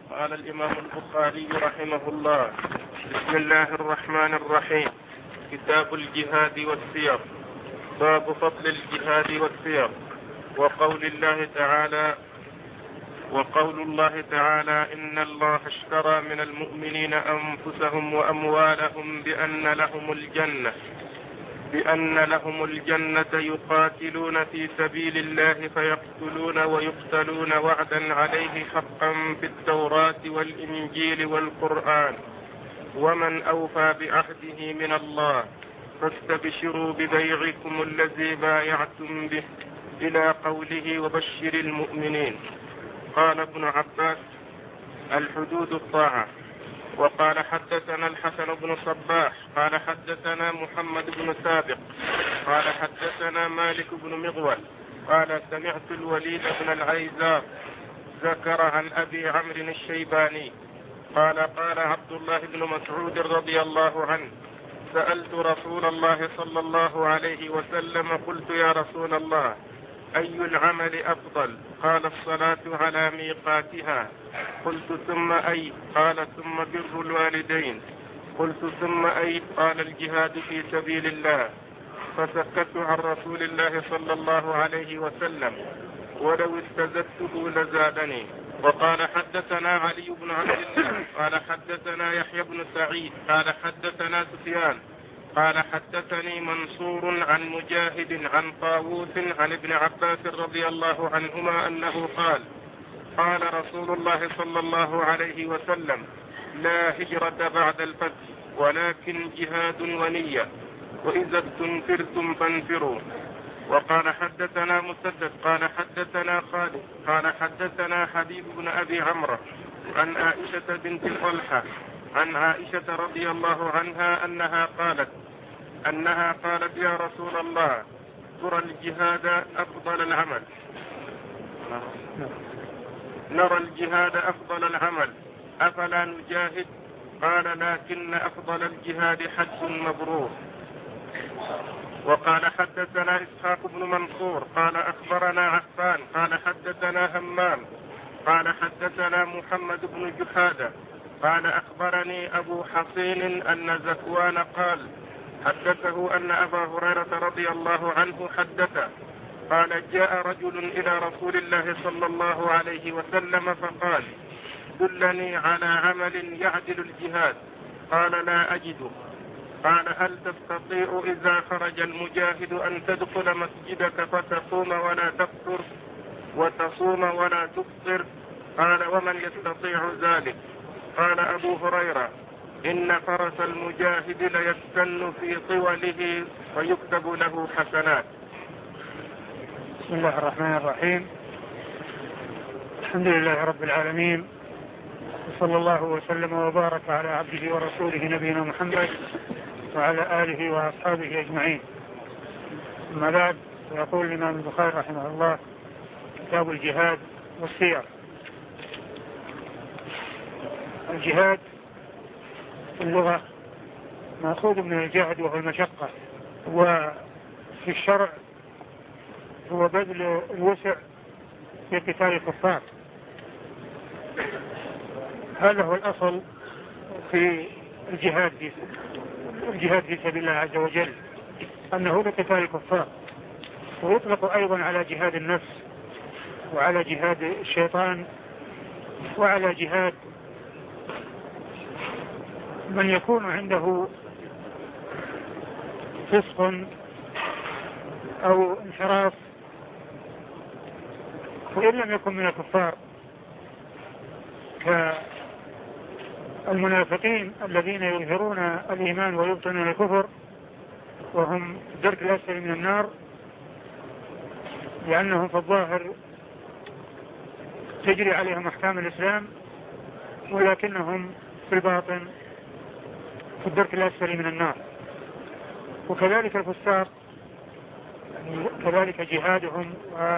قال الإمام البخاري رحمه الله: بسم الله الرحمن الرحيم. كتاب الجهاد والسير. باب فضل الجهاد والسير. وقول الله تعالى: إن الله اشترى من المؤمنين أنفسهم وأموالهم بأن لهم الجنة يقاتلون في سبيل الله فيقتلون ويقتلون وعدا عليه حقا في التوراة والإنجيل والقرآن، ومن أوفى بعهده من الله، فاستبشروا ببيعكم الذي بايعتم به، إلى قوله: وبشر المؤمنين. قال ابن عباس: الحدود الطاعة. وقال حدثنا الحسن بن صباح قال حدثنا محمد بن سابق قال حدثنا مالك بن مغول قال سمعت الوليد بن العيزار ذكر عن أبي عمرو الشيباني قال عبد الله بن مسعود رضي الله عنه: سألت رسول الله صلى الله عليه وسلم قلت: يا رسول الله، أي العمل أفضل؟ قال: الصلاة على ميقاتها. قلت: ثم أي؟ قال: ثم بر الوالدين. قلت: ثم أي؟ قال: الجهاد في سبيل الله. فسكت عن رسول الله صلى الله عليه وسلم، ولو استزدته لزادني. وقال حدثنا علي بن عبد الله قال حدثنا يحيى بن سعيد قال حدثنا سفيان قال حدثني منصور عن مجاهد عن طاووس عن ابن عباس رضي الله عنهما أنه قال رسول الله صلى الله عليه وسلم: لا هجرة بعد الفتح، ولكن جهاد ونية، وإذا استنفرتم فانفروا. وقال حدثنا مسدد قال حدثنا خالد قال حدثنا حبيب بن أبي عمرو عن عائشة بنت طلحة عن عائشة رضي الله عنها أنها قالت: يا رسول الله، نرى الجهاد أفضل العمل، أفلا نجاهد؟ قال: لكن أفضل الجهاد حج مبرور. وقال حدثنا إسحاق بن منصور قال أخبرنا عفان قال حدثنا همام قال حدثنا محمد بن جحادة قال أخبرني أبو حصين أن زكوان حدثه أن أبا هريرة رضي الله عنه حدثه قال: جاء رجل إلى رسول الله صلى الله عليه وسلم فقال: دلني على عمل يعدل الجهاد. قال: لا أجده. قال: هل تستطيع إذا خرج المجاهد أن تدخل مسجدك فتصوم ولا تفطر وتصوم ولا تفطر؟ قال: ومن يستطيع ذلك؟ قال أبو هريرة: إن فرس المجاهد ليستن في طوله ويكتب له حسنات. بسم الله الرحمن الرحيم. الحمد لله رب العالمين، وصلى الله وسلم وبارك على عبده ورسوله نبينا محمد وعلى آله وأصحابه أجمعين. أما بعد، يقول الإمام البخاري رحمه الله: كتاب الجهاد والسير. الجهاد في اللغة مأخوذ من الجهد وهو المشقة، وفي الشرع هو بذل الوسع في قتال الكفار. هذا هو الأصل في الجهاد في سبيل الله عز وجل، أنه لقتال الكفار، ويطلق أيضا على جهاد النفس وعلى جهاد الشيطان وعلى جهاد من يكون عنده فسق أو انحراف وإن لم يكن من الكفار، كالمنافقين الذين يظهرون الإيمان ويبطنون الكفر، وهم الدرك الأسفل من النار، لأنهم في الظاهر تجري عليهم أحكام الإسلام، ولكنهم في الباطن في الدرك الأسفل من النار. وكذلك الفساق، كذلك جهادهم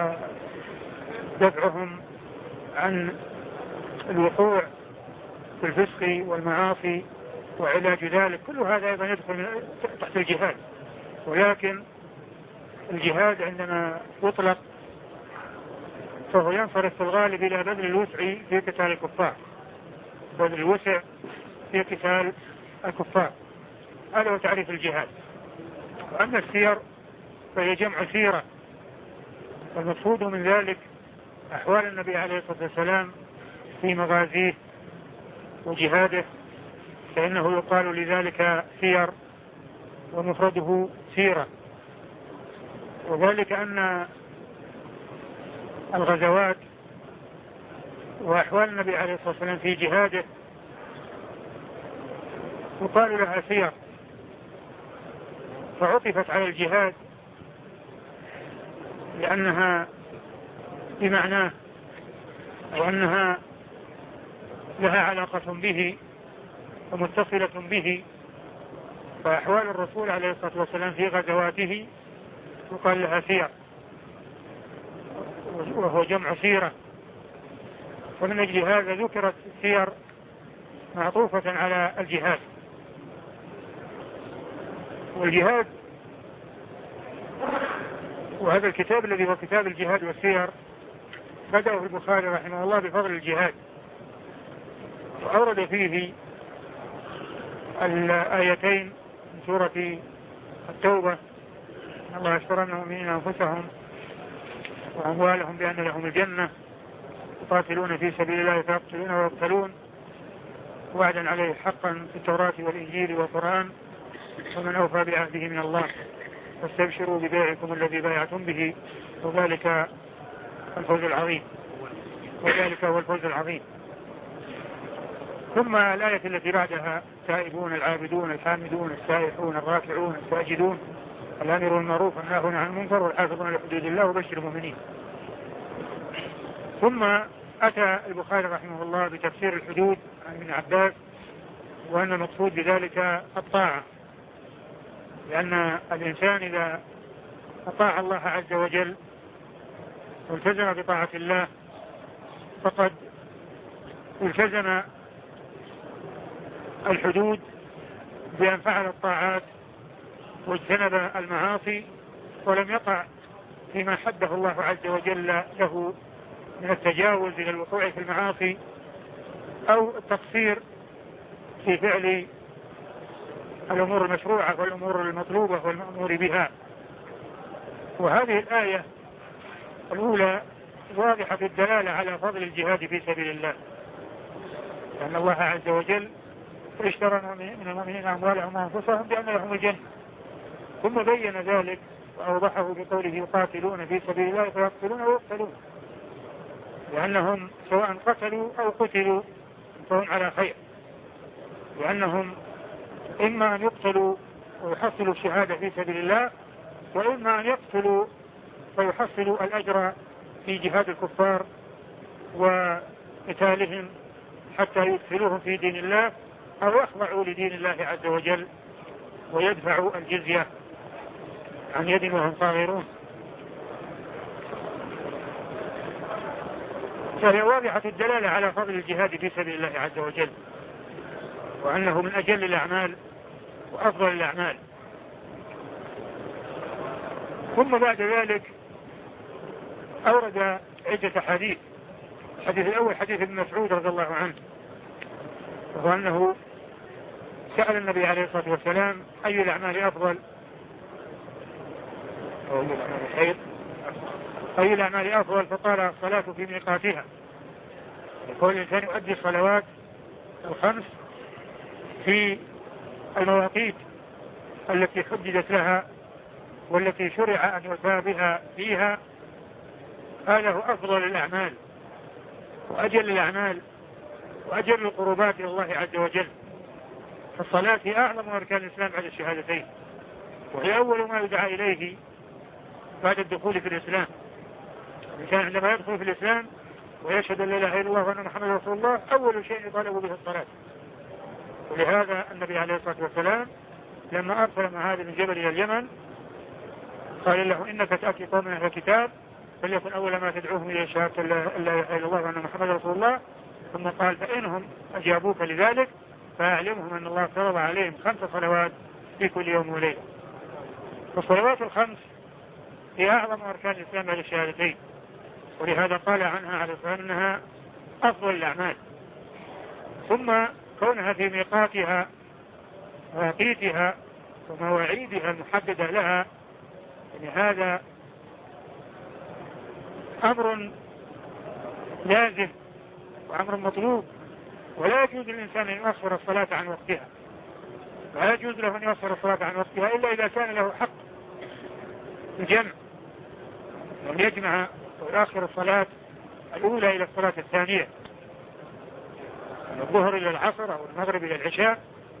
ودفعهم عن الوقوع في الفسق والمعاصي وعلاج ذلك، كل هذا أيضا يدخل تحت الجهاد. ولكن الجهاد عندما يطلق فهو ينصرف في الغالب إلى بذل الوسع في قتال الكفار، بذل الوسع في قتال الكفار. هذا هو تعريف الجهاد. وأما السير فهي جمع سيرة، والمقصود من ذلك أحوال النبي عليه الصلاة والسلام في مغازيه وجهاده، فإنه يقال لذلك سير ومفرده سيرة. وذلك أن الغزوات وأحوال النبي عليه الصلاة والسلام في جهاده يقال لها سير، فعطفت على الجهاد لأنها بمعناه أو أنها لها علاقة به ومتصلة به. فأحوال الرسول عليه الصلاة والسلام في غزواته يقال لها سير، وهو جمع سيرة. ومن أجل هذا ذكرت السير معطوفة على الجهاد. والجهاد، وهذا الكتاب الذي هو كتاب الجهاد والسير، بدأه البخاري رحمه الله بفضل الجهاد، وأورد فيه الآيتين من سورة التوبة: إن الله اشترى من المؤمنين أنفسهم وأموالهم بأن لهم الجنة يقاتلون في سبيل الله فيقتلون ويقتلون وعدا عليه حقا في التوراة والإنجيل والقرآن ومن أوفى بعهده من الله فاستبشروا ببيعكم الذي بايعتم به وذلك الفوز العظيم. وذلك هو الفوز العظيم. ثم الآية التي بعدها: التائبون العابدون الحامدون السائحون الراكعون الساجدون الآمرون بالمعروف والناهون عن المنكر والحافظون لحدود الله وبشر المؤمنين. ثم أتى البخاري رحمه الله بتفسير الحدود عن ابن عباس، وأن المقصود بذلك الطاعة، لأن الإنسان إذا أطاع الله عز وجل والتزم بطاعة الله فقد التزم الحدود بأن فعل الطاعات واجتنب المعاصي، ولم يقع فيما حده الله عز وجل له من التجاوز إلى الوقوع في المعاصي أو التقصير في فعل الأمور المشروعة والأمور المطلوبة والمأمور بها. وهذه الآية الأولى واضحة الدلالة على فضل الجهاد في سبيل الله، لأن الله عز وجل اشترى من المؤمنين أموالهم وأنفسهم بأن لهم الجنة، ثم بين ذلك وأوضحه بقوله يقاتلون في سبيل الله فيقتلون ويقتلون، لأنهم سواء قتلوا أو قتلوا فهم على خير، لأنهم إما أن يقتلوا ويحصلوا الشهادة في سبيل الله، وإما أن يقتلوا فيحصلوا الأجر في جهاد الكفار وقتالهم حتى يدخلوهم في دين الله أو يخضعوا لدين الله عز وجل ويدفعوا الجزية عن يد وهم صاغرون. فهي واضحة الدلالة على فضل الجهاد في سبيل الله عز وجل، وأنه من أجل الأعمال وأفضل الأعمال. ثم بعد ذلك أورد عدة حديث. الحديث الأول حديث ابن مسعود رضي الله عنه، وهو أنه سأل النبي عليه الصلاة والسلام أي الأعمال أفضل، أي الأعمال أفضل، فقال الصلاة في ميقاتها. يقول الإنسان يؤدي الصلوات الخمس في المواقيت التي حددت لها والتي شرع أن يؤتى بها فيها. هذا هو أفضل الأعمال وأجل الأعمال وأجل القربات إلى الله عز وجل. فالصلاة هي أعظم أركان الإسلام بعد الشهادتين، وهي أول ما يدعى إليه بعد الدخول في الإسلام. الإنسان عندما يدخل في الإسلام ويشهد أن لا إله إلا الله وأن محمد رسول الله أول شيء يطالب به الصلاة. ولهذا النبي عليه الصلاة والسلام لما أرسل معاذ بن جبل إلى اليمن قال له إنك تأتي قوم أهل الكتاب فليكن أول ما تدعوهم إلى شهادة لا إله إلا الله وأن محمد رسول الله. ثم قال فإنهم أجابوك لذلك فأعلمهم أن الله فرض عليهم 5 صلوات في كل يوم وليلة. فالصلوات الخمس هي أعظم أركان الإسلام بعد الشهادتين، ولهذا قال عنها عليه الصلاة والسلام أنها أفضل الأعمال. ثم كونها في ميقاتها ومواقيتها ومواعيدها المحددة لها، يعني هذا أمر لازم وأمر مطلوب، ولا يجوز للإنسان أن يؤخر الصلاة عن وقتها، ولا يجوز له أن يؤخر الصلاة عن وقتها إلا إذا كان له حق الجمع، أن يجمع ويؤخر الصلاة الأولى إلى الصلاة الثانية، من الظهر إلى العصر أو المغرب إلى العشاء،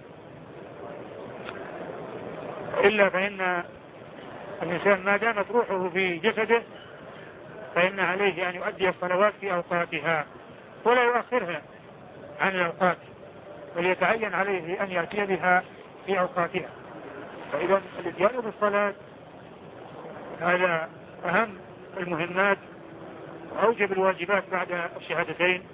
إلا فإن الإنسان ما دامت روحه في جسده فإن عليه أن يؤدي الصلوات في أوقاتها ولا يؤخرها عن الأوقات، بل يتعين عليه أن يأتي بها في أوقاتها. فإذا الاتيان بالصلاة هذا أهم المهمات وأوجب الواجبات بعد الشهادتين،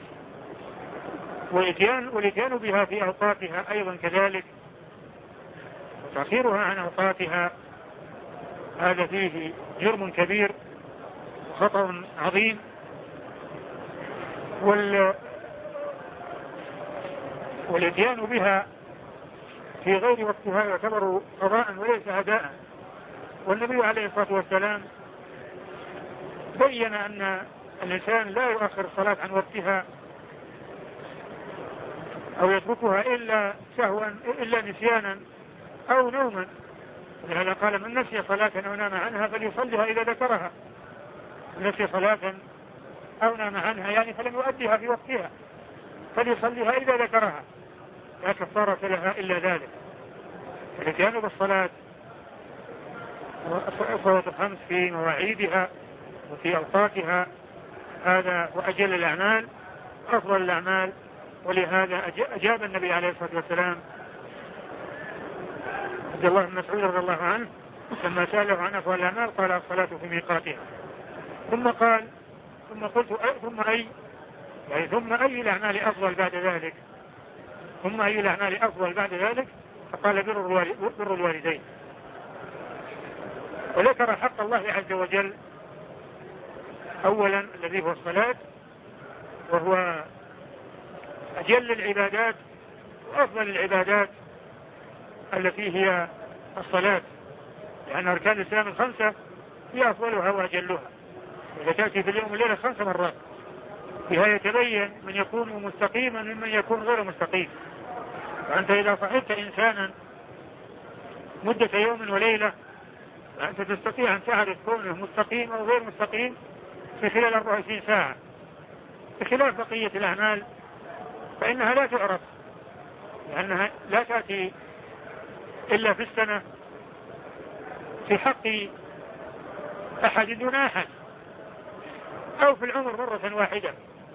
والاتيان بها في أوقاتها أيضا كذلك، وتأخيرها عن أوقاتها هذا فيه جرم كبير وخطأ عظيم. والاتيان بها في غير وقتها يعتبر قضاء وليس أداء، والنبي عليه الصلاة والسلام بين أن الإنسان لا يؤخر الصلاة عن وقتها أو يتركها إلا سهوا إلا نسيانا أو نوما، ولهذا قال من نسي صلاة أو نام عنها فليصليها إذا ذكرها، من نسي صلاة أو نام عنها يعني فلم يؤديها في وقتها فليصليها إذا ذكرها، لا كفارة لها إلا ذلك. فالاتيان بالصلاة والصلوات الخمس في مواعيدها وفي أوقاتها هذا وأجل الأعمال أفضل الأعمال، ولهذا أجاب النبي عليه الصلاة والسلام عبد الله بن مسعود رضي الله عنه لما سأله عن أفضل الأعمال قال الصلاة في ميقاتها، ثم قال ثم قلت ثم أي يعني ثم أي الأعمال أفضل بعد ذلك، ثم أي الأعمال أفضل بعد ذلك، فقال بر الوالدين، وذكر حق الله عز وجل أولا الذي هو الصلاة، وهو أجل العبادات وأفضل العبادات التي هي الصلاة، لأن أركان الإسلام الخمسة هي أفضلها وأجلها، إذا تأتي في اليوم والليلة 5 مرات، بها يتبين من يكون مستقيما ممن يكون غير مستقيم. فأنت إذا صحبت إنسانا مدة يوم وليلة فأنت تستطيع أن تعرف كونه مستقيم أو غير مستقيم في خلال 24 ساعة، بخلاف بقية الأعمال فإنها لا تعرف، لأنها لا تأتي إلا في السنة في حق أحد دون أحد، أو في العمر مرة واحدة.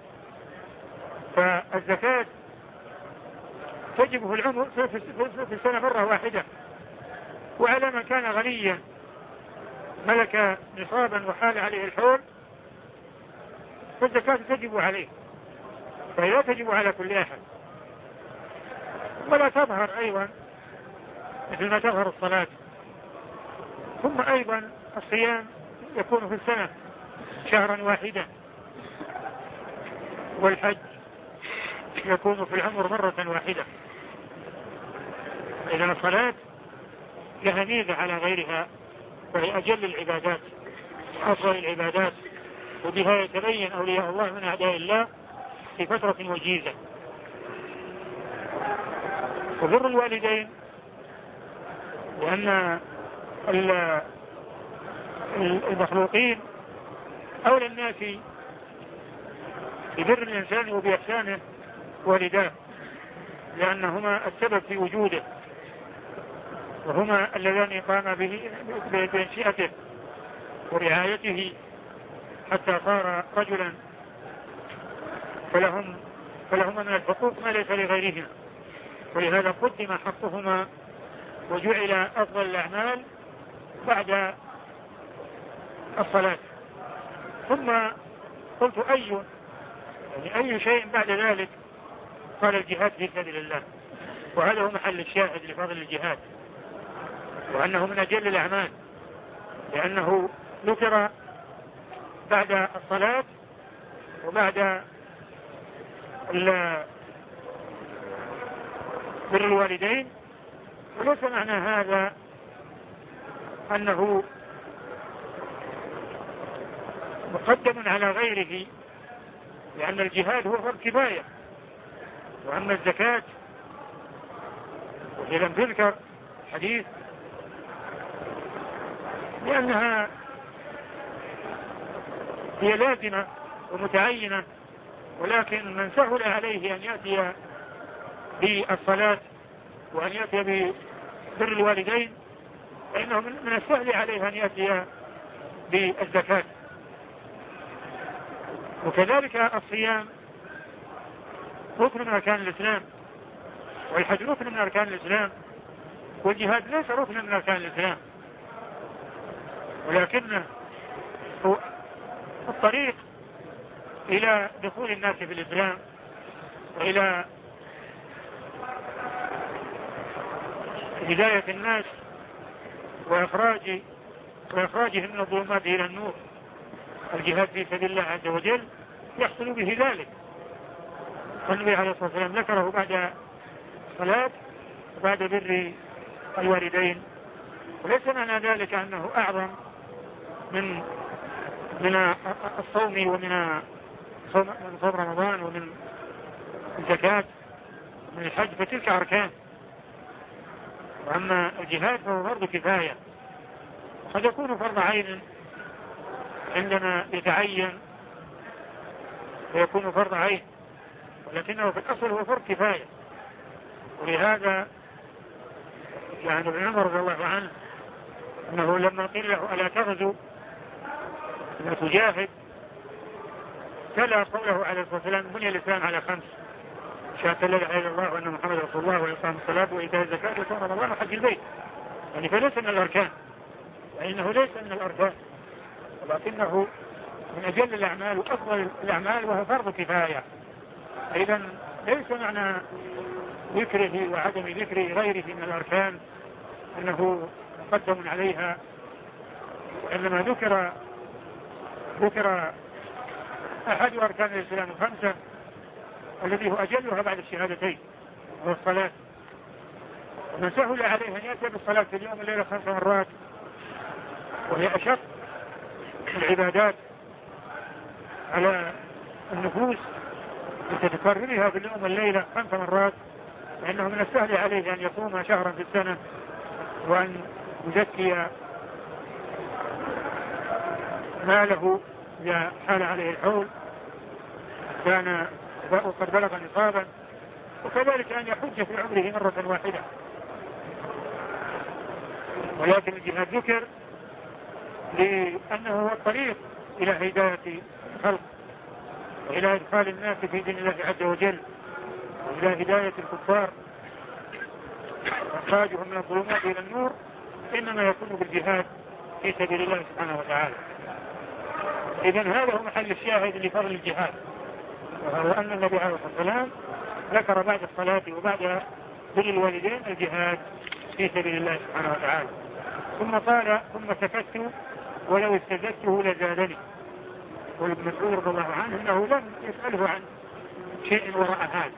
فالزكاة تجب في العمر في السنة مرة واحدة، وعلى من كان غنيا ملك نصابا وحال عليه الحول فالزكاة تجب عليه، فهي لا تجب على كل أحد، ولا تظهر أيضا مثل ما تظهر الصلاة. ثم أيضا الصيام يكون في السنة شهرا واحدا، والحج يكون في العمر مرة واحدة. إذن الصلاة لها ميزة على غيرها، وهي أجل العبادات أفضل العبادات، وبها يتبين أولياء الله من أعداء الله في فترة وجيزة. وبر الوالدين لأن المخلوقين أولى الناس ببر الإنسان وبإحسانه والداه، لأنهما السبب في وجوده، وهما اللذان قام بتنشئته ورعايته حتى صار رجلا، فلهما من الحقوق ما ليس لغيرهما، ولهذا قدم حقهما وجعل أفضل الأعمال بعد الصلاة. ثم قلت أي شيء بعد ذلك؟ قال الجهاد في سبيل الله، وهذا هو محل الشاهد لفضل الجهاد، وأنه من أجل الأعمال، لأنه ذكر بعد الصلاة وبعد بر الوالدين، وليس معنى هذا أنه مقدم على غيره، لأن الجهاد هو فرض كفاية. وأما الزكاة وهي لم تذكر حديث لأنها هي لازمة ومتعينة، ولكن من سهل عليه أن يأتي بالصلاة وأن يأتي ببر الوالدين فإنه من السهل عليه أن يأتي بالزكاة. وكذلك الصيام ركن من أركان الإسلام، والحج ركن من أركان الإسلام، والجهاد ليس ركن من أركان الإسلام، ولكنه هو الطريق إلى دخول الناس في الإسلام وإلى هداية الناس وإخراجهم من الظلمات إلى النور. الجهاد في سبيل الله عز وجل يحصل به ذلك، والنبي عليه الصلاة والسلام ذكره بعد الصلاة وبعد بر الوالدين. وليس معنى ذلك أنه أعظم من الصوم ومن صوم رمضان ومن الزكاة ومن الحج، فتلك أركان. وأما الجهاد فهو فرض كفاية، قد يكون فرض عين عندما يتعين ويكون فرض عين، ولكنه في الأصل هو فرض كفاية. ولهذا يعني ابن عمر رضي الله عنه أنه لما قيل له ألا تغزو أن تجاهد، تلا قوله عليه الصلاة والسلام بني الإسلام على 5: شهادة لا إله إلا الله وأن محمد رسول الله وإقام الصلاة وإيتاء الزكاة وصوم رمضان وحج البيت. يعني فليس من الأركان، فإنه ليس من الأركان، ولكنه من أجل الأعمال وأفضل الأعمال، وهو فرض كفاية. إذن ليس معنى ذكره وعدم ذكر غيره من الأركان أنه مقدم عليها، وإنما ذكر أحد أركان الإسلام 5 الذي هو أجلها بعد الشهادتين، وهو الصلاة. ومن سهل عليه أن يأتي بالصلاة في اليوم الليلة 5 مرات، وهي أشق العبادات على النفوس لتتكررها في اليوم الليلة 5 مرات، فإنه من السهل عليه أن يصوم شهرا في السنة وأن يزكي ماله إذا حال عليه الحول كان وقد بلغ نصابا، وكذلك أن يحج في عمره مرة واحدة. ولكن الجهاد ذكر لأنه هو الطريق إلى هداية الخلق وإلى إدخال الناس في دين الله عز وجل وإلى هداية الكفار وإخراجهم من الظلمات إلى النور، إنما يكون بالجهاد في سبيل الله سبحانه وتعالى. إذن هذا هو محل الشاهد لفضل الجهاد، وهو أن النبي عليه الصلاة والسلام ذكر بعد الصلاة وبعد بر الوالدين الجهاد في سبيل الله سبحانه وتعالى. ثم قال: ثم سكت ولو استزدته لزادني. وابن مسعود رضي الله عنه أنه لم يسأله عن شيء وراء هذا.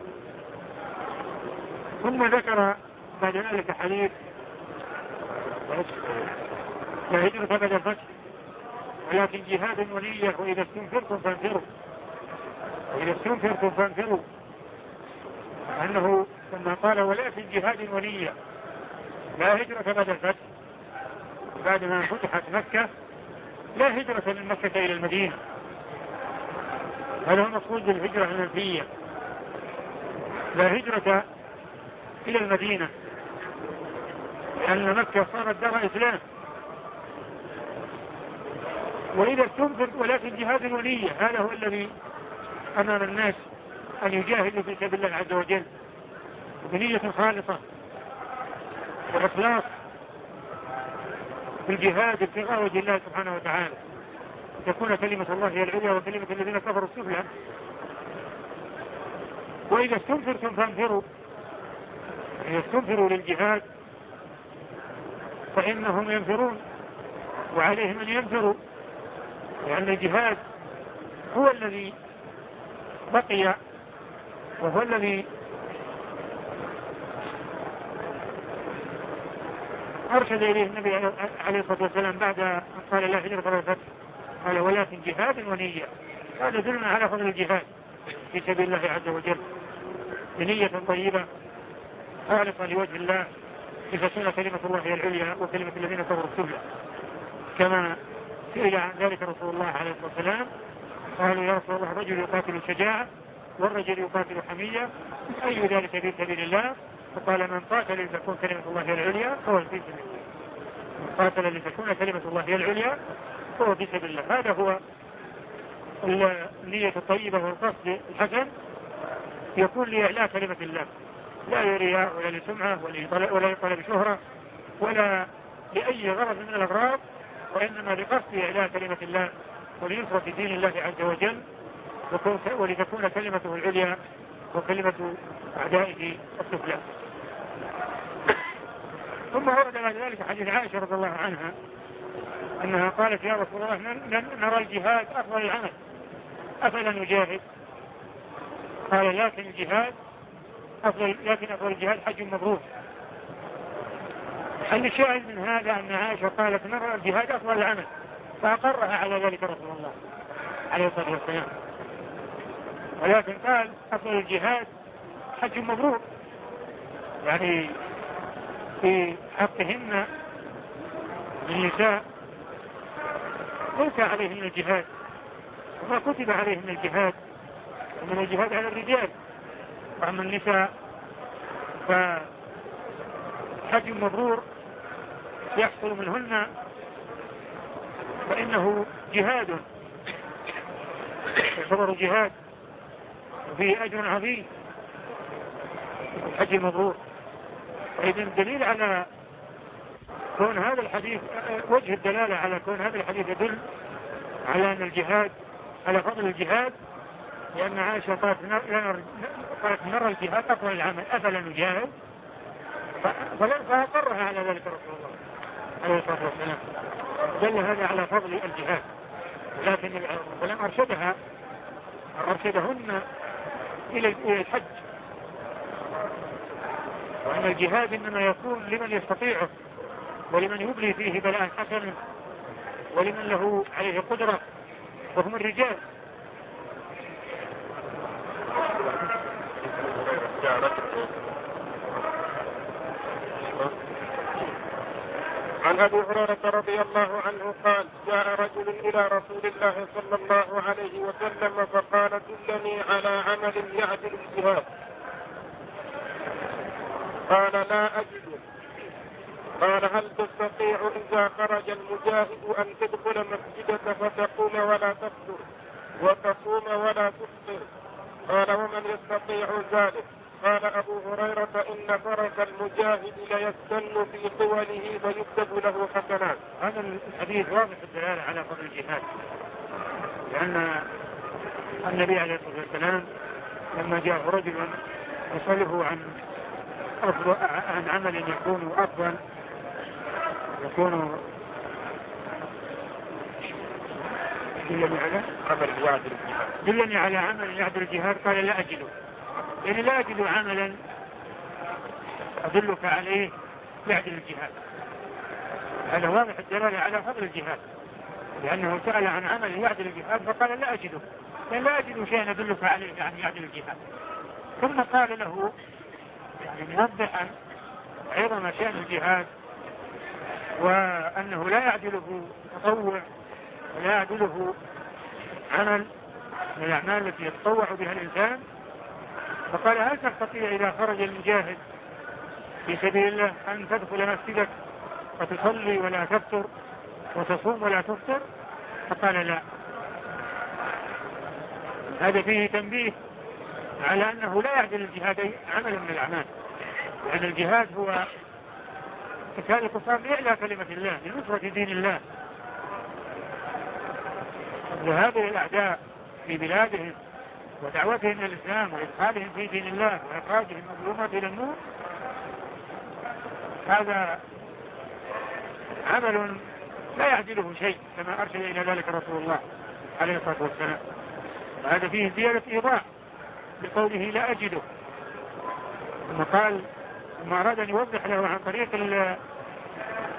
ثم ذكر بعد ذلك حديث: لا هجرة بعد الفتح ولكن جهاد ونية، وإذا استنفرتم فانفروا، وإذا استنفرتم فانفروا. أنه ثم قال: ولكن جهاد ونية، لا هجرة بعد الفتح. بعد ما فتحت مكة لا هجرة من مكة إلى المدينة، هذا هو مقصود بالهجرة المنفية. لا هجرة إلى المدينة لأن مكة صارت دار إسلام. وإذا استنفر ولكن جهاد ونية، هذا هو الذي أمام الناس أن يجاهدوا في سبيل الله عز وجل بنية خالصة وإخلاص في الجهاد ابتغاء وجه الله سبحانه وتعالى، تكون كلمة الله هي العليا وكلمة الذين كفروا السفلى. وإذا استنفرتم فانفروا، إذا استنفروا للجهاد فإنهم ينفرون وعليهم أن ينفروا، لأن الجهاد هو الذي بقي وهو الذي أرشد إليه النبي عليه الصلاة والسلام بعد أن قال لا هجرة بعد الفتح، قال ولكن جهاد ونية. هذا يدلنا على فضل الجهاد في سبيل الله عز وجل بنية طيبة خالصة لوجه الله لتكون كلمة الله هي العليا وكلمة الذين كفروا السفلى، كما سئل عن ذلك رسول الله عليه الصلاة والسلام قالوا يا رسول الله الرجل يقاتل شجاعة والرجل يقاتل حمية أي ذلك في سبيل الله؟ فقال من قاتل لتكون كلمة الله هي العليا فهو في سبيل الله. من قاتل لتكون كلمة الله هي العليا فهو في سبيل الله. هذا هو النية الطيبة والقصد الحسن يكون لإعلاء كلمة الله، لا لرياء ولا لسمعة ولا لطلب شهرة ولا لأي غرض من الأغراض، وإنما لقصد إعلاء كلمة الله ولنصرة دين الله عز وجل ولتكون كلمته العليا وكلمة أعدائه السفلى. ثم ورد بعد ذلك حديث عائشة رضي الله عنها أنها قالت يا رسول الله نرى الجهاد أفضل العمل أفلا نجاهد؟ قال لكن أفضل الجهاد حج مبرور. الشاهد من هذا أن عائشة قالت نرى الجهاد أفضل العمل، فأقرها على ذلك رسول الله عليه الصلاة والسلام، ولكن قال أفضل الجهاد حج مبرور، يعني في حقهن النساء ليس عليهن الجهاد وما كتب عليهن الجهاد ومن الجهاد على الرجال، وأما النساء فحج مبرور يحصل منهن فإنه جهاد يعتبر جهاد وفيه أجر عظيم الحج المبرور. وإذن الدليل على كون هذا الحديث وجه الدلالة على كون هذا الحديث يدل على أن الجهاد على فضل الجهاد، لأن عائشة قالت نرى الجهاد أفضل العمل أفلا نجاهد، فأقرها على ذلك رسول الله عليه الصلاة والسلام. دل هذا على فضل الجهاد، لكن السلام أرشدهن إلى الحج، وأن الجهاد إنما يكون لمن يستطيعه ولمن يبلي فيه بلاء حسنا ولمن له عليه قدرة وهم الرجال. عن أبي هريرة رضي الله عنه قال جاء رجل إلى رسول الله صلى الله عليه وسلم فقال دلني على عمل يعدل الجهاد. قال لا أجد. قال هل تستطيع إذا خرج المجاهد أن تدخل مسجدك فتقوم ولا تفطر وتصوم ولا تفطر؟ قال ومن يستطيع ذلك؟ قال أبو هريرة إن فرس المجاهد ليستن في طوله فيكتب له حسنات. هذا الحديث واضح الدلالة على فضل الجهاد، لأن النبي عليه الصلاة والسلام لما جاء رجل يسأله عن عمل يكون أفضل يكون دلني على عمل يعدل الجهاد، قال لا أجده، يعني لا أجد عملا أدلك عليه يعدل الجهاد. هذا واضح الدلالة على فضل الجهاد، لأنه سأل عن عمل يعدل الجهاد فقال لا أجده، يعني لا أجد شيئا أدلك عليه يعني يعدل الجهاد. ثم قال له يعني موضحا عظم شأن الجهاد وأنه لا يعدله تطوع ولا يعدله عمل من الأعمال التي يتطوع بها الإنسان. فقال هل تستطيع إذا خرج المجاهد في سبيل الله أن تدخل مسجدك وتصلي ولا تفطر وتصوم ولا تفطر؟ فقال لا. هذا فيه تنبيه على أنه لا يعدل الجهاد عمل من الأعمال، لأن الجهاد هو قتال الكفار لإعلاء كلمة الله لنصرة دين الله، وهذه الأعداء في بلادهم ودعوتهم إلى الإسلام وإدخالهم في دين الله وإخراجهم مظلومات إلى النور. هذا عمل لا يعدله شيء كما أرشد إلى ذلك رسول الله عليه الصلاة والسلام. وهذا فيه زيادة إيضاح بقوله لا أجده، ثم قال ثم أراد أن يوضح له عن طريق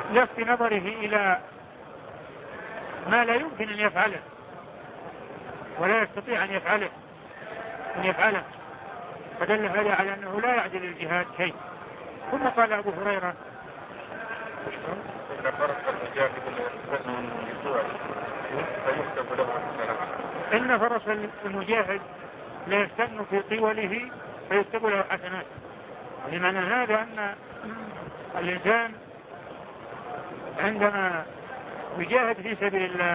لفت نظره إلى ما لا يمكن أن يفعله ولا يستطيع أن يفعله فدل هذا على أنه لا يعدل الجهاد شيء. ثم قال أبو هريرة إن فرس المجاهد لا يستن في طوله فيكتب له حسنات. لمعنى هذا أن الإنسان عندما يجاهد في سبيل الله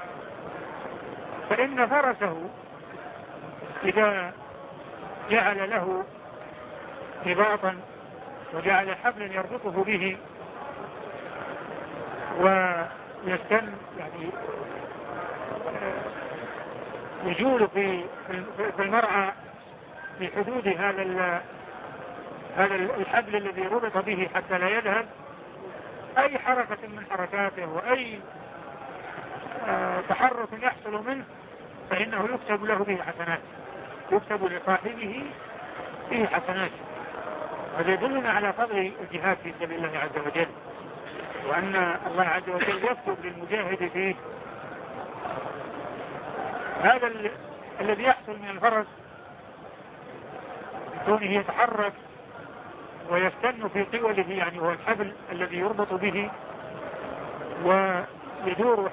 فإن فرسه إذا جعل له رباطا وجعل حبلا يربطه به ويستن يعني يجول في المرعى في حدود هذا الحبل الذي ربط به حتى لا يذهب، أي حركة من حركاته وأي تحرك يحصل منه فإنه يكتب له به حسنات، يكتب لصاحبه فيه حسنات. هذا يدلنا على فضل الجهاد في سبيل الله عز وجل، وأن الله عز وجل يكتب للمجاهد فيه هذا الذي يحصل من الفرس كونه يتحرك ويستن في طوله، يعني هو الحبل الذي يربط به ويدور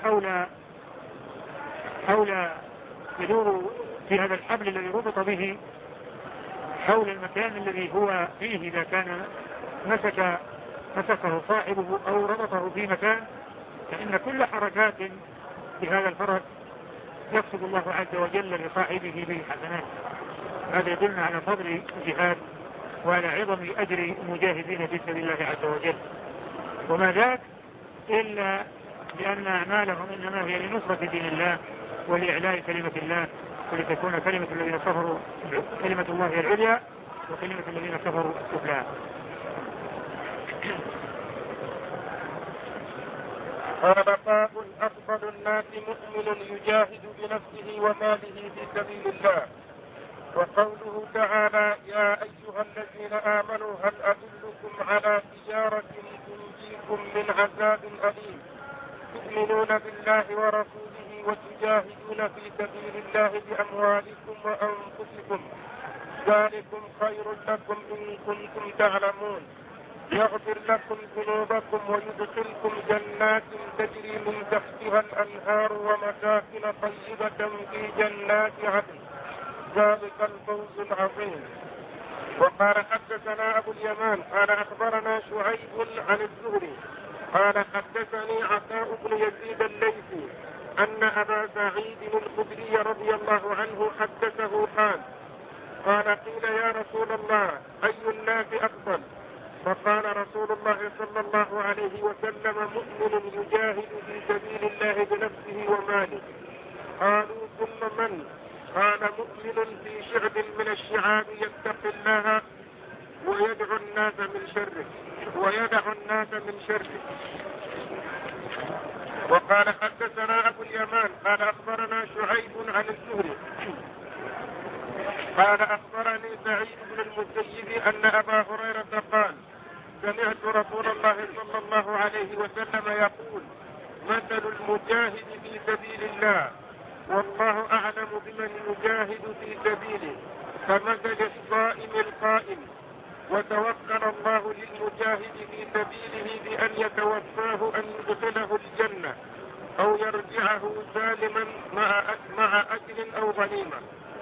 يدور في هذا الحبل الذي ربط به حول المكان الذي هو فيه إذا كان مسكه صاحبه أو ربطه في مكان، فإن كل حركات في هذا الفرس يكتب الله عز وجل لصاحبه به حسنات. هذا يدلنا على فضل الجهاد وعلى عظم أجر المجاهدين في سبيل الله عز وجل، وما ذاك إلا لأن أعمالهم إنما هي لنصرة دين الله ولإعلاء كلمة الله ولتكون كلمة الذين كفروا كلمة الله هي العليا وكلمة الذين كفروا السفلى. قال باب أفضل الناس مؤمن يجاهد بنفسه وماله في سبيل الله. وقوله تعالى يا أيها الذين آمنوا هل أدلكم على تجارة تنجيكم من عذاب أليم تؤمنون بالله ورسوله وتجاهدون في سبيل الله بأموالكم وأنفسكم ذلكم خير لكم إن كنتم تعلمون يغفر لكم ذنوبكم ويدخلكم جنات تجري من تحتها الأنهار ومساكن طيبة في جنات عدن ذلك الفوز العظيم. وقال حدثنا أبو اليمان قال أخبرنا شعيب عن الزهري قال حدثني عطاء بن يزيد الليثي أن أبا سعيد الخدري رضي الله عنه حدثه قال قيل يا رسول الله أي الناس أفضل؟ فقال رسول الله صلى الله عليه وسلم مؤمن يجاهد في سبيل الله بنفسه وماله. قالوا ثم من؟ قال مؤمن في شعب من الشعاب يتقي الله ويدعو الناس من شره وقال حدثنا أبو اليمان قال أخبرنا شعيب عن الزهري قال أخبرني سعيد بن المسيب أن أبا هريرة قال سمعت رسول الله صلى الله عليه وسلم يقول مثل المجاهد في سبيل الله والله أعلم بمن يجاهد في سبيله كمثل الصائم القائم وتوكل الله للمجاهد في سبيله بأن يتوفاه أن يدخله الجنة أو يرجعه سالما مع أجل أو غنيمة.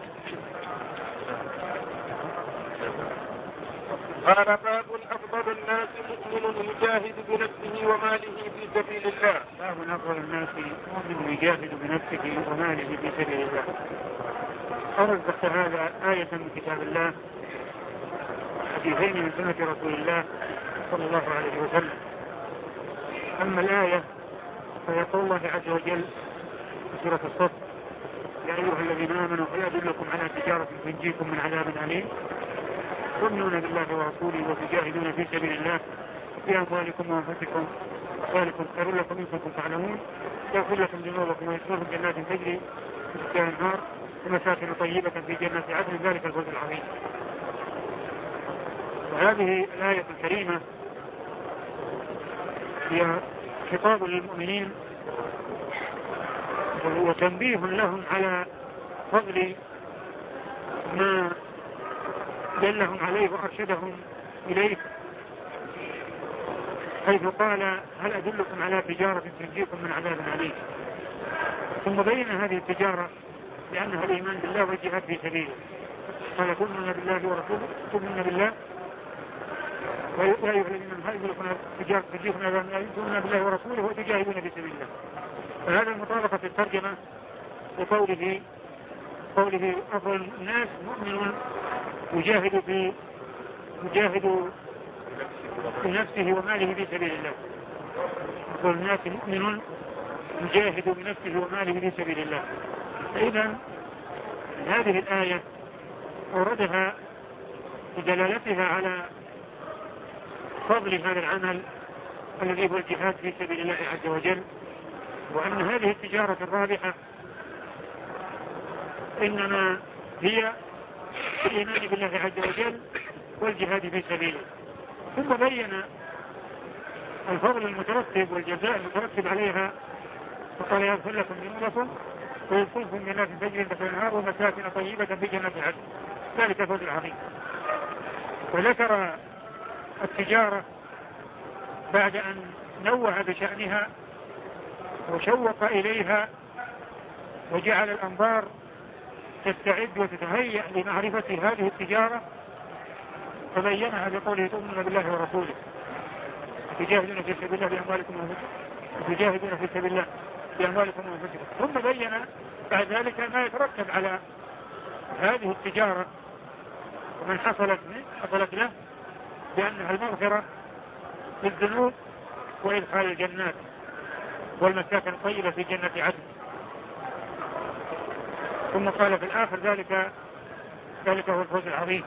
قال باب أفضل الناس مؤمن يجاهد بنفسه وماله في سبيل الله. باب أفضل الناس مؤمن يجاهد بنفسه وماله في سبيل الله. أرد تحت هذا آية من كتاب الله حديثين من سنة رسول الله صلى الله عليه وسلم. أما الآية فيقول الله عز وجل في سورة الصف يا أيها الذين آمنوا هل أدلكم على تجارة تنجيكم من عذاب أليم تؤمنون بالله ورسوله وتجاهدون في سبيل الله في أموالكم وأنفسكم ذلكم خير لكم إن كنتم تعلمون يغفر لكم ذنوبكم ويدخلكم جنات تجري من تحتها الأنهار ومساكن طيبة في جنات عدن ذلك الفوز العظيم. وهذه الآية الكريمة هي خطاب للمؤمنين وتنبيه لهم على فضل ما دلهم عليه وأرشدهم إليه، حيث قال هل أدلكم على تجارة تنجيكم من عذاب أليم. ثم بين هذه التجارة لأنها الإيمان بالله والجهاد في سبيله. قال تؤمنون بالله ورسوله، تؤمنون بالله ويا أيها الذين آمنوا تجارة تنجيكم من عذاب أليم، تؤمنون بالله ورسوله وتجاهدون في سبيل الله. فهذا المطابقة في الترجمة وقوله أفضل الناس مؤمن يجاهد بنفسه وماله في سبيل الله. أفضل الناس مؤمن يجاهد بنفسه وماله في سبيل الله. فإذا هذه الآية أوردها بدلالتها على فضل هذا العمل الذي هو الجهاد في سبيل الله عز وجل، وأن هذه التجارة الرابحة إنما هي الإيمان بالله عز وجل والجهاد في سبيله. ثم بين الفضل المترتب والجزاء المترتب عليها، فقال يغفر لكم ذنوبكم ويدخلكم جنات تجري من تحتها الأنهار ومساكن طيبة في جنات عدن، ذلك الفضل العظيم. وذكر التجارة بعد أن نوه بشأنها وشوق إليها وجعل الأنظار تستعد وتتهيأ لمعرفة هذه التجارة، فبينها بقوله تؤمنون بالله ورسوله تجاهدون في سبيل الله بأموالكم وأنفسكم. ثم بين بعد ذلك ما يترتب على هذه التجارة ومن حصلت له، بأنها المغفرة للذنوب وإدخال الجنات والمساكن الطيبة في جنة عدن. ثم قال في الآخر ذلك هو الفوز العظيم.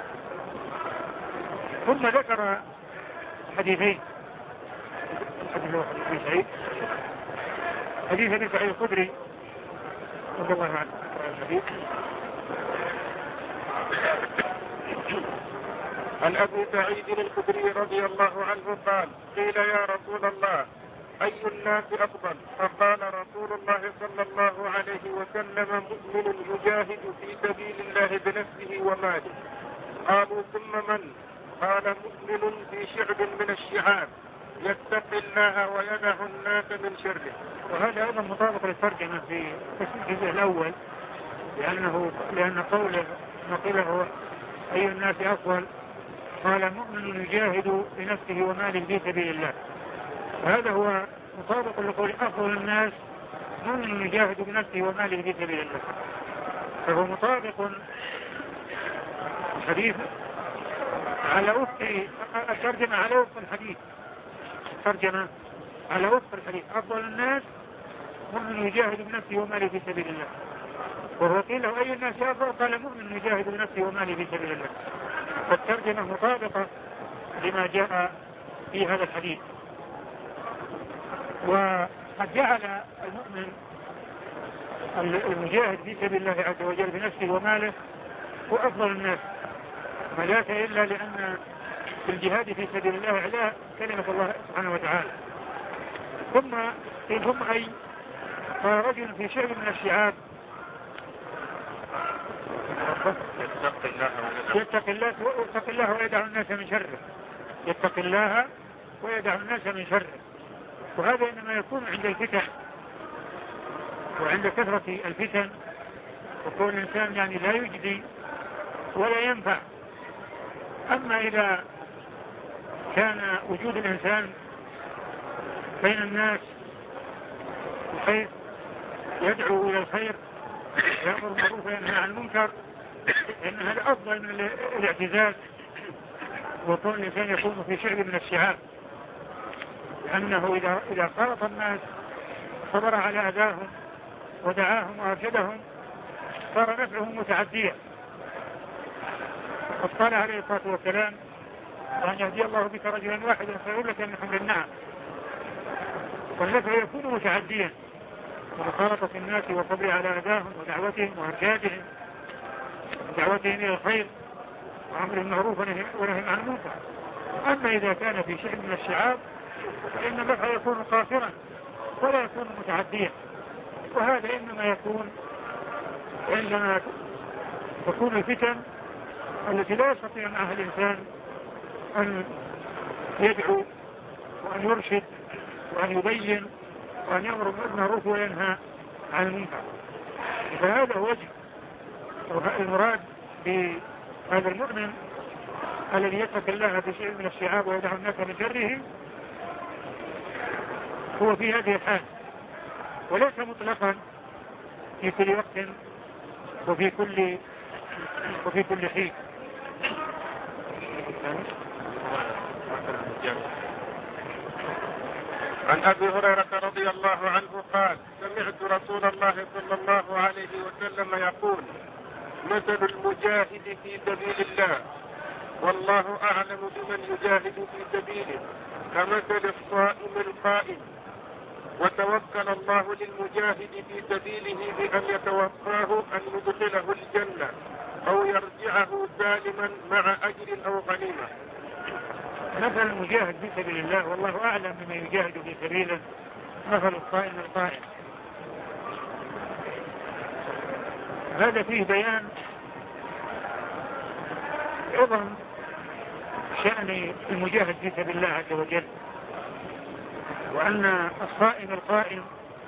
ثم ذكر حديثين، حديث ابي سعيد الخدري رضي الله عنه عن ابي سعيد الخدري رضي الله عنه قال قيل يا رسول الله أي الناس أفضل؟ فقال رسول الله صلى الله عليه وسلم مؤمن يجاهد في سبيل الله بنفسه وماله. قالوا ثم من؟ قال مؤمن في شعب من الشعاب يتقي الله ويدع الناس من شره. وهذا أيضا مطابق للترجمة في الجزء الأول، لأن قوله ما قيل هو أي الناس أفضل، قال مؤمن يجاهد بنفسه وماله في سبيل الله. وهذا هو مطابق لقول أفضل الناس مؤمن يجاهد بنفسه وماله في سبيل الله، فهو مطابق الحديث على وفق الترجمة على وفق الحديث. الترجمة على وفق الحديث أفضل الناس مؤمن يجاهد بنفسه وماله في سبيل الله، وهو قيل له أي الناس أفضل؟ قال مؤمن يجاهد بنفسه وماله في سبيل الله. فالترجمة مطابقة لما جاء في هذا الحديث. وقد جعل المؤمن المجاهد في سبيل الله عز وجل بنفسه وماله هو أفضل الناس، وذاك إلا لأن الجهاد في سبيل الله على كلمة الله سبحانه وتعالى. ثم أي رجل في شعب من الشعاب يتقي الله ويدع الناس من شره، يتقي الله ويدع الناس من شره. وهذا إنما يكون عند الفتن وعند كثرة الفتن، وكون الإنسان يعني لا يجدي ولا ينفع. أما إذا كان وجود الإنسان بين الناس بحيث يدعو إلى الخير يأمر بالمعروف وينهى عن المنكر، إن هذا أفضل من الاعتزاز وكون الإنسان يكون في شعب من الشعاب، لأنه إذا خالط الناس صبر على أذاهم ودعاهم وأرشدهم صار نفعه متعديا. قد قال عليه الصلاة والسلام وأن يهدي الله بك رجلا واحدا خير لك من حمل النعم. والنفع يكون متعديا ومخالطة الناس والصبر على أذاهم ودعوتهم وإرشادهم إلى الخير وأمر المعروف ونهي عن المنكر. أما إذا كان في شيء من الشعاب فإن النفع يكون قاصرا ولا يكون متعديا، وهذا إنما يكون عندما تكون الفتن التي لا يستطيع معها الإنسان أن يدعو وأن يرشد وأن يبين وأن يأمر بالمعروف وينهى عن المنكر. فهذا هو وجه المراد بهذا المؤمن الذي يتقي الله بشيء من الشعاب ويدعو الناس من شرهم، هو في هذه الحال، وليس مطلقا في كل وقت وفي كل حين. عن أبي هريرة رضي الله عنه قال: سمعت رسول الله صلى الله عليه وسلم يقول: مثل المجاهد في سبيل الله والله أعلم بمن يجاهد في سبيله كمثل الصائم القائم، وتوكل الله للمجاهد في سبيله بأن يتوفاه أن يدخله الجنة أو يرجعه سالما مع أجر أو غنيمة. مثل المجاهد في سبيل الله والله أعلم بمن يجاهد في سبيله مثل الصائم القائم. هذا فيه بيان عظم شأن المجاهد في سبيل الله عز وجل، وأن الصائم القائم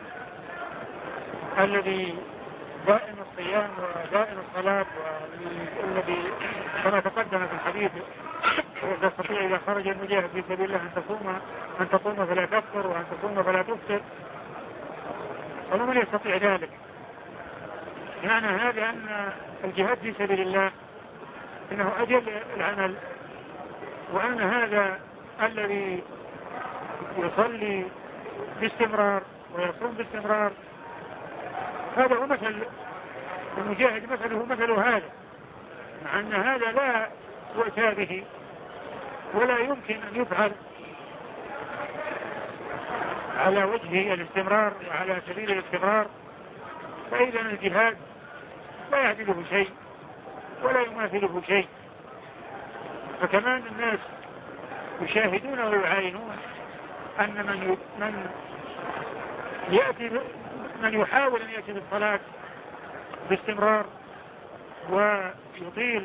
الذي دائم الصيام ودائم الصلاة والذي كما تقدم في الحديث يستطيع إذا خرج المجاهد في سبيل الله أن تصوم فلا تفطر وأن تصوم فلا تفطر، ومن يستطيع ذلك. معنى هذا أن الجهاد في سبيل الله إنه أجل العمل، وأن هذا الذي يصلي باستمرار ويصوم باستمرار هذا هو مثل المجاهد، مثله مثل هذا، مع أن هذا لا يؤتى به ولا يمكن أن يفعل على وجه الاستمرار وعلى سبيل الاستمرار، فإذا الجهاد لا يعدله شيء ولا يماثله شيء. فكمان الناس يشاهدون ويعاينون أن من يحاول أن يأتي بالصلاة باستمرار ويطيل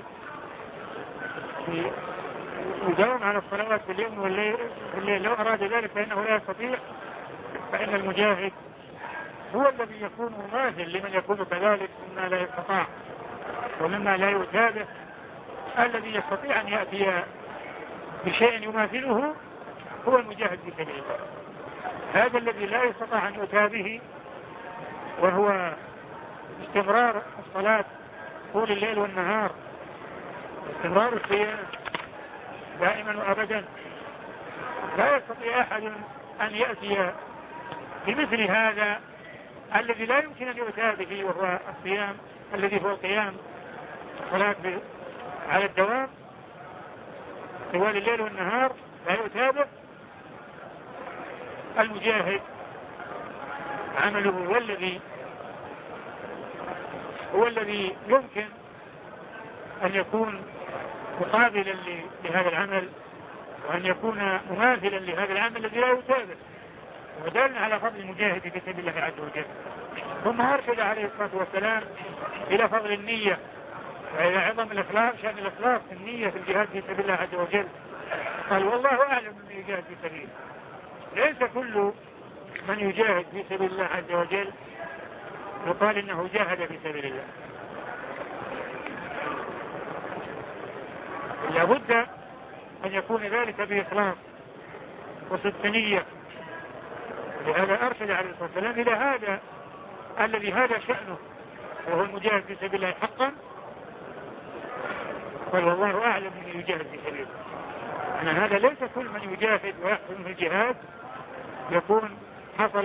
يداوم على الصلوات في اليوم والليل لو أراد ذلك فإنه لا يستطيع، فإن المجاهد هو الذي يكون مماثل لمن يكون كذلك مما لا يستطاع ومما لا يتابع. الذي يستطيع أن يأتي بشيء يماثله هو المجاهد في سبيل الله. هذا الذي لا يستطيع أن يؤتى به وهو استمرار الصلاة طول الليل والنهار، استمرار الصيام دائما وأبدا، لا يستطيع أحد أن يأتي بمثل هذا الذي لا يمكن أن يؤتى به، وهو الصيام الذي هو القيام الصلاة على الدوام طوال الليل والنهار لا يؤتى به. المجاهد عمله هو الذي يمكن أن يكون مقابلا لهذا العمل، وأن يكون مماثلا لهذا العمل الذي لا يتابع، ودلنا على فضل المجاهد في سبيل الله عز وجل. ثم أرشد عليه الصلاة والسلام إلى فضل النية وإلى عظم الإخلاص، شأن الإخلاص في النية في الجهاد في سبيل الله عز وجل. قال: والله أعلم من يجاهد في سبيله. ليس كل من يجاهد في سبيل الله عز وجل يقال إنه جاهد في سبيل الله، لابد أن يكون ذلك بإخلاص وصدق نية. لهذا أرشد عليه الصلاة والسلام إلى هذا الذي هذا شأنه وهو المجاهد في سبيل الله حقا. قال: والله أعلم من يجاهد في سبيله. أن هذا ليس كل من يجاهد ويحسن في الجهاد يكون حصل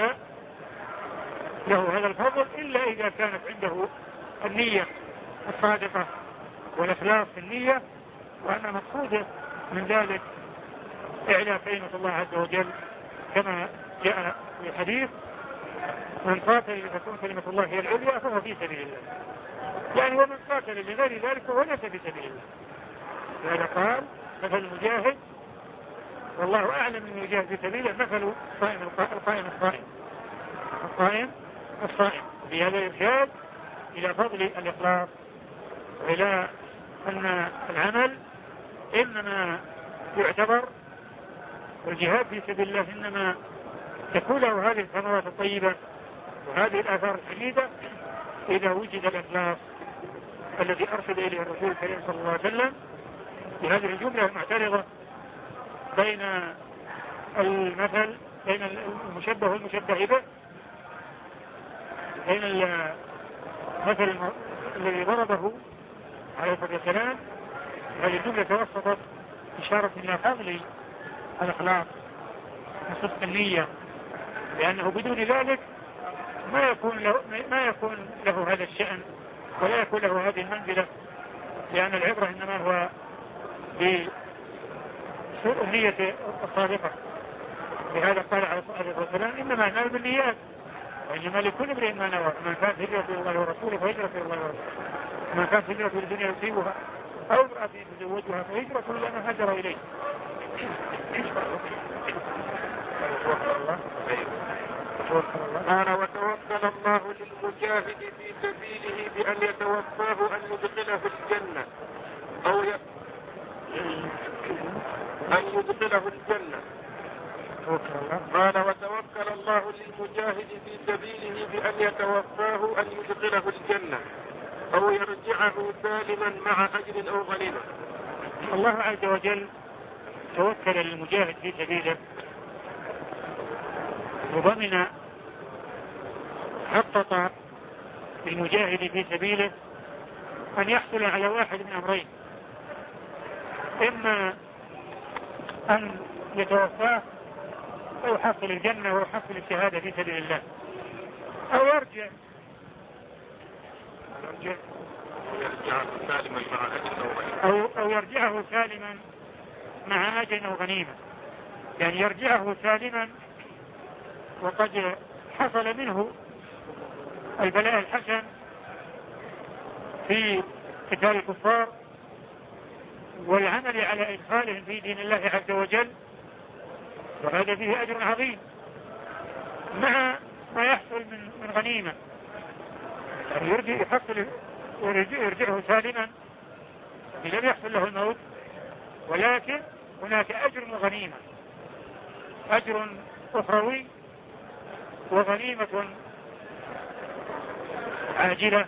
له هذا الفضل إلا إذا كانت عنده النية الصادقة والإخلاص في النية، وأن مقصوده من ذلك إعلاء كلمة الله عز وجل كما جاء في الحديث: من قاتل لتكون كلمة الله هي العليا فهو في سبيل الله. يعني ومن قاتل لغير ذلك فهو ليس في سبيل الله. لهذا قال: مثل المجاهد والله أعلم من يجاهد في سبيله مثل الصائم بهذا الإرشاد إلى فضل الإخلاص وإلى أن العمل إنما يعتبر والجهاد في سبيل الله إنما تكون له هذه الثمرات الطيبة وهذه الآثار الحميدة إذا وجد الإخلاص الذي أرشد إليه الرسول الكريم صلى الله عليه وسلم بهذه الجملة المعترضة بين المثل بين المشبه والمشبه به، بين المثل الذي ضربه عليه الصلاة والسلام. هذه الجملة توسطت إشارة إلى فضل الإخلاص وصدق النية، لأنه بدون ذلك ما يكون له هذا الشأن ولا يكون له هذه المنزلة، لأن العبرة إنما هو بسوء النية الصادقة. لهذا قال عليه الصلاة والسلام إنما الأعمال بالنيات وإنما لكل امرئ ما نوى، من كانت هجرته إلى الله ورسوله فهجرته إلى الله ورسوله، من كانت هجرته للدنيا يصيبها أو امرأة يتزوجها فهجرته إلى ما هاجر إليه. قال وتوكل الله للمجاهد في سبيله بأن يتوفاه أن يدخله الجنة أو أن يدخله الجنة. قال وتوكل الله للمجاهد في سبيله بأن يتوفاه أن يدخله الجنة أو يرجعه سالما مع أجر أو غنيمة. الله عز وجل توكل للمجاهد في سبيله وضمن حقق للمجاهد في سبيله أن يحصل على واحد من أمرين: إما أن يتوفاه أو يحصل الجنة ويحصل الشهادة في سبيل الله، أو يرجع سالما مع أجر أو يرجعه سالما مع أجر أو غنيمة. يعني يرجعه سالما وقد حصل منه البلاء الحسن في قتال الكفار والعمل على إدخالهم في دين الله عز وجل، وهذا فيه أجر عظيم مع ما يحصل من غنيمة. يعني يرجعه سالما لم يحصل له الموت، ولكن هناك أجر وغنيمة، أجر أخروي وغنيمة عاجلة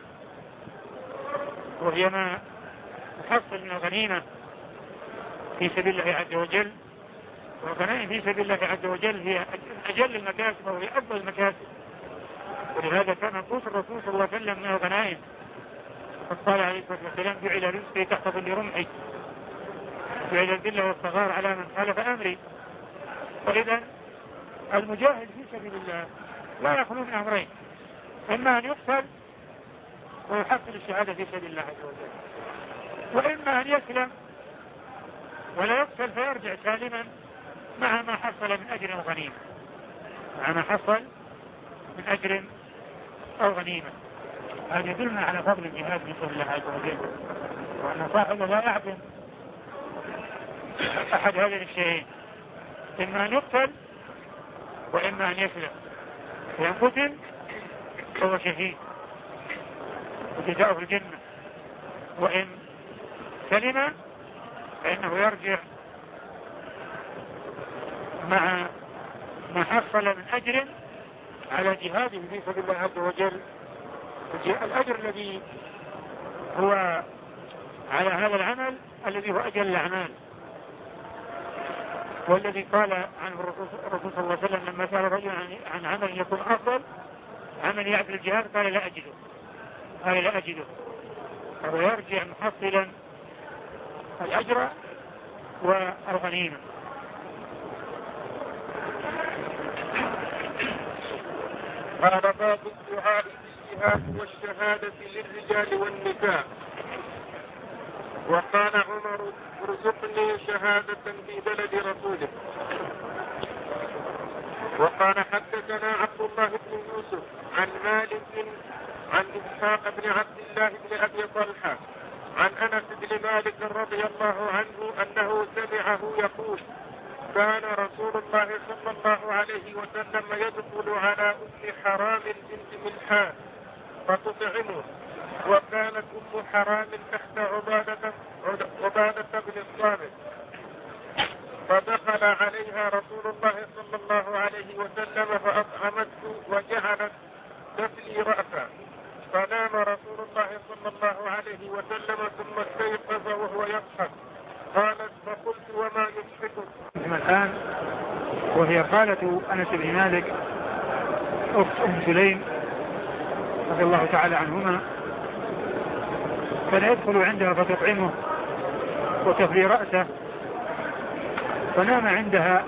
وهي ما تحصل من الغنيمة في سبيل الله عز وجل. والغنائم في سبيل الله عز وجل هي أجل المكاسب وهي أفضل المكاسب، ولهذا كان نصوص الرسول صلى الله عليه وسلم من الغنائم، قد قال عليه الصلاة والسلام جعل رزقي تحت ظل رمحي جعل الذل والصغار على من خالف أمري. فإذا المجاهد في سبيل الله لا يخلو من أمرين: إما أن يقتل ويحصل الشهادة في سبيل الله عز وجل، وإما أن يسلم ولا يقتل فيرجع سالما مع ما حصل من أجر أو غنيمة، مع ما حصل من أجر أو غنيمة. هذا يدلنا على فضل الجهاد في سبيل الله عز وجل، وأن صاحبه لا يعدم أحد هذين الشيئين: إما أن يقتل وإما أن يسلم. فإن قتل فهو شهيد وجزاؤه في الجنة، وإن سلم فإنه يرجع مع ما حصل من أجر على جهاده في سبيل الله عز وجل، الأجر الذي هو على هذا العمل الذي هو أجل الأعمال، والذي قال عنه الرسول صلى الله عليه وسلم لما سأل رجل عن عمل يكون أفضل عمل يعدل الجهاد قال لا أجده، فهو يرجع محصلا الأجر والغنيمة. قال باب الدعاء بالجهاد والشهادة للرجال والنساء. وقال عمر ارزقني شهادة في بلد رسوله. وقال حدثنا عبد الله بن يوسف عن مالك عن إسحاق بن عبد الله بن أبي طلحة عن أنس بن مالك رضي الله عنه أنه سمعه يقول وكان رسول الله صلى الله عليه وسلم يدخل على أم حرام بنت ملحان فتطعمه، وكانت أم حرام تحت عبادة بن الصامت، فدخل عليها رسول الله صلى الله عليه وسلم فأطعمته وجعلت تفلي رأسه، فنام رسول الله صلى الله عليه وسلم ثم استيقظ وهو يضحك. قالت فقلت وما يضحكك؟ الآن وهي خالة أنس بن مالك أخت أم سليم رضي الله تعالى عنهما، كان يدخل عندها فتطعمه وتفلي رأسه، فنام عندها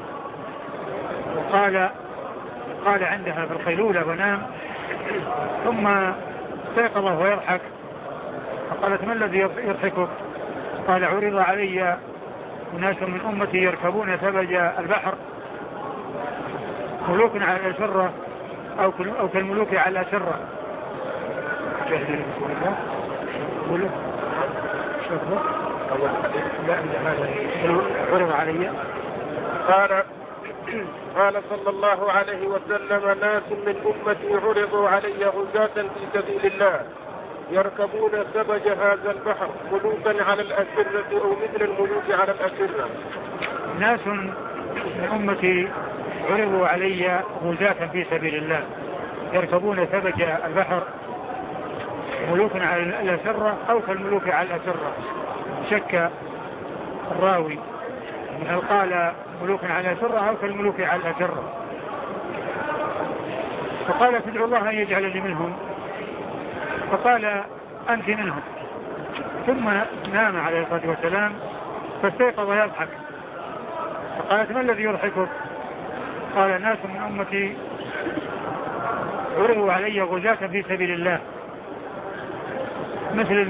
قال عندها في القيلولة ونام، ثم استيقظ وهو يضحك، فقالت ما الذي يضحكك؟ قال عرض علي ناس من أمتي يركبون ثبج البحر ملوك على الأسرة أو كالملوك على الأسرة. عرض علي قال صلى الله عليه وسلم ناس من أمتي عرضوا علي غزاة في سبيل الله يركبون ثبج هذا البحر ملوكا على الأسرة أو مثل الملوك على الأسرة. ناس من أمتي عرضوا علي غزاة في سبيل الله يركبون ثبج البحر ملوكا على الأسرة أو كالملوك على الأسرة. شك الراوي هل قال ملوكا على الأسرة أو كالملوك على الأسرة، فقال تدعو الله أن يجعلني منهم، فقال أنت منهم، ثم نام عليه الصلاة والسلام فاستيقظ يضحك، فقالت ما الذي يضحكك؟ قال ناس من أمتي عرضوا علي غزاة في سبيل الله مثل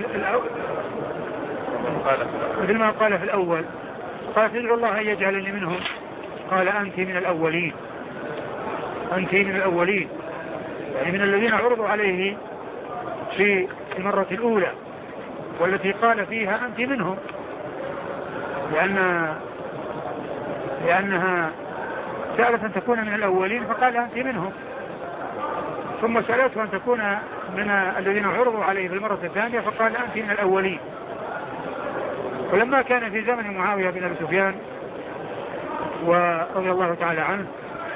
ما قال في الأول، قال تدعو الله أن يجعلني منهم، قال أنت من الأولين، أنت من الأولين، يعني من الذين عرضوا عليه في المرة الأولى والتي قال فيها أنت منهم، لأنها سألت أن تكون من الأولين فقال أنت منهم، ثم سألته أن تكون من الذين عرضوا عليه في المرة الثانية فقال أنت من الأولين. ولما كان في زمن معاوية بن أبي سفيان ورضي الله تعالى عنه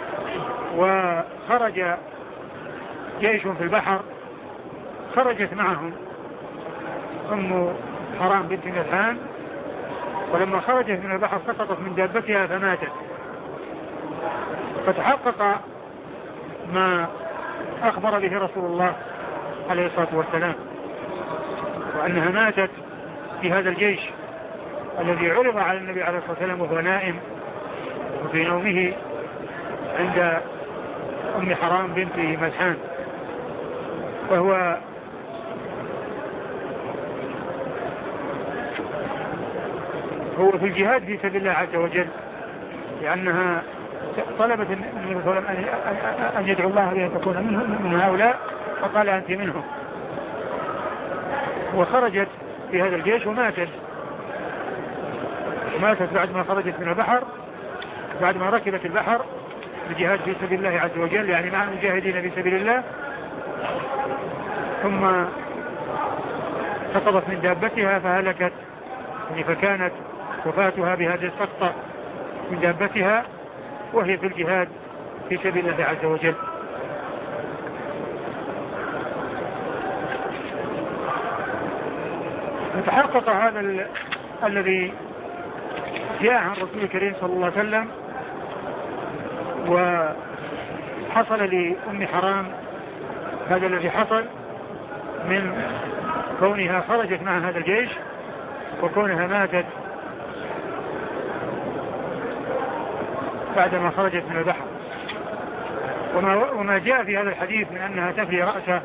وخرج جيش في البحر خرجت معهم أم حرام بنت ملحان، ولما خرجت من البحر سقطت من دابتها فماتت، فتحقق ما أخبر به رسول الله عليه الصلاة والسلام وأنها ماتت في هذا الجيش الذي عرض على النبي عليه الصلاة والسلام وهو نائم وفي نومه عند أم حرام بنت ملحان، وهو في الجهاد في سبيل الله عز وجل، لأنها طلبت النبي صلى الله عليه وسلم أن يدعو الله بأن تكون من هؤلاء، فقال أنت منهم، وخرجت في هذا الجيش وماتت بعد ما خرجت من البحر، بعد ما ركبت البحر الجهاد في سبيل الله عز وجل، يعني مع المجاهدين في سبيل الله، ثم سقطت من دابتها فهلكت، يعني فكانت وفاتها بهذه السقطة من دابتها وهي في الجهاد في سبيل الله عز وجل. فتحقق هذا الذي جاء عن رسول الكريم صلى الله عليه وسلم، وحصل لأم حرام هذا الذي حصل من كونها خرجت مع هذا الجيش وكونها ماتت بعدما خرجت من البحر. وما جاء في هذا الحديث من أنها تفلي رأسه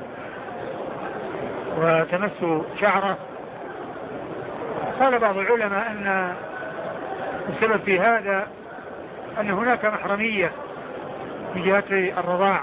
وتمس شعره، قال بعض العلماء أن السبب في هذا أن هناك محرمية من جهة الرضاع،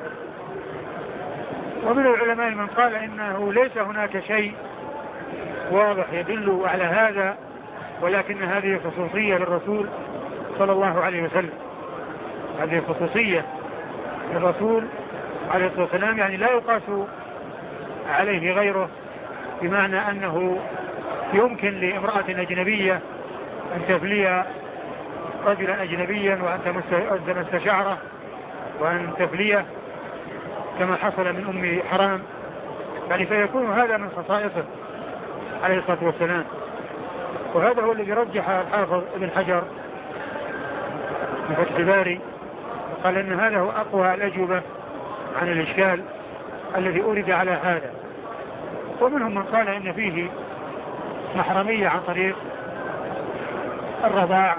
ومن العلماء من قال إنه ليس هناك شيء واضح يدل على هذا، ولكن هذه خصوصية للرسول صلى الله عليه وسلم. هذه خصوصية للرسول عليه الصلاة والسلام، يعني لا يقاس عليه غيره، بمعنى أنه يمكن لامرأة أجنبية أن تفلي رجلا أجنبيا وأن تمس شعره وأن تفليه كما حصل من أم حرام، يعني فيكون هذا من خصائصه عليه الصلاة والسلام. وهذا هو الذي رجح الحافظ ابن حجر في فتح الباري، وقال أن هذا هو أقوى الأجوبة عن الإشكال الذي أورد على هذا. ومنهم من قال إن فيه محرمية عن طريق الرضاع،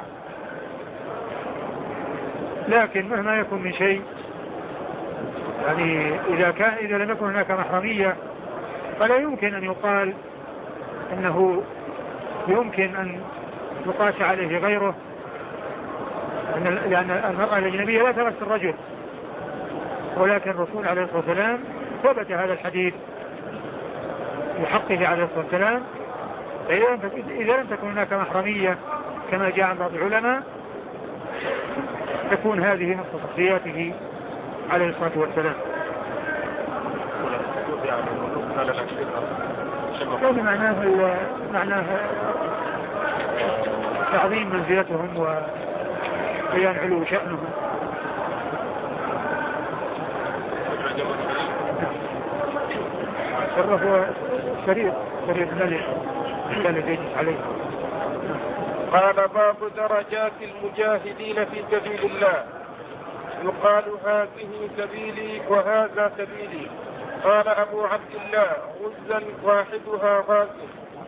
لكن مهما يكون من شيء، يعني إذا لم يكن هناك محرمية فلا يمكن أن يقال أنه يمكن أن يقاس عليه غيره، لأن المرأة الأجنبية لا تمس الرجل، ولكن الرسول عليه الصلاة والسلام ثبت هذا الحديث في حقه عليه الصلاة والسلام. إذا لم تكن هناك محرمية كما جاء عن بعض العلماء تكون هذه من خصوصياته عليه الصلاة والسلام. كان معناه تعظيم منزلتهم وبيان علو شأنهم. الشرف هو شريط الملك يجلس عليه. قال باب درجات المجاهدين في سبيل الله. يقال هذه سبيلي وهذا سبيلي. قال أبو عبد الله غزا واحدها غازٍ.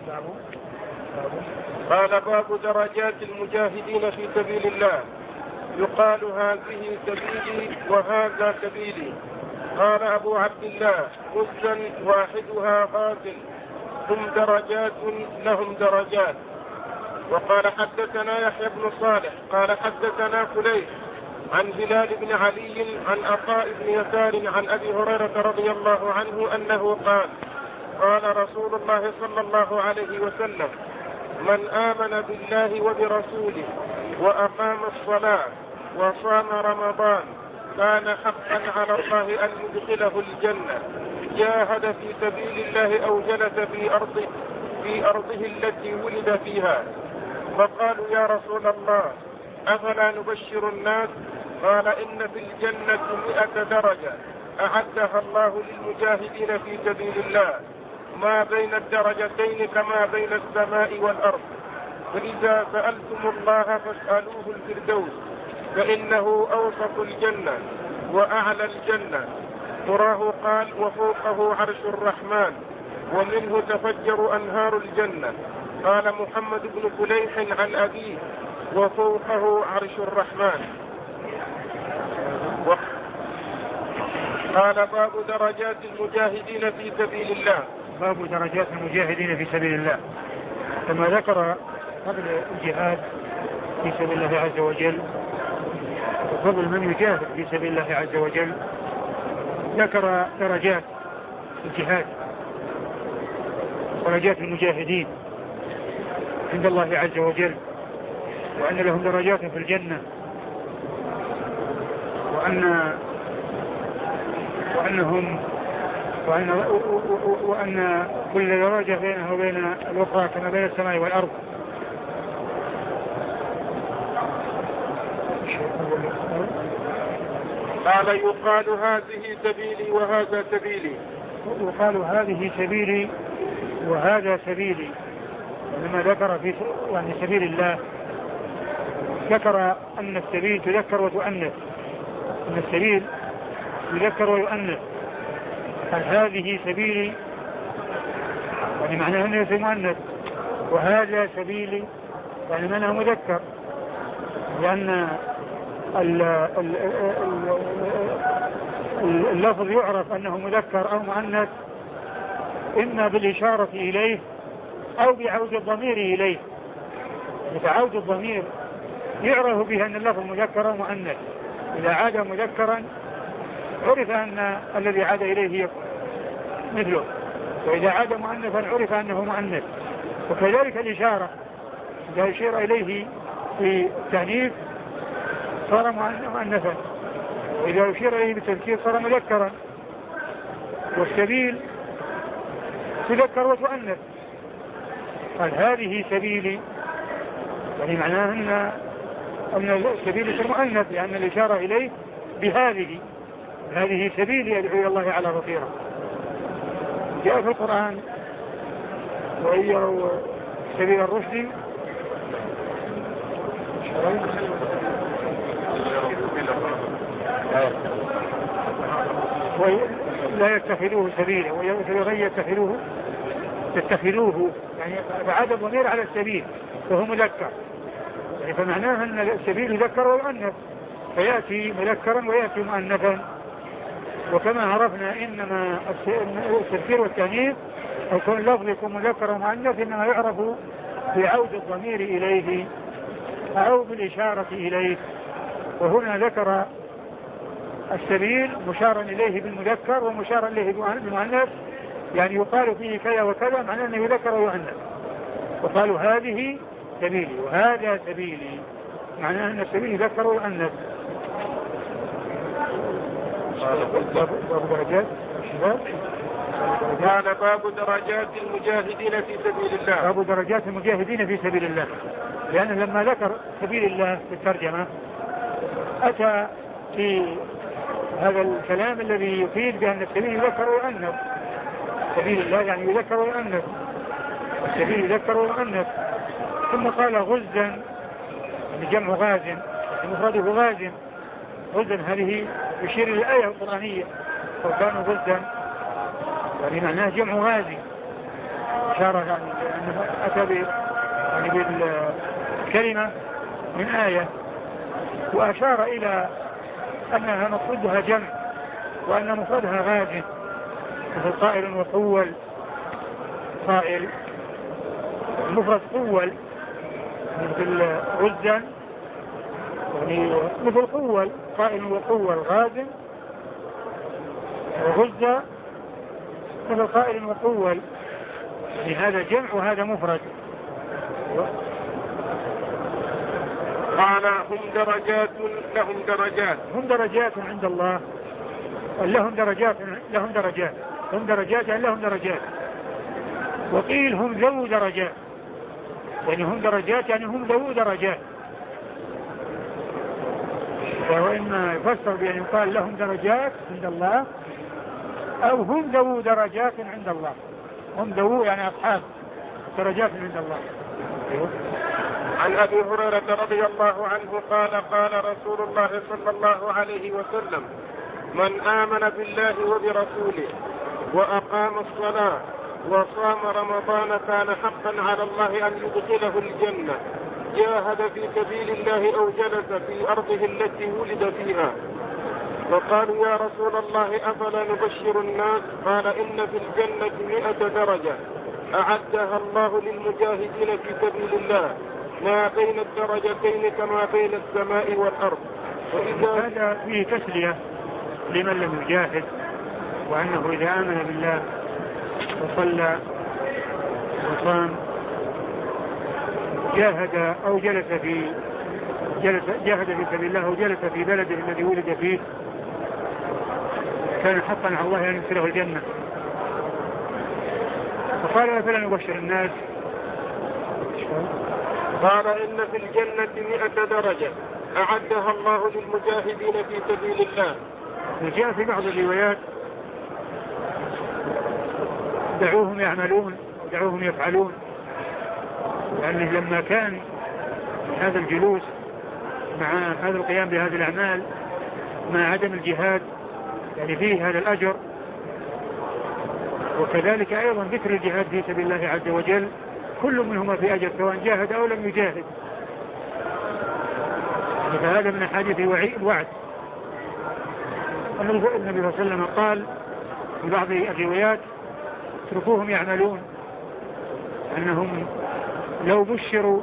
قال باب درجات المجاهدين في سبيل الله. يقال هذه سبيلي وهذا سبيلي. قال أبو عبد الله غزا واحدها غازٍ، هم درجات لهم درجات. وقال حدثنا يحيى بن صالح قال حدثنا فليح عن هلال بن علي عن عطاء بن يسار عن أبي هريرة رضي الله عنه أنه قال قال رسول الله صلى الله عليه وسلم: من آمن بالله وبرسوله وأقام الصلاة وصام رمضان كان حقا على الله أن يدخله الجنة، جاهد في سبيل الله أو جلس في أرضه التي ولد فيها. فقالوا: يا رسول الله أفلا نبشر الناس؟ قال: إن في الجنة 100 درجة أعدها الله للمجاهدين في سبيل الله، ما بين الدرجتين كما بين السماء والأرض. فإذا سألتم الله فاسألوه الفردوس، فإنه أوسط الجنة وأعلى الجنة. تراه قال: وفوقه عرش الرحمن ومنه تفجر أنهار الجنة. قال محمد بن فليح عن أبيه: وفوقه عرش الرحمن. قال باب درجات المجاهدين في سبيل الله. باب درجات المجاهدين في سبيل الله، كما ذكر قبل الجهاد في سبيل الله عز وجل وفضل من يجاهد في سبيل الله عز وجل، ذكر درجات الجهاد، درجات المجاهدين عند الله عز وجل، وأن لهم درجات في الجنة، وأن كل درجة بينها وبين الأخرى كما بين السماء والأرض. قال: يقال هذه سبيلي وهذا سبيلي. يقال هذه سبيلي وهذا سبيلي، لما ذكر في يعني سبيل الله ذكر أن السبيل تذكر وتؤنث، أن السبيل يذكر ويؤنث. هذه سبيلي يعني معناه أنه مؤنث، وهذا سبيلي يعني معناه مذكر، لأن اللفظ يعرف أنه مذكر أو مؤنث إما بالإشارة إليه أو بعود الضمير إليه. فعود الضمير يعرف به أن اللفظ مذكر أو مؤنث، إذا عاد مذكرا عرف أن الذي عاد إليه مثله، وإذا عاد مؤنثا عرف أنه مؤنث. وكذلك الإشارة إذا يشير إليه في التأنيث صار مؤنثا، إذا أشير إليه بالتذكير صار مذكرا. والسبيل تذكر وتؤنث، قال هذه سبيلي، يعني معناه أن السبيل يصير مؤنث، لأن الإشارة إليه بهذه، هذه سبيلي أدعو إلى الله على بصيرة. جاء في القرآن وهي سبيل الرشد ولا يتخذوه سبيلا، وغير يتخذوه يعني بعد الضمير على السبيل وهو مذكر، يعني فمعناه أن السبيل يذكر ويؤنث، فيأتي مذكرا ويأتي مؤنثا. وكما عرفنا إنما التذكير والتأنيث أو كون لفظ يكون مذكر ومؤنث إنما يعرف بعود الضمير إليه أو بالإشارة إليه. وهنا ذكر السبيل مشارا إليه بالمذكر ومشارا إليه بالمؤنث، يعني يقال فيه كذا وكذا، معناه أنه يذكر ويؤنث. وقالوا هذه سبيلي وهذا سبيلي، معناه أن السبيل يذكر ويؤنث. قال باب درجات المجاهدين في سبيل الله. باب درجات المجاهدين في سبيل الله، لأنه لما ذكر سبيل الله في الترجمة أتى في هذا الكلام الذي يفيد بأن السبيل يذكر ويؤنث. سبيل الله يعني يذكر ويؤنث، السبيل يذكر ويؤنث. ثم قال غزا بجمع غاز، مفرده غاز. غزا هذه يشير إلى الآية القرآنية وكانوا غزا، يعني معناه جمع غازي، إشارة يعني أنه أتى يعني بالكلمة من آية، وأشار إلى أنها مفردها جمع وأن مفردها غاز، مثل قائل وقول. قائل المفرد قول مثل غزا، يعني مثل قول، قائل وقول غاز، وغزة مثل قائل وقول، يعني هذا جمع وهذا مفرد. قال هم درجات هم درجات عند الله، لهم درجات هم درجات يعني لهم درجات. وقيل هم ذو درجات، يعني هم درجات يعني هم ذو درجات. وإما يفسر بأن يقال لهم درجات عند الله أو هم ذو درجات عند الله. هم ذو يعني أصحاب درجات عند الله. عن أبي هريرة رضي الله عنه قال قال رسول الله صلى الله عليه وسلم: من آمن بالله وبرسوله وأقام الصلاة وصام رمضان كان حقا على الله أن يدخله الجنة، جاهد في سبيل الله أو جلس في أرضه التي ولد فيها. وقالوا يا رسول الله أفلا نبشر الناس؟ قال إن في الجنة 100 درجة أعدها الله للمجاهدين في سبيل الله، ما بين الدرجتين كما بين السماء والأرض. هذا فيه تسلية لمن لم يجاهد، وأنه إذا آمن بالله وصلى وصام جاهد أو جاهد في سبيل الله وجلس في بلده الذي ولد فيه كان حقا على الله أن يدخله الجنة. فقال فلا نبشر الناس؟ قال إن في الجنة 100 درجة أعدها الله للمجاهدين في سبيل الله. وجاء في بعض الروايات دعوهم يعملون ودعوهم يفعلون، لأنه لما كان هذا الجلوس مع هذا القيام بهذه الأعمال مع عدم الجهاد يعني فيه هذا الأجر، وكذلك أيضا ذكر الجهاد في سبيل الله عز وجل كل منهما في أجر سواء جاهد أو لم يجاهد. فهذا من أحاديث الوعد. النبي صلى الله عليه وسلم قال في بعض الروايات اتركوهم يعملون، أنهم لو بشروا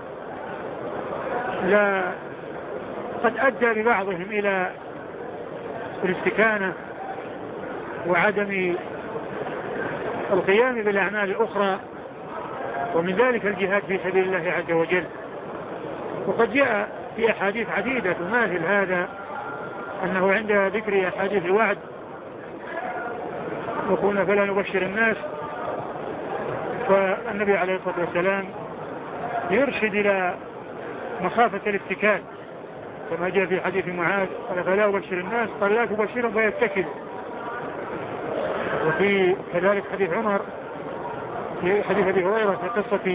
لا قد أدى ببعضهم إلى الاستكانة وعدم القيام بالأعمال الأخرى، ومن ذلك الجهاد في سبيل الله عز وجل. وقد جاء في أحاديث عديدة تماثل هذا، أنه عند ذكر أحاديث الوعد وقلنا فلا نبشر الناس، فالنبي عليه الصلاة والسلام يرشد إلى مخافة الاتكال كما جاء في حديث معاذ قال فلا أبشر الناس، قال لا تبشرهم فيتكل. وفي كذلك حديث عمر في حديث أبي هريرة في قصة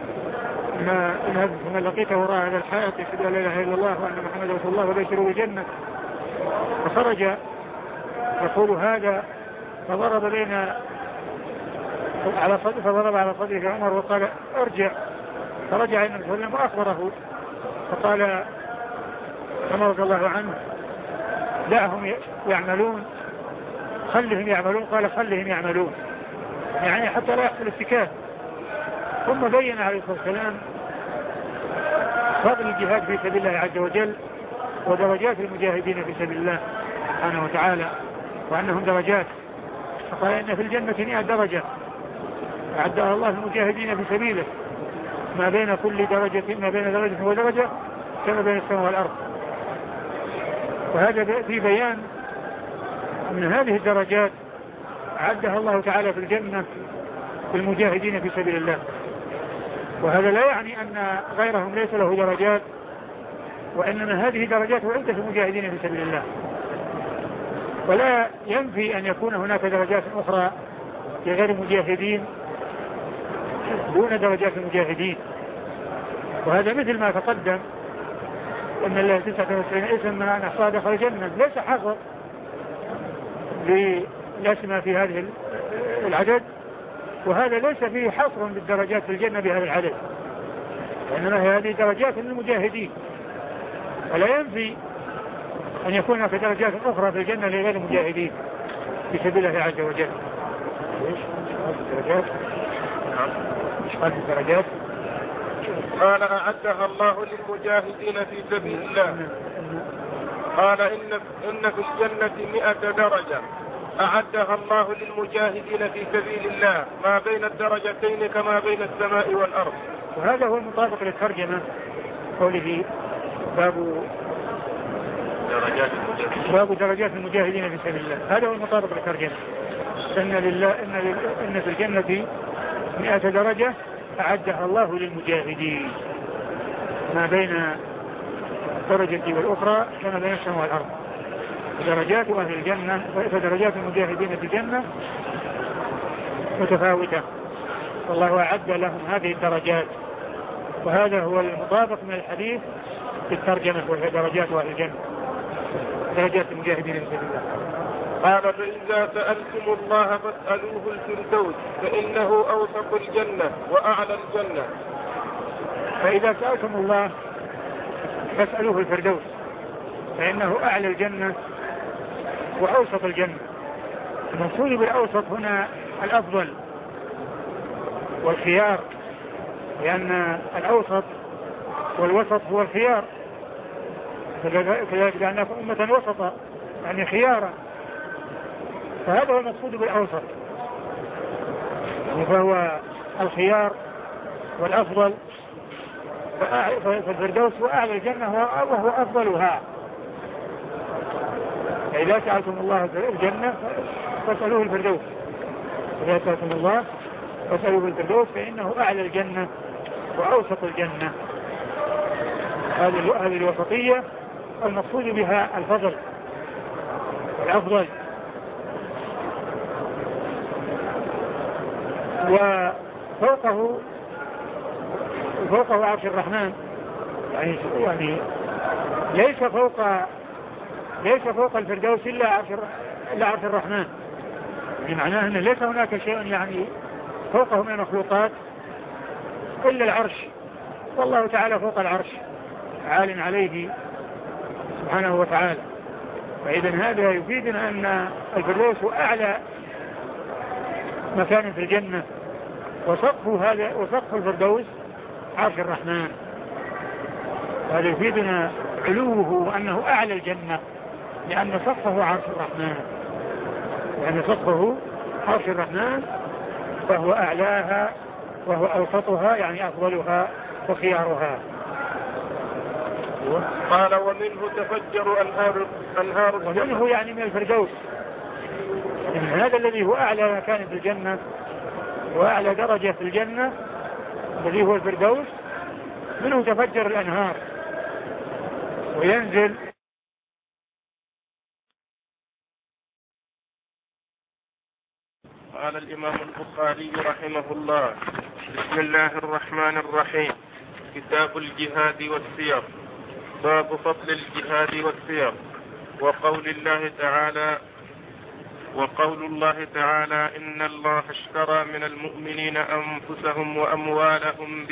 ما لقيته وراء هذا الحائط يشهد أن لا إله إلا الله وأن محمدا رسول الله وبشروا بالجنة، فخرج يقول هذا فضرب على صدره عمر وقال ارجع، فرجع النبي صلى الله عليه وسلم وأخبره فقال عمر رضي الله عنه دعهم يعملون خلهم يعملون، قال خلهم يعملون يعني حتى لا يحصل اتكال. ثم بين عليه الصلاة والسلام فضل الجهاد في سبيل الله عز وجل ودرجات المجاهدين في سبيل الله سبحانه وتعالى وأنهم درجات، فقال إن في الجنة 100 درجة أعدها الله للمجاهدين في سبيله ما بين كل درجة ودرجة كما بين السماء والأرض. وهذا في بيان من هذه الدرجات أعدها الله تعالى في الجنة للمجاهدين في سبيل الله. وهذا لا يعني أن غيرهم ليس له درجات، وإنما هذه درجات وعدت المجاهدين في سبيل الله، ولا ينفي أن يكون هناك درجات أخرى لغير المجاهدين دون درجات المجاهدين. وهذا مثل ما تقدم أن الله 99 اسم من أن أحصى دخل الجنة، ليس حصر للأسماء في هذه العدد، وهذا ليس فيه حصر بالدرجات في الجنة بهذا العدد، وإنما هذه درجات للمجاهدين، ولا ينفي أن يكون هناك درجات أخرى في الجنة لغير المجاهدين في سبيل الله عز وجل. الدرجات قال أعدها الله للمجاهدين في سبيل الله. قال إن في الجنة 100 درجة أعدها الله للمجاهدين في سبيل الله ما بين الدرجتين كما بين السماء والأرض. وهذا هو المطابق للترجمة قوله باب درجات المجاهدين في سبيل الله، هذا هو المطابق للترجمة. إن في الجنة 100 درجة أعدها الله للمجاهدين ما بين الدرجة والأخرى كما بين السماء والأرض. درجات أهل الجنة ودرجات المجاهدين في الجنة متفاوتة، والله أعد لهم هذه الدرجات، وهذا هو المطابق من الحديث في الترجمة وهي درجات أهل الجنة درجات المجاهدين في سبيل الله. قال فإذا سألتم الله فاسألوه الفردوس فإنه أوسط الجنة وأعلى الجنة. فإذا سألتم الله فاسألوه الفردوس فإنه أعلى الجنة وأوسط الجنة. المقصود بالأوسط هنا الأفضل والخيار، لأن الأوسط والوسط هو الخيار، كذلك لأنكم أمة وسطا يعني خيارا، فهذا هو المقصود بالأوسط، فهو الخيار والأفضل. فالفردوس هو أعلى الجنة وهو أفضلها. فإذا سألتم الله الجنة فاسألوه الفردوس، إذا سألتم الله فاسألوه الفردوس فإنه أعلى الجنة وأوسط الجنة. هذه الوسطية المقصود بها الفضل والأفضل. وفوقه عرش الرحمن، يعني ليس فوق الفردوس إلا عرش الرحمن، يعني معناه أن ليس هناك شيء يعني فوقه من المخلوقات إلا العرش، والله تعالى فوق العرش عال عليه سبحانه وتعالى. فإذا هذا يفيدنا أن الفردوس هو أعلى مكان في الجنة، وسقف الفردوس عرش الرحمن. هذا يفيدنا علوه وأنه أعلى الجنة، لأن سقفه عرش الرحمن، فهو أعلاها وهو أوسطها يعني أفضلها وخيارها. قال ومنه تفجر أنهار ومنه يعني من الفردوس، يعني هذا الذي هو أعلى مكان في الجنة وأعلى درجة في الجنة الذي هو الفردوس، منه تفجر الأنهار وينزل. قال الإمام البخاري رحمه الله: بسم الله الرحمن الرحيم. كتاب الجهاد والسير. باب فضل الجهاد والسير. وقول الله تعالى إن الله اشترى من المؤمنين أنفسهم وأموالهم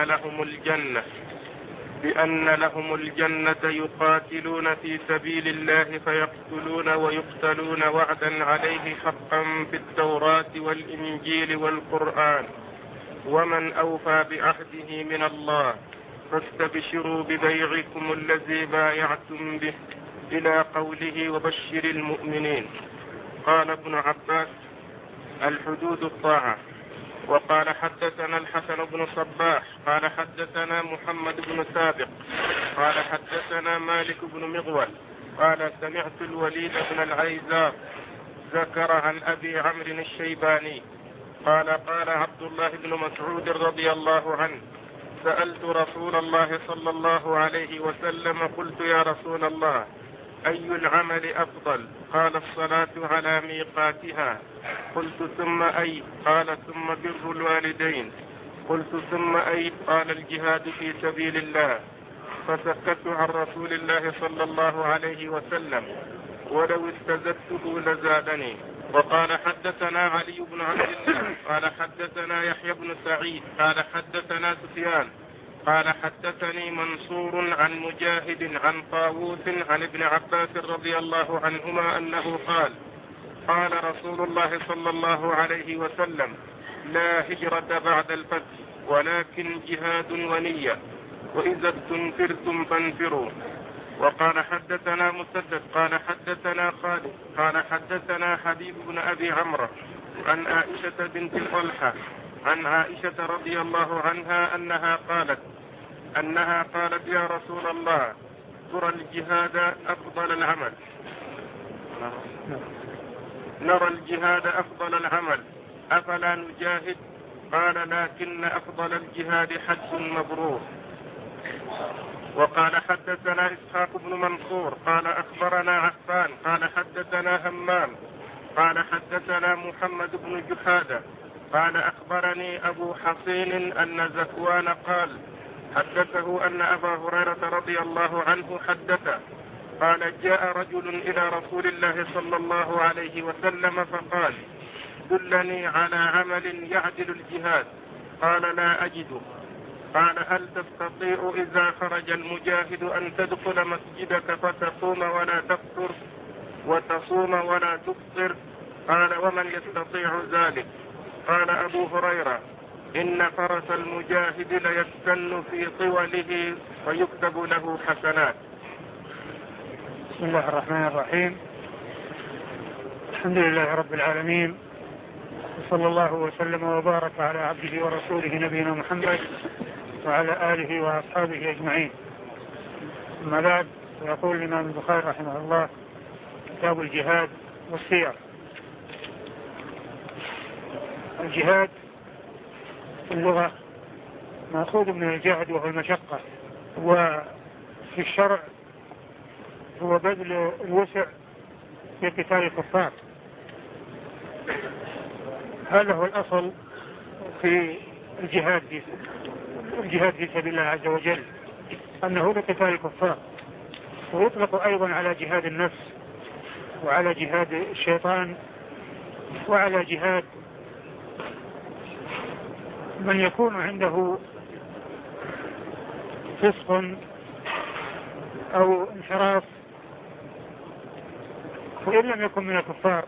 بأن لهم الجنة يقاتلون في سبيل الله فيقتلون ويقتلون وعدا عليه حقا في التوراة والإنجيل والقرآن، ومن أوفى بعهده من الله فاستبشروا ببيعكم الذي بايعتم به، إلى قوله وبشر المؤمنين. قال ابن عباس: الحدود الطاعة. وقال حدثنا الحسن بن صباح قال حدثنا محمد بن سابق قال حدثنا مالك بن مغول قال سمعت الوليد بن العيزار ذكر عن أبي عمرو الشيباني قال قال عبد الله بن مسعود رضي الله عنه: سألت رسول الله صلى الله عليه وسلم قلت: يا رسول الله، أي العمل أفضل؟ قال: الصلاة على ميقاتها. قلت: ثم أي؟ قال: ثم بر الوالدين. قلت: ثم أي؟ قال: الجهاد في سبيل الله. فسكت عن رسول الله صلى الله عليه وسلم، ولو استزدته لزادني. وقال حدثنا علي بن عبد الله قال حدثنا يحيى بن سعيد قال حدثنا سفيان قال حدثني منصور عن مجاهد عن طاووس عن ابن عباس رضي الله عنهما أنه قال: قال رسول الله صلى الله عليه وسلم: لا هجرة بعد الفتح، ولكن جهاد ونية، وإذا استنفرتم فانفروا. وقال حدثنا مسدد قال حدثنا خالد قال حدثنا حبيب بن أبي عمرو عن عائشة بنت طلحة عن عائشة رضي الله عنها أنها قالت: يا رسول الله، نرى الجهاد أفضل العمل، أفلا نجاهد؟ قال: لكن أفضل الجهاد حج مبرور. وقال حدثنا إسحاق بن منصور قال أخبرنا عفان قال حدثنا همام قال حدثنا محمد بن جحادة قال أخبرني أبو حصين أن زكوان قال حدثه أن أبا هريرة رضي الله عنه حدث قال: جاء رجل إلى رسول الله صلى الله عليه وسلم فقال: دلني على عمل يعدل الجهاد. قال: لا أجده. قال: هل تستطيع إذا خرج المجاهد أن تدخل مسجدك فتقوم ولا تفطر وتصوم ولا تفطر؟ قال: ومن يستطيع ذلك؟ قال أبو هريرة: إن فرس المجاهد ليستن في طوله ويكتب له حسنات. بسم الله الرحمن الرحيم. الحمد لله رب العالمين، وصلى الله وسلم وبارك على عبده ورسوله نبينا محمد وعلى آله وأصحابه أجمعين. أما بعد، يقول الإمام البخاري رحمه الله: كتاب الجهاد والسير. الجهاد في اللغة مأخوذ من الجهد وهو المشقة، وفي الشرع هو بذل الوسع في قتال الكفار. هذا هو الأصل في الجهاد في سبيل الله عز وجل، أنه لقتال الكفار، ويطلق أيضا على جهاد النفس وعلى جهاد الشيطان وعلى جهاد من يكون عنده فسق أو انحراف وإن لم يكن من الكفار،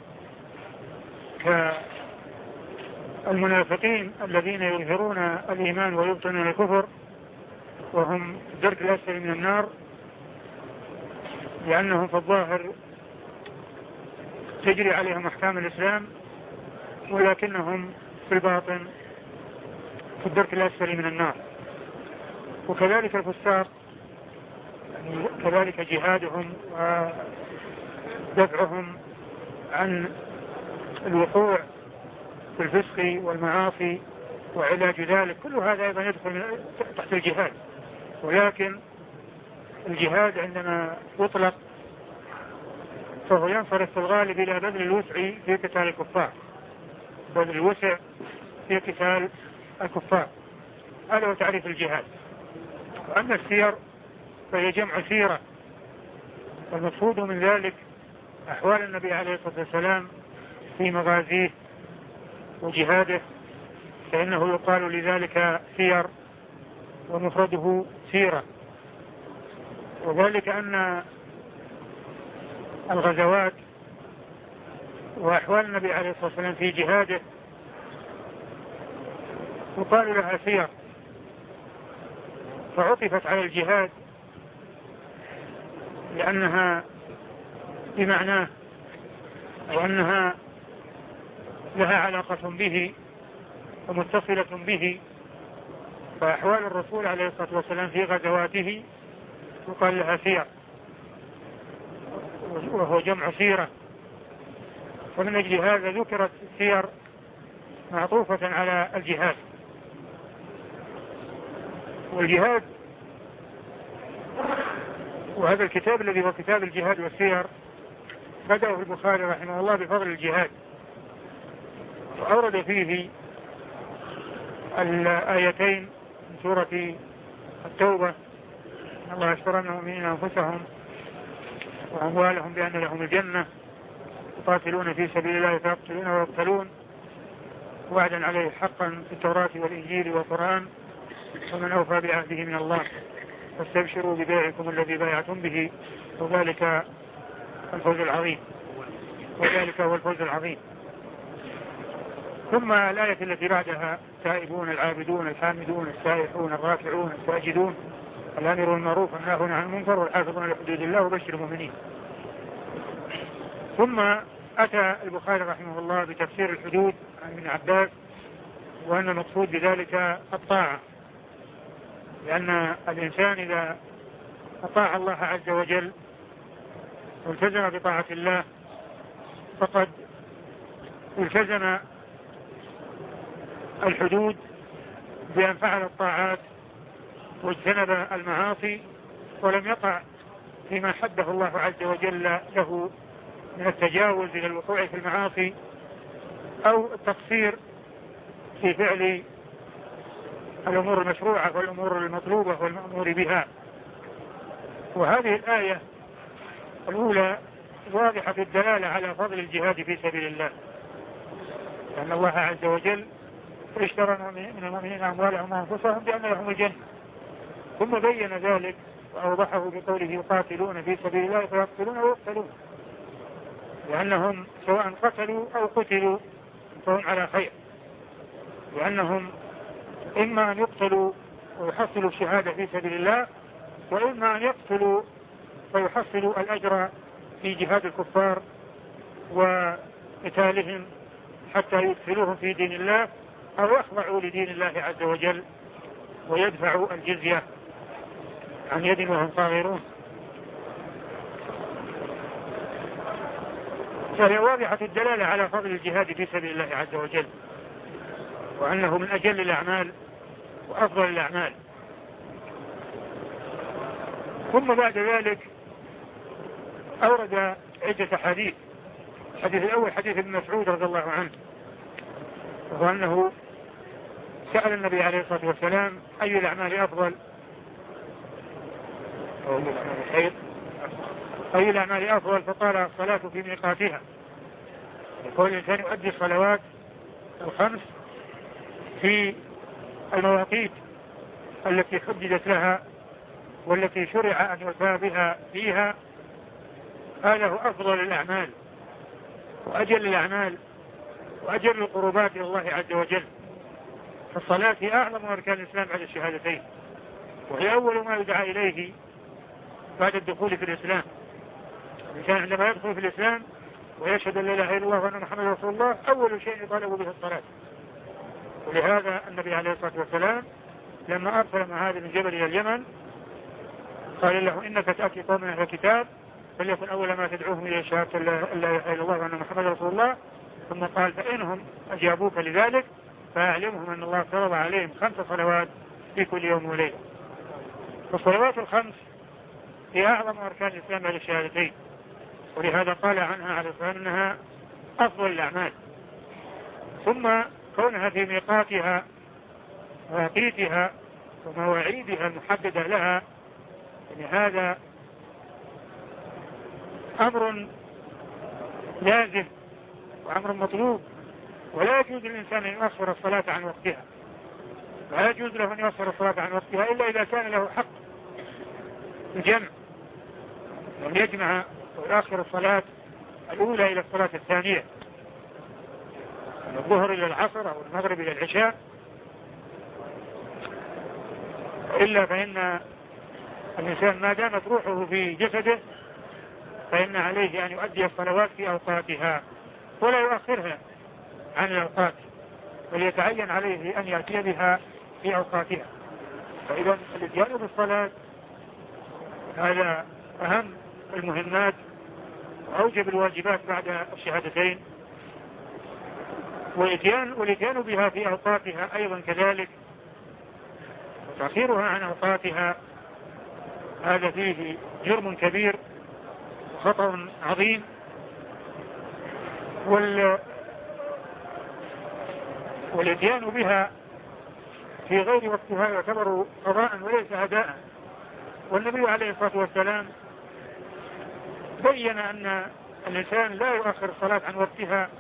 كالمنافقين الذين يظهرون الإيمان ويبطنون الكفر، وهم الدرك الأسفل من النار، لأنهم في الظاهر تجري عليهم أحكام الإسلام، ولكنهم في الباطن في الدرك الأسفل من النار. وكذلك الفساق يعني كذلك جهادهم ودفعهم عن الوقوع في الفسق والمعاصي وعلاج ذلك، كل هذا أيضا يدخل تحت الجهاد. ولكن الجهاد عندما يطلق فهو ينصرف في الغالب إلى بذل الوسع في قتال الكفار، بذل الوسع في قتال الكفار، هذا هو تعريف الجهاد. وأما السير فهي جمع سيرة، والمقصود من ذلك أحوال النبي عليه الصلاة والسلام في مغازيه وجهاده، فإنه يقال لذلك سير ومفرده سيرة. وذلك أن الغزوات وأحوال النبي عليه الصلاة والسلام في جهاده يقال لها سير، فعطفت على الجهاد لأنها بمعناه وأنها لها علاقة به ومتصلة به. فأحوال الرسول عليه الصلاة والسلام في غزواته يقال لها سير، وهو جمع سيرة. ومن أجل هذا ذكرت السير معطوفة على الجهاد. والجهاد، وهذا الكتاب الذي هو كتاب الجهاد والسير بدأه البخاري رحمه الله بفضل الجهاد، وأورد فيه الآيتين من سورة التوبة: إن الله اشترى من المؤمنين أنفسهم وأموالهم بأن لهم الجنة يقاتلون في سبيل الله فيقتلون ويقتلون وعدا عليه حقا في التوراة والإنجيل والقرآن ومن أوفى بعهده من الله فاستبشروا ببيعكم الذي بايعتم به وذلك الفوز العظيم. وذلك هو الفوز العظيم. ثم الآية التي بعدها: التائبون العابدون الحامدون السائحون الراكعون الساجدون الآمرون بالمعروف والناهون عن المنكر والحافظون لحدود الله وبشر المؤمنين. ثم أتى البخاري رحمه الله بتفسير الحدود عن ابن عباس، وأن المقصود بذلك الطاعة، لأن الإنسان إذا أطاع الله عز وجل والتزم بطاعة الله فقد التزم الحدود بأن فعل الطاعات واجتنب المعاصي، ولم يقع فيما حده الله عز وجل له من التجاوز إلى الوقوع في المعاصي أو التقصير في فعل الأمور المشروعة والأمور المطلوبة والمأمور بها. وهذه الآية الأولى واضحة الدلالة على فضل الجهاد في سبيل الله، لأن الله عز وجل اشترى من المؤمنين أموالهم وأنفسهم بأن لهم الجنة، ثم بين ذلك وأوضحه بقوله يقاتلون في سبيل الله فيقتلون ويقتلون، لأنهم سواء قتلوا أو قتلوا فهم على خير، لأنهم إما أن يقتلوا ويحصلوا الشهادة في سبيل الله، وإما أن يقتلوا فيحصلوا الأجر في جهاد الكفار وقتالهم حتى يدخلوهم في دين الله أو يخضعوا لدين الله عز وجل ويدفعوا الجزية عن يد وهم صاغرون. فهي واضحة الدلالة على فضل الجهاد في سبيل الله عز وجل، وأنه من أجل الأعمال وأفضل الأعمال. ثم بعد ذلك أورد عدة حديث. الحديث الأول حديث ابن مسعود رضي الله عنه، وهو أنه سأل النبي عليه الصلاة والسلام أي الأعمال أفضل، أي الأعمال أفضل، فقال الصلاة في ميقاتها. يقول الإنسان يؤدي الصلوات الخمس في المواقيت التي حددت لها والتي شرع أن يوفى بها فيها، هذا هو أفضل الأعمال وأجل الأعمال وأجل القربات إلى الله عز وجل. فالصلاة هي أعظم أركان الإسلام بعد الشهادتين، وهي أول ما يدعى إليه بعد الدخول في الإسلام. الإنسان عندما يدخل في الإسلام ويشهد أن لا إله إلا الله وأن محمد رسول الله أول شيء يطالب به الصلاة. ولهذا النبي عليه الصلاة والسلام لما أرسل معاذ بن جبل إلى اليمن قال له إنك تأتي قوم أهل الكتاب فليكن أول ما تدعوهم إلى شهادة لا إله إلا الله وأن محمد رسول الله. ثم قال فإنهم أجابوك لذلك فأعلمهم أن الله فرض عليهم 5 صلوات في كل يوم وليلة. فالصلوات الخمس هي أعظم أركان الإسلام بعد الشهادتين، ولهذا قال عنها عليه الصلاة والسلام أنها أفضل الأعمال. ثم كونها في ميقاتها وتوقيتها ومواعيدها المحددة لها، يعني هذا أمر لازم وأمر مطلوب، ولا يجوز للإنسان أن يؤخر الصلاة عن وقتها، ولا يجوز له أن يؤخر الصلاة عن وقتها إلا إذا كان له حق الجمع، وأن يجمع ويؤخر الصلاة الأولى إلى الصلاة الثانية، من الظهر إلى العصر أو المغرب إلى العشاء. إلا فإن الإنسان ما دامت روحه في جسده فإن عليه أن يؤدي الصلوات في أوقاتها ولا يؤخرها عن الأوقات، بل يتعين عليه أن يأتي بها في أوقاتها. فإذا الاتيان بالصلاة هذا أهم المهمات وأوجب الواجبات بعد الشهادتين، والاتيان بها في أوقاتها أيضا كذلك، وتأخيرها عن أوقاتها هذا فيه جرم كبير وخطأ عظيم. والاتيان بها في غير وقتها يعتبر قضاء وليس أداء. والنبي عليه الصلاة والسلام بين أن الإنسان لا يؤخر الصلاة عن وقتها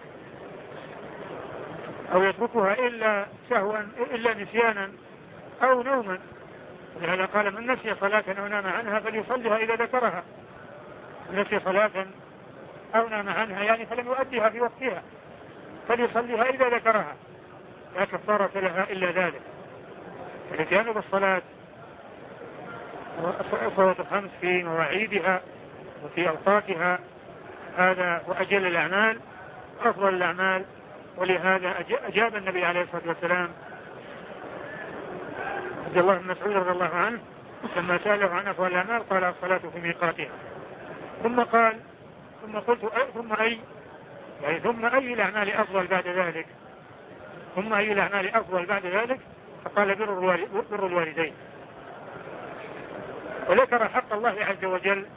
أو يتركها إلا سهوا إلا نسيانا أو نوما، ولهذا قال من نسي صلاة أو نام عنها فليصليها إذا ذكرها. من نسي صلاة أو نام عنها يعني فلم يؤديها في وقتها فليصليها إذا ذكرها، لا كفارة لها إلا ذلك. فالاتيان بالصلاة الصلاة الخمس في مواعيدها وفي أوقاتها هذا وأجل الأعمال أفضل الأعمال. ولهذا أجاب النبي عليه الصلاة والسلام عبد الله بن مسعود رضي الله عنه لما سأله عن أفضل الأعمال قال الصلاة في ميقاتها. ثم قال ثم قلت ثم أي الأعمال أفضل بعد ذلك؟ ثم أي الأعمال أفضل بعد ذلك؟ فقال بر الوالدين. وذكر حق الله عز وجل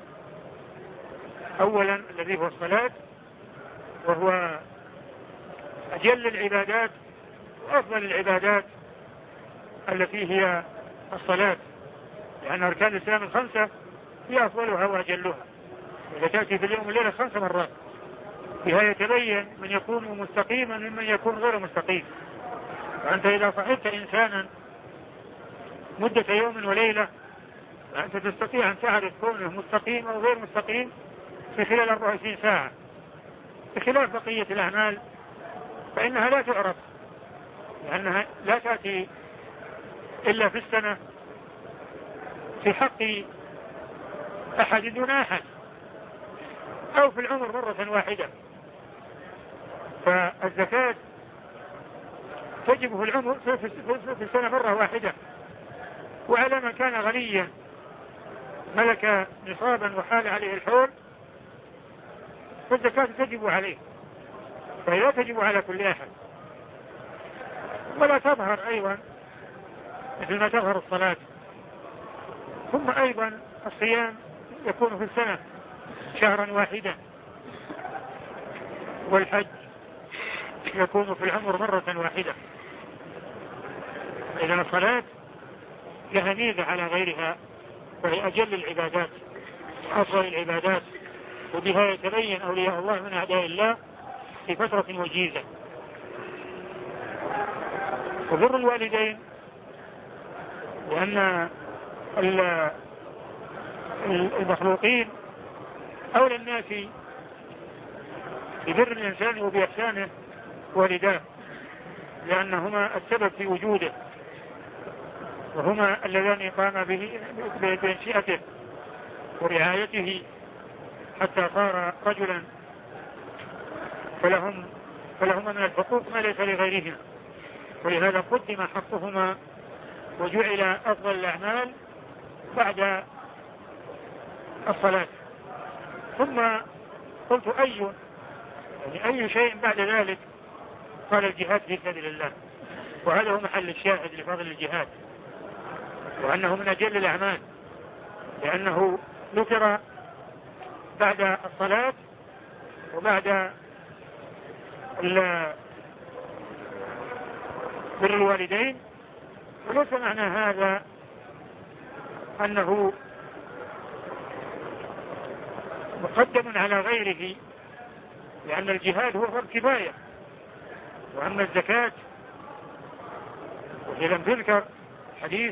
أولا الذي هو الصلاة، وهو أجل العبادات وأفضل العبادات التي هي الصلاة، لأن أركان الإسلام الخمسة هي أفضلها وأجلها، إذا تأتي في اليوم والليلة 5 مرات بها يتبين من يكون مستقيما ممن يكون غير مستقيم. فأنت إذا صحبت إنسانا مدة يوم وليلة فأنت تستطيع أن تعرف كونه مستقيم أو غير مستقيم في خلال 24 ساعة، بخلاف بقية الأعمال فإنها لا تعرف، لأنها لا تأتي إلا في السنة في حق أحد دون أحد، أو في العمر مرة واحدة. فالزكاة تجب في العمر في السنة مرة واحدة، وعلى من كان غنيا ملك نصابا وحال عليه الحول فالزكاة تجب عليه، فهي لا تجب على كل أحد، ولا تظهر أيضا مثل ما تظهر الصلاة. ثم أيضا الصيام يكون في السنة شهرا واحدا، والحج يكون في العمر مرة واحدة. إذا الصلاة لها ميزة على غيرها، وهي أجل العبادات أفضل العبادات، وبها يتبين أولياء الله من أعداء الله في فترة وجيزة. وبر الوالدين لأن المخلوقين أولى الناس ببر الإنسان وبإحسانه والداه، لأنهما السبب في وجوده، وهما اللذان قام به بتنشئته ورعايته حتى صار رجلا، فلهما من الحقوق ما ليس لغيرهما، ولهذا قدم حقهما وجعل أفضل الأعمال بعد الصلاة. ثم قلت أي شيء بعد ذلك؟ قال الجهاد في سبيل الله. وهذا هو محل الشاهد لفضل الجهاد، وأنه من أجل الأعمال، لأنه ذكر بعد الصلاة وبعد بر الوالدين. وليس معنى هذا أنه مقدم على غيره، لأن الجهاد هو فرض كفاية. وأما الزكاة وهي لم تذكر حديث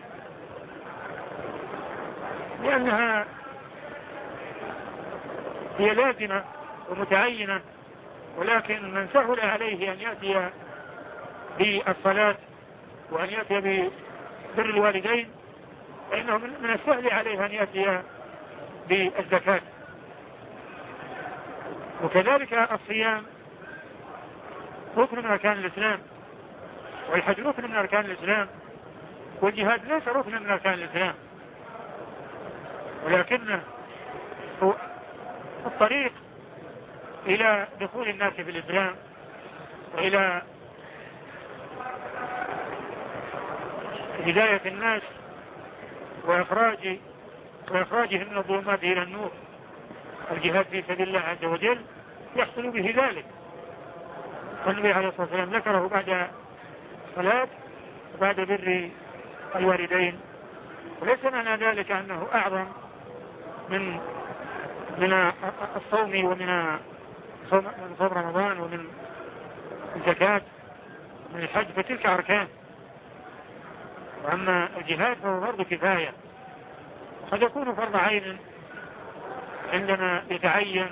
لأنها هي لازمة ومتعينة، ولكن من سهل عليه أن يأتي بالصلاة وأن يأتي ببر الوالدين فإنه من السهل عليه أن يأتي بالزكاة. وكذلك الصيام ركن من أركان الإسلام، والحج ركن من أركان الإسلام، والجهاد ليس ركن من أركان الإسلام، ولكنه هو الطريق إلى دخول الناس في الإسلام وإلى هداية الناس وإخراجهم من الظلمات إلى النور. الجهاد في سبيل الله عز وجل يحصل به ذلك، والنبي عليه الصلاة والسلام ذكره بعد الصلاة وبعد بر الوالدين. وليس معنى ذلك أنه أعظم من الصوم ومن صوم رمضان ومن الزكاة من الحج، فتلك أركان. وأما الجهاد فهو فرض كفاية، قد يكون فرض عين عندما يتعين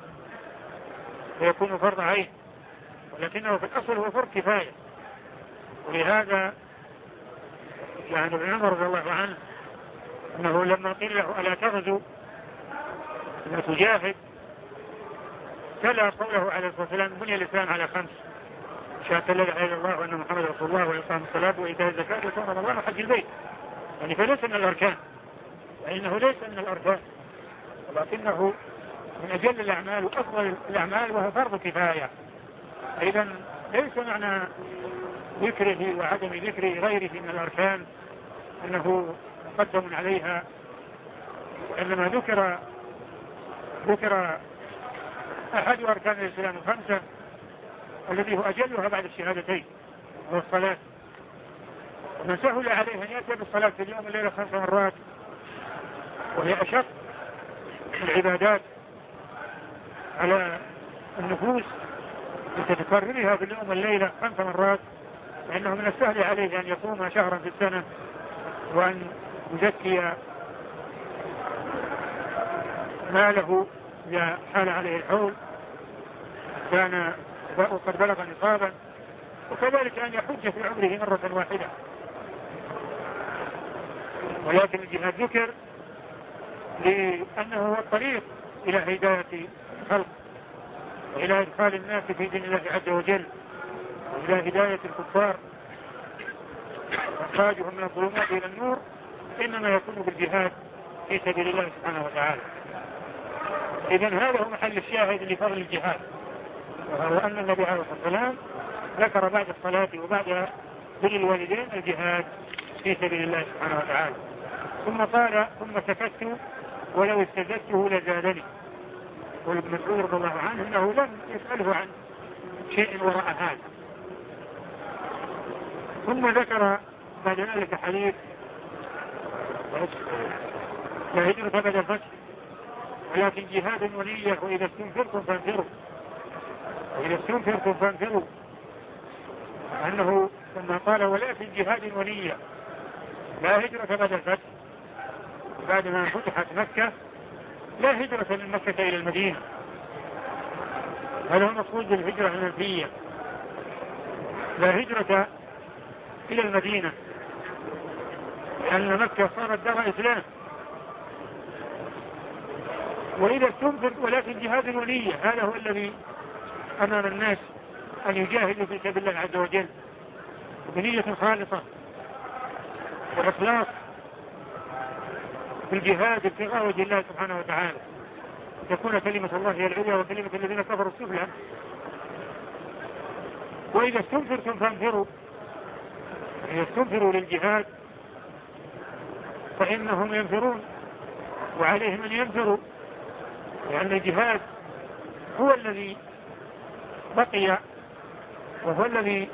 ويكون فرض عين، ولكنه في الأصل هو فرض كفاية. ولهذا يعني ابن عمر رضي الله عنه أنه لما قيل له ألا تغزو أن تجاهد تلا قوله عليه الصلاة والسلام بني الإسلام على 5: شهادة لا إله إلا الله وأن محمد رسول الله وإقام الصلاة وإيتاء الزكاة وصوم رمضان وحج البيت. يعني فليس من الأركان، فإنه ليس من الأركان، ولكنه من أجل الأعمال وأفضل الأعمال وهو فرض كفاية. أيضا ليس معنى ذكره وعدم ذكر غيره من الأركان أنه مقدم عليها، وإنما ذكر أحد أركان الإسلام 5 الذي هو أجلها بعد الشهادتين وهو الصلاة. ومن سهل عليه أن يأتي بالصلاة في اليوم الليلة 5 مرات، وهي أشق العبادات على النفوس لتتكررها في اليوم الليلة 5 مرات، فإنه من السهل عليه أن يصوم شهرا في السنة وأن يزكي ماله إذا حال عليه الحول كان وقد بلغ نصابا، وكذلك أن يحج في عمره مرة واحدة. ولكن الجهاد ذكر لأنه هو الطريق إلى هداية الخلق وإلى إدخال الناس في دين الله عز وجل وإلى هداية الكفار وإخراجهم من الظلمات إلى النور، إنما يكون بالجهاد في سبيل الله سبحانه وتعالى. إذن هذا هو محل الشاهد لفضل الجهاد، وهو أن النبي عليه الصلاة والسلام ذكر بعد الصلاة وبعد بر الوالدين الجهاد في سبيل الله سبحانه وتعالى. ثم قال: ثم سكت ولو استزدته لزادني. وابن مسعود رضي الله عنه أنه لم يسأله عن شيء وراء هذا. ثم ذكر بعد ذلك حديث لا هجرة بعد الفتح ولكن جهاد ونية وإذا استنفرتم فانفروا أنه لما قال ولكن جهاد ونية لا هجرة بعد الفتح بعد ما فتحت مكة، لا هجرة من مكة إلى المدينة. هذا هو مقصود بالهجرة النبوية، لا هجرة إلى المدينة، لأن مكة صارت دار إسلام. وإذا استنفر ولكن جهاد ونية، هذا هو الذي أمام الناس أن يجاهدوا في سبيل الله عز وجل بنية خالصة وإخلاص في الجهاد ابتغاء وجه الله سبحانه وتعالى، تكون كلمة الله هي العليا وكلمة الذين كفروا السفلى. وإذا استنفرتم فانفروا، إذا استنفروا للجهاد فإنهم ينفرون وعليهم أن ينفروا، لأن الجهاد هو الذي بقي وهو الذي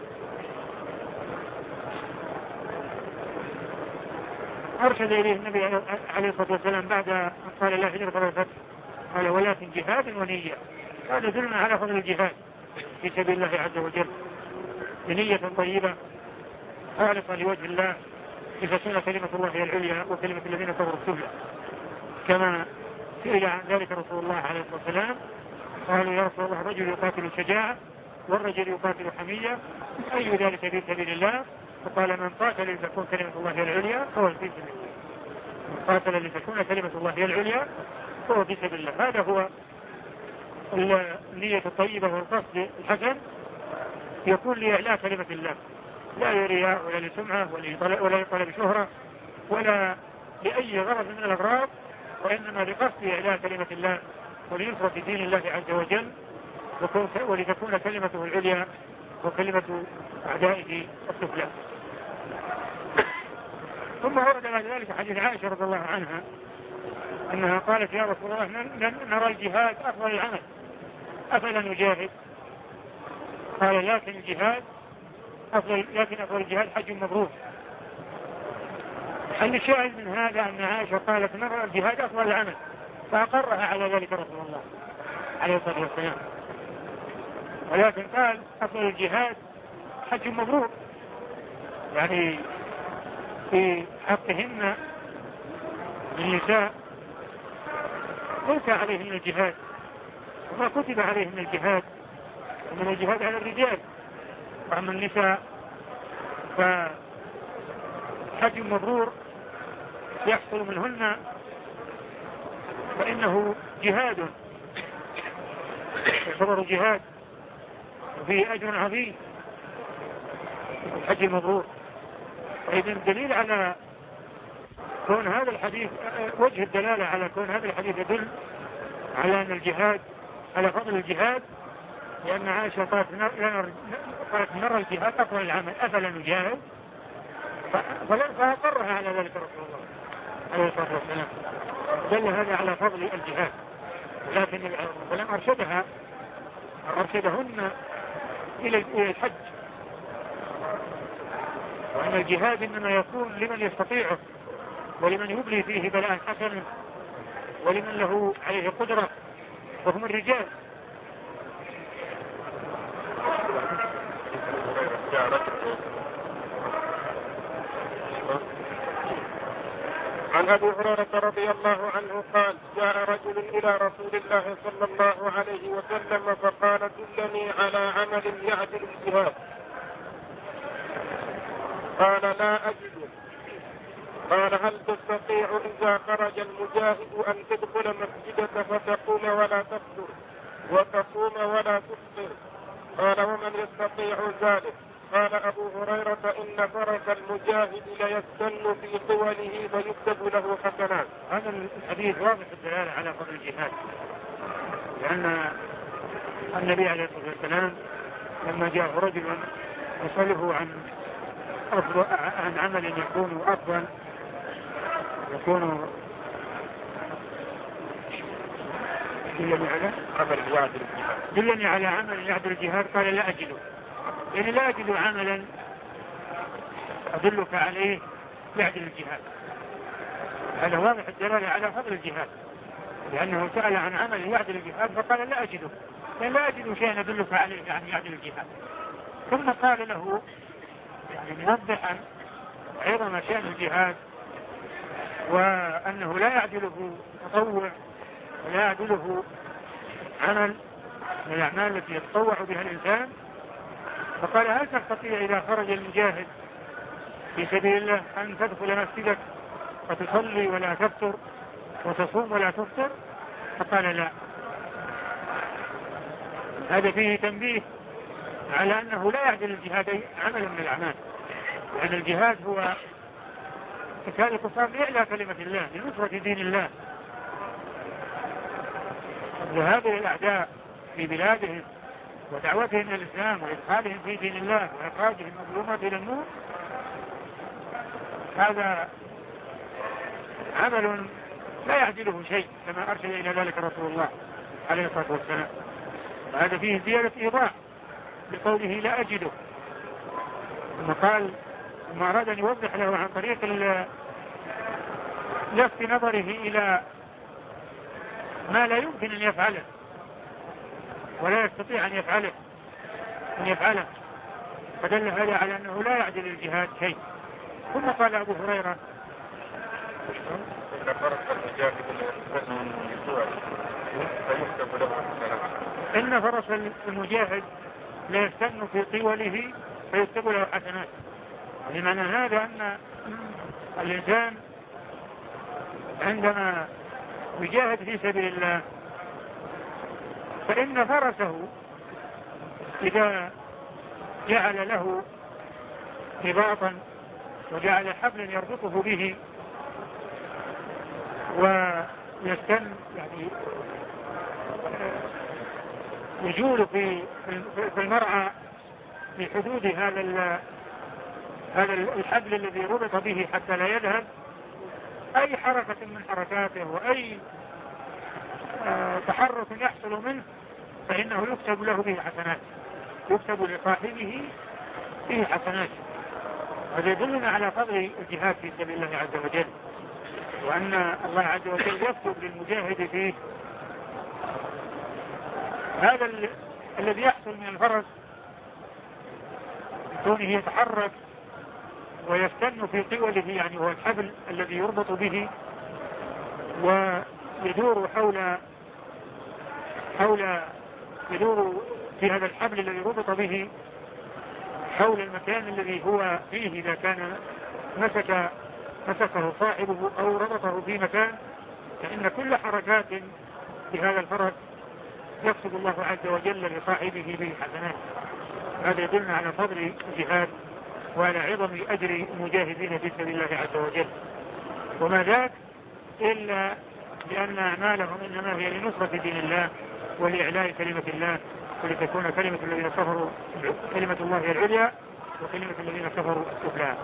أرشد إليه النبي عليه الصلاة والسلام بعد أن قال لا هجرة ولا فتح، قال ولكن جهاد ونية. هذا يدلنا على فضل الجهاد في سبيل الله عز وجل بنية طيبة خالصة لوجه الله، لتكون كلمة الله هي العليا وكلمة الذين كفروا السفلى، كما سئل عن ذلك رسول الله عليه الصلاة والسلام، قالوا يا رسول الله الرجل يقاتل شجاعة والرجل يقاتل حمية، أي ذلك في سبيل الله؟ فقال من قاتل لتكون كلمة الله هي العليا فهو في سبيل الله، من قاتل لتكون كلمة الله هي العليا فهو في سبيل الله. هذا هو النية الطيبة والقصد الحسن، يكون لإعلاء كلمة الله، لا لرياء ولا لسمعة ولا لطلب شهرة ولا لأي غرض من الأغراض، وإنما لقصد إعلاء كلمة الله ولنصرة دين الله عز وجل، ولتكون كلمته العليا وكلمة أعدائه السفلى. ثم ورد بعد ذلك حديث عائشة رضي الله عنها أنها قالت يا رسول الله نرى الجهاد أفضل العمل أفلا نجاهد؟ قال لكن أفضل الجهاد حج مبرور. الشاهد من هذا أن عائشة قالت نرى الجهاد أفضل العمل، فأقرها على ذلك رسول الله عليه الصلاة والسلام، ولكن قال أفضل الجهاد حج مبرور، يعني في حقهن النساء ليس عليهن الجهاد وما كتب عليهن الجهاد ومن الجهاد على الرجال، وأما النساء فحج مبرور يحصل منهن فإنه جهاد يعتبر جهاد وفيه أجر عظيم الحج المبرور. وإذن الدليل على كون هذا الحديث، وجه الدلالة على كون هذا الحديث يدل على أن الجهاد على فضل الجهاد، لأن عائشة قالت نرى الجهاد أفضل العمل أفلا نجاهد، فأقرها على ذلك رسول الله عليه الصلاة والسلام، دل هذا على فضل الجهاد. لكن العلماء أرشدهن إلى الحج، وأن الجهاد إنما يكون لمن يستطيعه ولمن يبلي فيه بلاء حسنا ولمن له عليه قدرة وهم الرجال. عن أبي هريرة رضي الله عنه قال جاء رجل إلى رسول الله صلى الله عليه وسلم فقال دلني على عمل يعدل الجهاد. قال لا أجد. قال هل تستطيع إذا خرج المجاهد أن تدخل مسجدك فتقوم ولا تفطر وتصوم ولا تفطر؟ قال ومن يستطيع ذلك؟ قال أبو هريرة إن فرس المجاهد ليستن في طوله ويكتب له حسنات. هذا الحديث واضح الدلالة على فضل الجهاد، لأن النبي عليه الصلاة والسلام لما جاء رجل يسأله عن عمل يكون أفضل يكون دلني على عمل يعدل الجهاد، قال لا أجده، يعني لا أجد عملا أدلك عليه يعدل الجهاد. هذا واضح الدلالة على فضل الجهاد، لأنه سأل عن عمل يعدل الجهاد فقال لا أجده، يعني لا أجد شيئا أدلك عليه يعني يعدل الجهاد. ثم قال له يعني موضحا عظم شأن الجهاد وأنه لا يعدله تطوع ولا يعدله عمل من الأعمال التي يتطوع بها الإنسان. فقال هل تستطيع إذا خرج المجاهد في سبيل الله أن تدخل مسجدك وتصلي ولا تفطر وتصوم ولا تفطر؟ فقال لا. هذا فيه تنبيه على أنه لا يعدل الجهاد عمل من الأعمال، لأن الجهاد هو قتال الكفار لإعلاء كلمة الله لنصرة دين الله. وهذه الأعداء في بلادهم ودعوتهم إلى الإسلام وإدخالهم في دين الله وإخراجهم مظلومات إلى النور، هذا عمل لا يعدله شيء كما أرشد إلى ذلك رسول الله عليه الصلاة والسلام. وهذا فيه زيادة إيضاح بقوله لا أجده، ثم قال ثم أراد أن يوضح له عن طريق لفت نظره إلى ما لا يمكن أن يفعله ولا يستطيع أن يفعله فدل هذا على أنه لا يعدل الجهاد شيء. ثم قال أبو هريرة إن فرس المجاهد لا يستن في طوله فيكتب له حسنات. لمعنى هذا أن الإنسان عندما يجاهد في سبيل الله فإن فرسه إذا جعل له رباطا وجعل حبلا يربطه به ويستن يعني يجول في المرعى في حدود هذا الحبل الذي ربط به حتى لا يذهب، أي حركة من حركاته وأي تحرك يحصل منه فإنه يكتب له به حسنات، يكتب لصاحبه به حسنات. هذا يدلنا على فضل الجهاد في سبيل الله عز وجل، وأن الله عز وجل يكتب للمجاهد فيه هذا الذي يحصل من الفرس كونه يتحرك ويستن في طوله، يعني هو الحبل الذي يربط به ويدور يدور في هذا الحبل الذي ربط به حول المكان الذي هو فيه إذا كان مسكه صاحبه أو ربطه في مكان، فإن كل حركات في هذا الفرس يكتب الله عز وجل لصاحبه به حسنات. هذا يدلنا على فضل الجهاد وعلى عظم أجر المجاهدين في سبيل الله عز وجل، وما ذاك إلا لأن أعمالهم إنما هي لنصرة دين الله ولإعلاء كلمة الله ولتكون كلمة الذين كفروا كلمة الله هي العليا وكلمة الذين كفروا السفلى.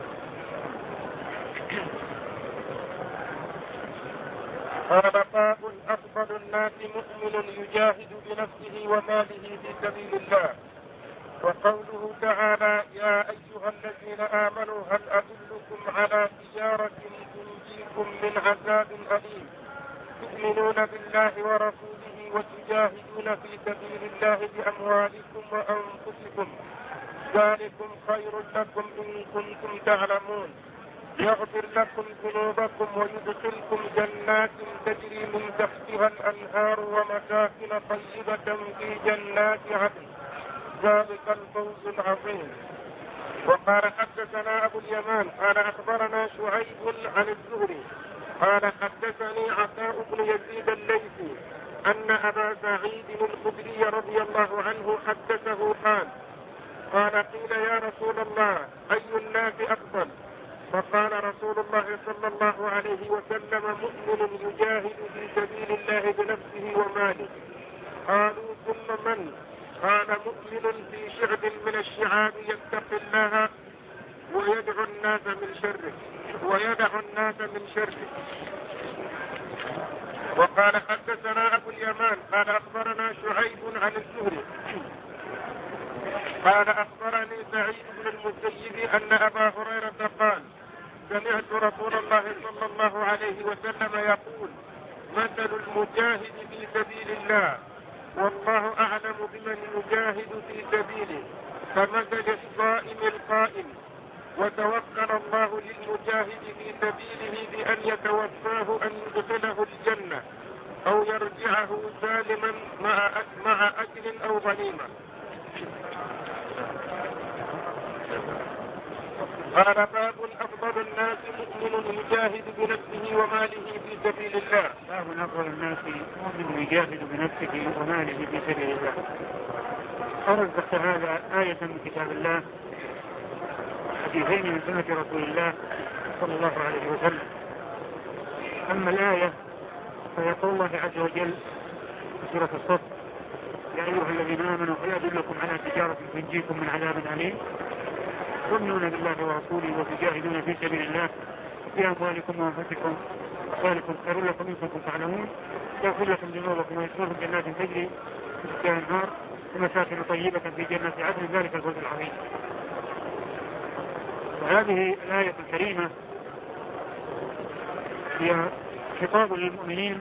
قال باب أفضل الناس مؤمن يجاهد بنفسه وماله في سبيل الله. وقوله تعالى يا أيها الذين آمنوا هل أدلكم على تجارة تنجيكم من عذاب أليم تؤمنون بالله ورسوله وتجاهدون في سبيل الله بأموالكم وأنفسكم ذلكم خير لكم إن كنتم تعلمون يغفر لكم ذنوبكم ويدخلكم جنات تجري من تحتها الأنهار ومساكن طيبة في جنات عدن ذلك الفوز العظيم. وقال حدثنا أبو اليمان قال أخبرنا شعيب عن الزهري قال حدثني عطاء بن يزيد الليثي أن أبا سعيد الخدري رضي الله عنه حدثه قال قيل يا رسول الله أي الناس أفضل؟ فقال رسول الله صلى الله عليه وسلم مؤمن يجاهد في سبيل الله بنفسه وماله. قالوا ثم من؟ قال مؤمن في شعب من الشعاب يتقي الله ويدعو الناس من شره وقال حدثنا أبو اليمان قال أخبرنا شعيب عن الزهري قال أخبرني سعيد بن المسيب أن أبا هريرة قال سمعت رسول الله صلى الله عليه وسلم يقول مثل المجاهد في سبيل الله والله أعلم بمن يجاهد في سبيله كمثل الصائم القائم وتوكل الله للمجاهد في سبيله بأن يتوفاه أن يدخله الجنة أو يرجعه سالما مع أجر أو غنيمة. قال باب أفضل الناس مؤمن يجاهد بنفسه وماله في سبيل الله. باب أفضل الناس مؤمن يجاهد بنفسه وماله في سبيل الله. خرج تحت هذا آية من كتاب الله، حديثين من سنة رسول الله صلى الله عليه وسلم. أما الآية فيقول الله عز وجل في سورة الصف: يا أيها الذين آمنوا هل أدلكم على تجارة تنجيكم من عذاب أليم تؤمنون بالله ورسوله وتجاهدون في سبيل الله بأموالكم وأنفسكم ذلكم خير لكم إن كنتم تعلمون يغفر لكم ذنوبكم ويدخلكم جنات تجري من تحتها النار ومساكن طيبة في جنات عدن ذلك الفوز العظيم. وهذه الآية الكريمة هي خطاب للمؤمنين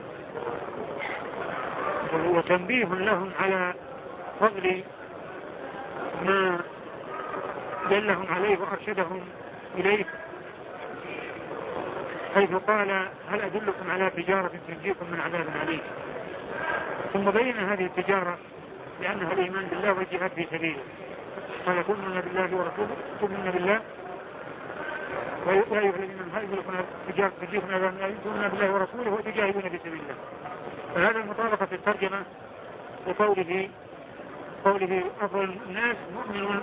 وتنبيه لهم على فضل ما دلهم عليه وأرشدهم إليه، حيث قال: هل أدلكم على تجارة تنجيكم من عذاب أليم. ثم بين هذه التجارة لأنها الإيمان بالله والجهاد في سبيله. قال: تؤمنون بالله ورسوله تؤمنون بالله ويا أيها الذين آمنوا هل أدلكم على تجارة تنجيكم من عذاب أليم تؤمنون بالله ورسوله وتجاهدون في سبيل الله. فهذا المطابقة في الترجمة وقوله أفضل الناس مؤمن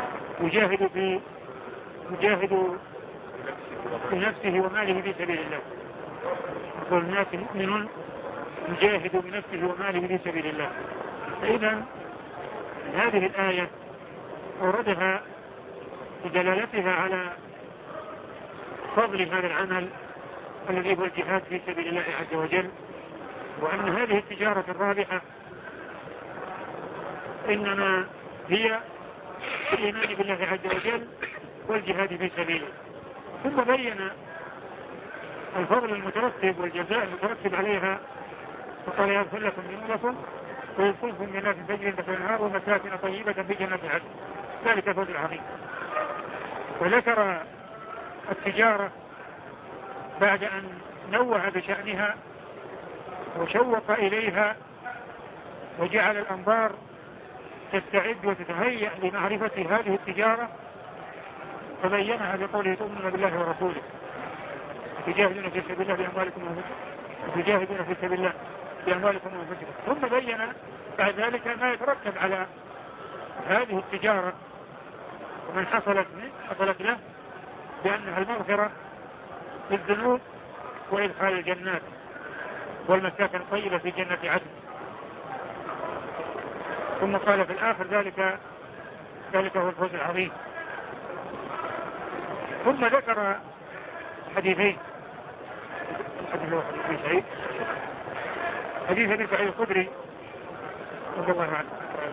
يجاهد بنفسه وماله في سبيل الله. أفضل الناس مؤمن يجاهد بنفسه وماله في سبيل الله. فإذا هذه الآية أوردها بدلالتها على فضل هذا العمل الذي هو الجهاد في سبيل الله عز وجل، وأن هذه التجارة الرابحة إنما هي الإيمان بالله عز وجل والجهاد في سبيله. ثم بين الفضل المترتب والجزاء المترتب عليها، فقال: يغفر لكم ذنوبكم ويدخلكم جنات تجري من تحتها الأنهار ومساكن طيبة في جنات عدن ذلك الفوز العظيم. وذكر التجارة بعد أن نوه بشأنها وشوق إليها وجعل الأنظار تستعد وتتهيأ لمعرفة هذه التجارة، فبينها بقوله: تؤمنون بالله ورسوله تجاهدون في سبيل الله بأموالكم وأنفسكم ثم بين بعد ذلك ما يترتب على هذه التجارة ومن حصلت له، بأنها المغفرة للذنوب وإدخال الجنات والمساكن الطيبة في جنة عدن. ثم قال في الآخر: ذلك هو الفوز العظيم. ثم ذكر حديثين: حديث ابي سعيد الخدري رضي الله عنه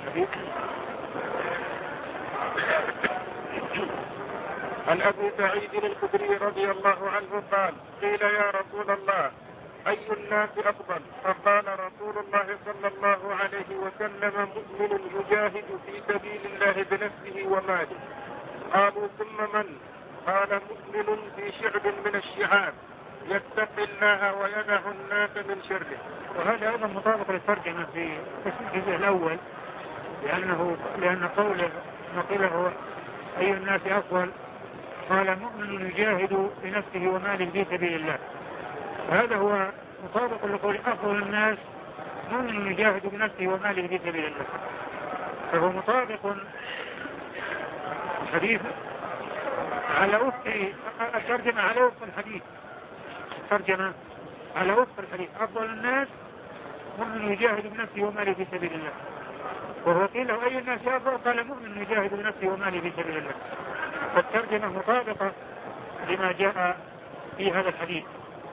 عن أبي سعيد الخدري رضي الله عنه قال: قيل يا رسول الله أي الناس أفضل؟ فقال رسول الله صلى الله عليه وسلم: مؤمن يجاهد في سبيل الله بنفسه وماله. قالوا: ثم من؟ قال: مؤمن في شعب من الشعاب يتقي الله ويدع الناس من شره. وهذا أيضا مطابق للترجمة في الجزء الأول، لأن قوله نقله أي الناس أفضل قال: مؤمن يجاهد بنفسه وماله في سبيل الله. وهذا هو مطابق لقول أفضل الناس مؤمن يجاهد بنفسه وماله في سبيل الله، فهو مطابق الحديث على وفق الترجمة على وفق الحديث. الترجمة على وفق الحديث: أفضل الناس مؤمن يجاهد بنفسه وماله في سبيل الله. وهو قيل له: أي الناس أفضل؟ قال: مؤمن يجاهد بنفسه وماله في سبيل الله. فالترجمة مطابقة لما جاء في هذا الحديث.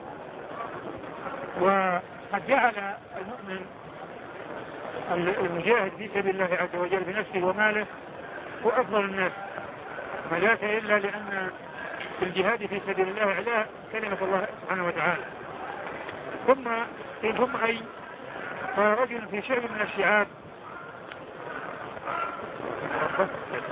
وقد جعل المؤمن المجاهد في سبيل الله عز وجل بنفسه وماله هو أفضل الناس، وذاك إلا لأن الجهاد في سبيل الله إعلاء كلمة الله سبحانه وتعالى. ثم أي رجل في شعب من الشعاب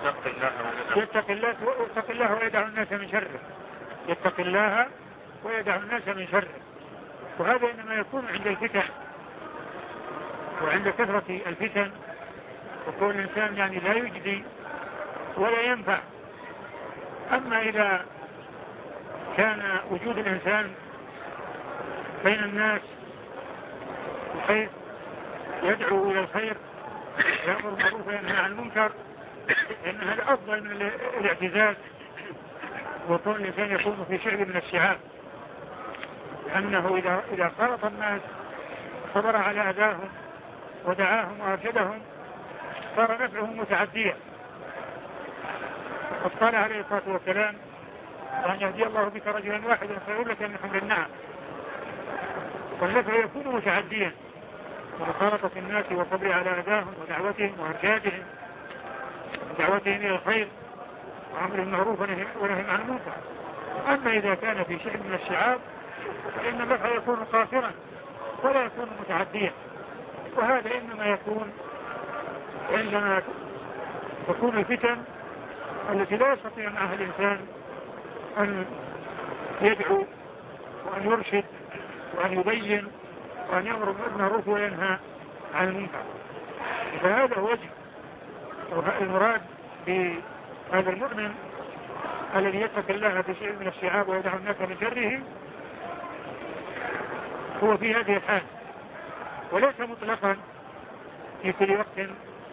يتقي الله ويدع الناس من شره. يتقي الله ويدع الناس من شره. وهذا إنما يكون عند الفتن وعند كثرة الفتن، وكون الإنسان يعني لا يجدي ولا ينفع. أما إذا كان وجود الإنسان بين الناس بحيث يدعو إلى الخير يأمر بالمعروف وينهى عن المنكر، إن هذا أفضل من الاعتزاز وكون الإنسان يكون في شعب من الشعاب، لأنه إذا خالط الناس صبر على أذاهم ودعاهم وأرشدهم صار نفعهم متعديا. وقد قال عليه الصلاة والسلام: وأن يهدي الله بك رجلا واحدا خير لك من حمر النعم. والنفع يكون متعديا ومخالطة الناس والصبر على أذاهم ودعوتهم وإرشادهم ودعوتهم إلى الخير وأمر المعروف ونهي عن المنكر. أما إذا كان في شيء من الشعاب فإن النفع يكون قاصرا ولا يكون متعديا، وهذا إنما يكون عندما تكون الفتن التي لا يستطيع معها الإنسان أن يدعو وأن يرشد وأن يبين وأن يأمر بالمعروف وينهى عن المنكر. فهذا هو وجه المراد بهذا المؤمن الذي يتقي الله في شيء من الشعاب ويدعو الناس من شره، هو في هذه الحال، وليس مطلقا في كل وقت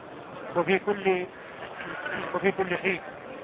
وفي كل حين.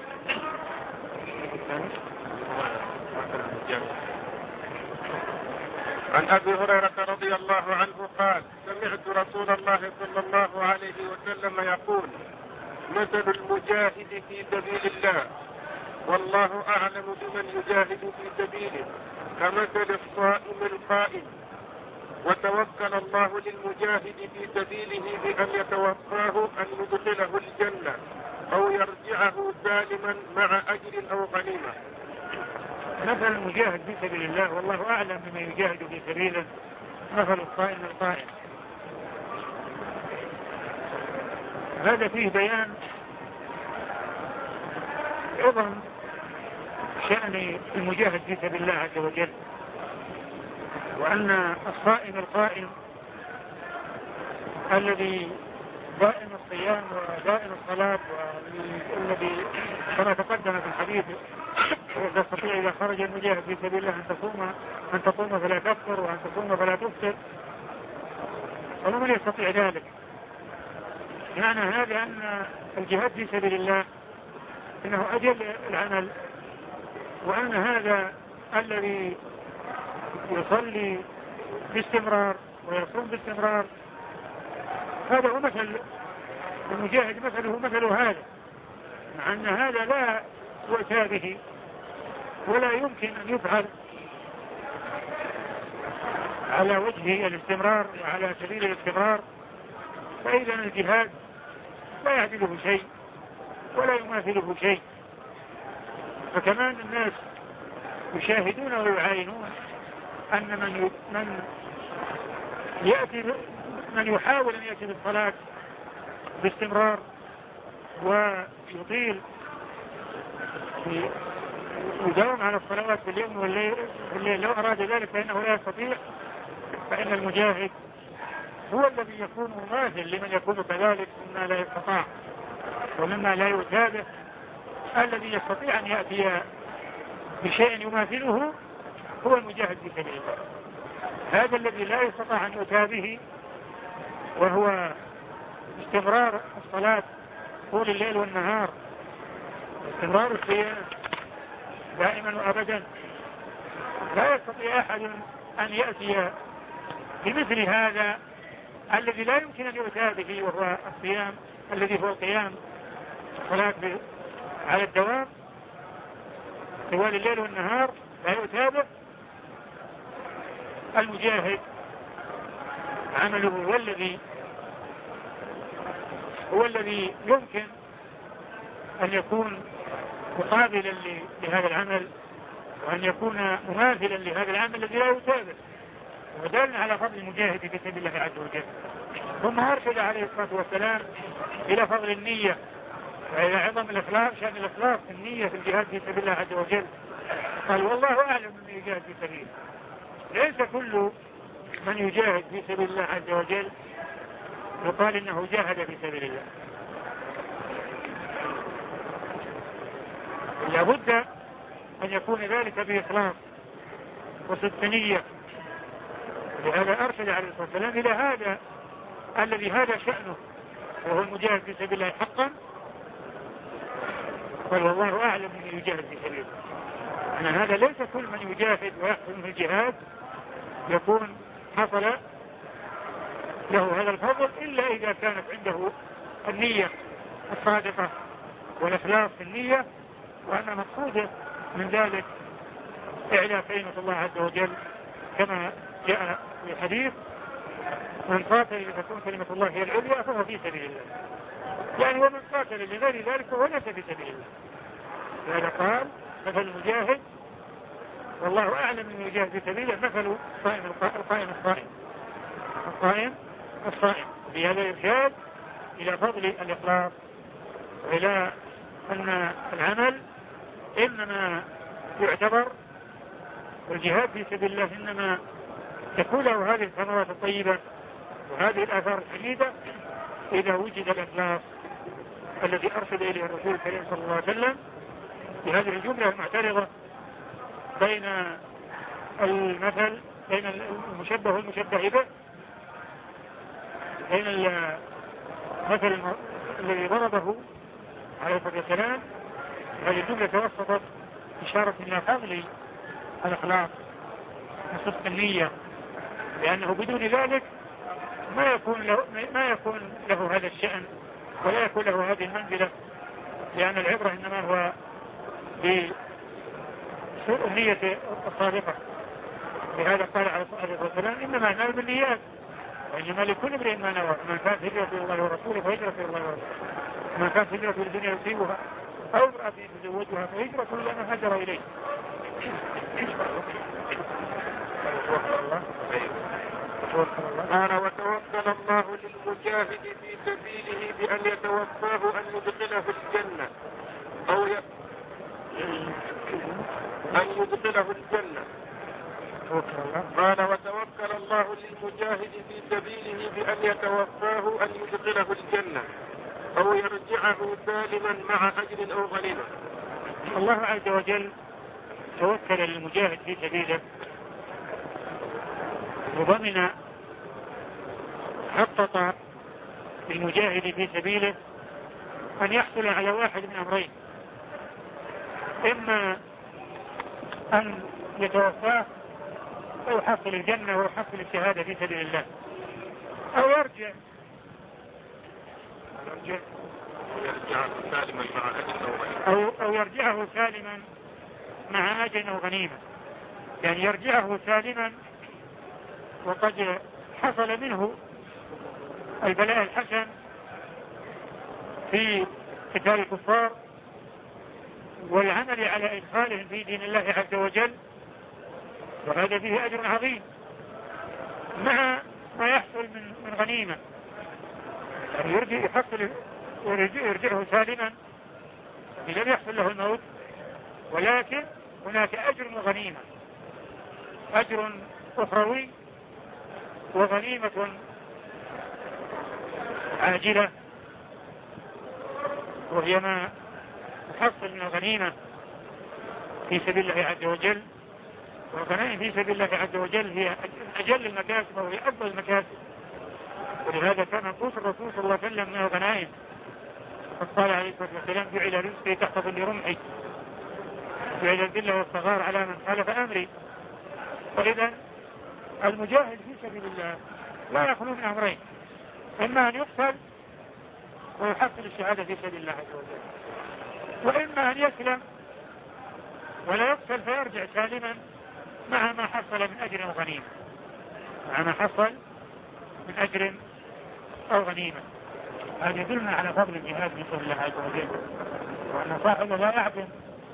عن أبي هريرة رضي الله عنه قال: سمعت رسول الله صلى الله عليه وسلم يقول: مثل المجاهد في سبيل الله والله أعلم بمن يجاهد في سبيله كمثل الصائم القائم، وتوكل الله للمجاهد في سبيله بأن يتوفاه أن يدخله الجنة أو يرجعه سالما مع أجر أو غنيمة. مثل المجاهد في سبيل الله والله أعلم بمن يجاهد في سبيله مثل الصائم القائم. هذا فيه بيان عظم شأن المجاهد في سبيل الله عز وجل، وأن الصائم القائم الذي دائم الصيام ودائم الصلاة والذي كما تقدم في الحديث يستطيع إذا خرج المجاهد في سبيل الله أن تقوم فلا تفطر وأن تصوم فلا تفطر، ومن يستطيع ذلك. معنى هذا أن الجهاد في سبيل الله إنه أجل العمل، وأن هذا الذي يصلي باستمرار ويصوم باستمرار هذا هو مثل المجاهد، مثله مثل هذا، مع أن هذا لا يؤتى به ولا يمكن أن يفعل على وجه الاستمرار وعلى سبيل الاستمرار، فإذا الجهاد لا يعدله شيء ولا يماثله شيء. فكمان الناس يشاهدون ويعاينون أن من يحاول أن يأتي بالصلاة باستمرار ويطيل يداوم على الصلوات في اليوم والليل لو أراد ذلك فإنه لا يستطيع، فإن المجاهد هو الذي يكون مماثل لمن يكون كذلك مما لا يستطاع ومما لا يتابع. الذي يستطيع أن يأتي بشيء يماثله هو المجاهد في سبيل الله. هذا الذي لا يستطيع أن يؤتى به وهو استمرار الصلاة طول الليل والنهار، استمرار الصيام دائما وأبدا، لا يستطيع أحد أن يأتي بمثل هذا الذي لا يمكن أن يؤتى به، وهو الصيام الذي هو القيام الصلاة على الدوام طوال الليل والنهار لا يؤتى به. المجاهد عمله هو الذي يمكن أن يكون مقابلا لهذا العمل وأن يكون مماثلا لهذا العمل الذي لا يتابع، ودلنا على فضل المجاهد في سبيل الله عز وجل. ثم أرشد عليه الصلاة والسلام إلى فضل النية وإلى عظم الإخلاص، شأن الإخلاص النية في الجهاد في سبيل الله عز وجل. قال: والله أعلم من يجاهد في سبيله. ليس كل من يجاهد في سبيل الله عز وجل يقال إنه جاهد في سبيل الله، لابد أن يكون ذلك بإخلاص وصدق نية. لهذا أرشد عليه الصلاة والسلام إلى هذا الذي هذا شأنه وهو المجاهد في سبيل الله حقا. قال: والله أعلم من يجاهد في سبيله. أن هذا ليس كل من يجاهد ويحصل في الجهاد يكون حصل له هذا الفضل إلا إذا كانت عنده النية الصادقة والإخلاص في النية، وأن مقصوده من ذلك إعلاء كلمة الله عز وجل كما جاء في الحديث: من قاتل لتكون كلمة الله هي العليا فهو في سبيل الله. يعني ومن قاتل لغير ذلك فهو ليس في سبيل الله. لهذا قال: مثل المجاهد والله أعلم من يجاهد في سبيله مثل القائم الصائم. بهذا الإرشاد إلى فضل الإخلاص وإلى أن العمل إنما يعتبر، والجهاد في سبيل الله إنما تكون له هذه الثمرات الطيبة وهذه الآثار الحميدة إذا وجد الإخلاص الذي أرشد إليه الرسول الكريم صلى الله عليه وسلم بهذه الجملة المعترضة بين المثل، بين المشبه والمشبه به، بين المثل الذي ضربه عليه الصلاة والسلام. هذه الجملة توسطت إشارة إلى فضل الإخلاص وصدق النية، لأنه بدون ذلك ما يكون له هذا الشأن ولا يكون له هذه المنزلة، لأن العبرة إنما هو بسوء النية الصادقة. لهذا قال عليه الصلاة والسلام: إنما الأعمال بالنيات وإنما لكل امرئ ما نوى، من كانت هجرته إلى الله ورسوله فهجرته إلى الله ورسوله، ومن كانت هجرته للدنيا يصيبها أو امرأة يتزوجها فهجرته إلى ما هاجر إليه. قال: وتوكل الله للمجاهد في سبيله بأن يتوفاه أن يدخله الجنة أو أن يدخله الجنة. قال: وتوكل الله للمجاهد في سبيله بأن يتوفاه أن يدخله الجنة أو يرجعه سالما مع أجر أو غنيمة. الله عز وجل توكل للمجاهد في سبيله وضمن، حقق للمجاهد في سبيله أن يحصل على واحد من أمرين: إما أن يتوفاه أو يحصل الجنة ويحصل الشهادة في سبيل الله، أو يرجعه سالما مع أجر أو غنيمة، أو يرجعه سالما مع أجر أو غنيمة. يعني يرجعه سالما وقد حصل منه البلاء الحسن في قتال الكفار والعمل على إدخالهم في دين الله عز وجل، وهذا فيه أجر عظيم مع ما يحصل من غنيمة. يعني يرجعه سالما، لم يحصل له الموت، ولكن هناك أجر وغنيمة، أجر أخروي وغنيمة عاجلة، وهي ما تحصل من الغنيمة في سبيل الله عز وجل. والغنائم في سبيل الله عز وجل هي أجل المكاسب وهي أفضل المكاسب، ولهذا كان نصوص الرسول صلى الله عليه وسلم من الغنائم، قد قال عليه الصلاة والسلام: جعل رزقي تحت ظل رمحي، جعل الذل والصغار على من خالف أمري. فإذا المجاهد في سبيل الله لا يخلو من أمرين: إما أن يقتل ويحصل الشهادة في سبيل الله عز وجل، وإما أن يسلم ولا يقتل فيرجع سالما مع ما حصل من أجر وغنيمة، مع ما حصل من أجر أو غنيمة. هذا يدلنا على فضل الجهاد في سبيل الله عز وجل، وأن صاحبه لا يعدم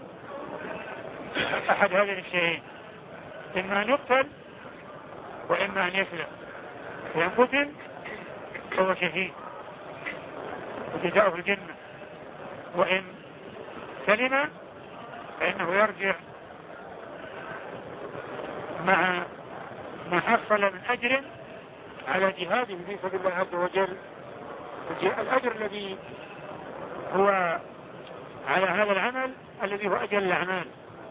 أحد هذين الشيئين: إما أن يقتل وإما أن يسلم. فإن قتل فهو شهيد وجزاؤه في الجنة، وإن سلم فإنه يرجع مع ما حصل من أجر على جهاده في سبيل الله عز وجل، الأجر الذي هو على هذا العمل الذي هو أجل الأعمال،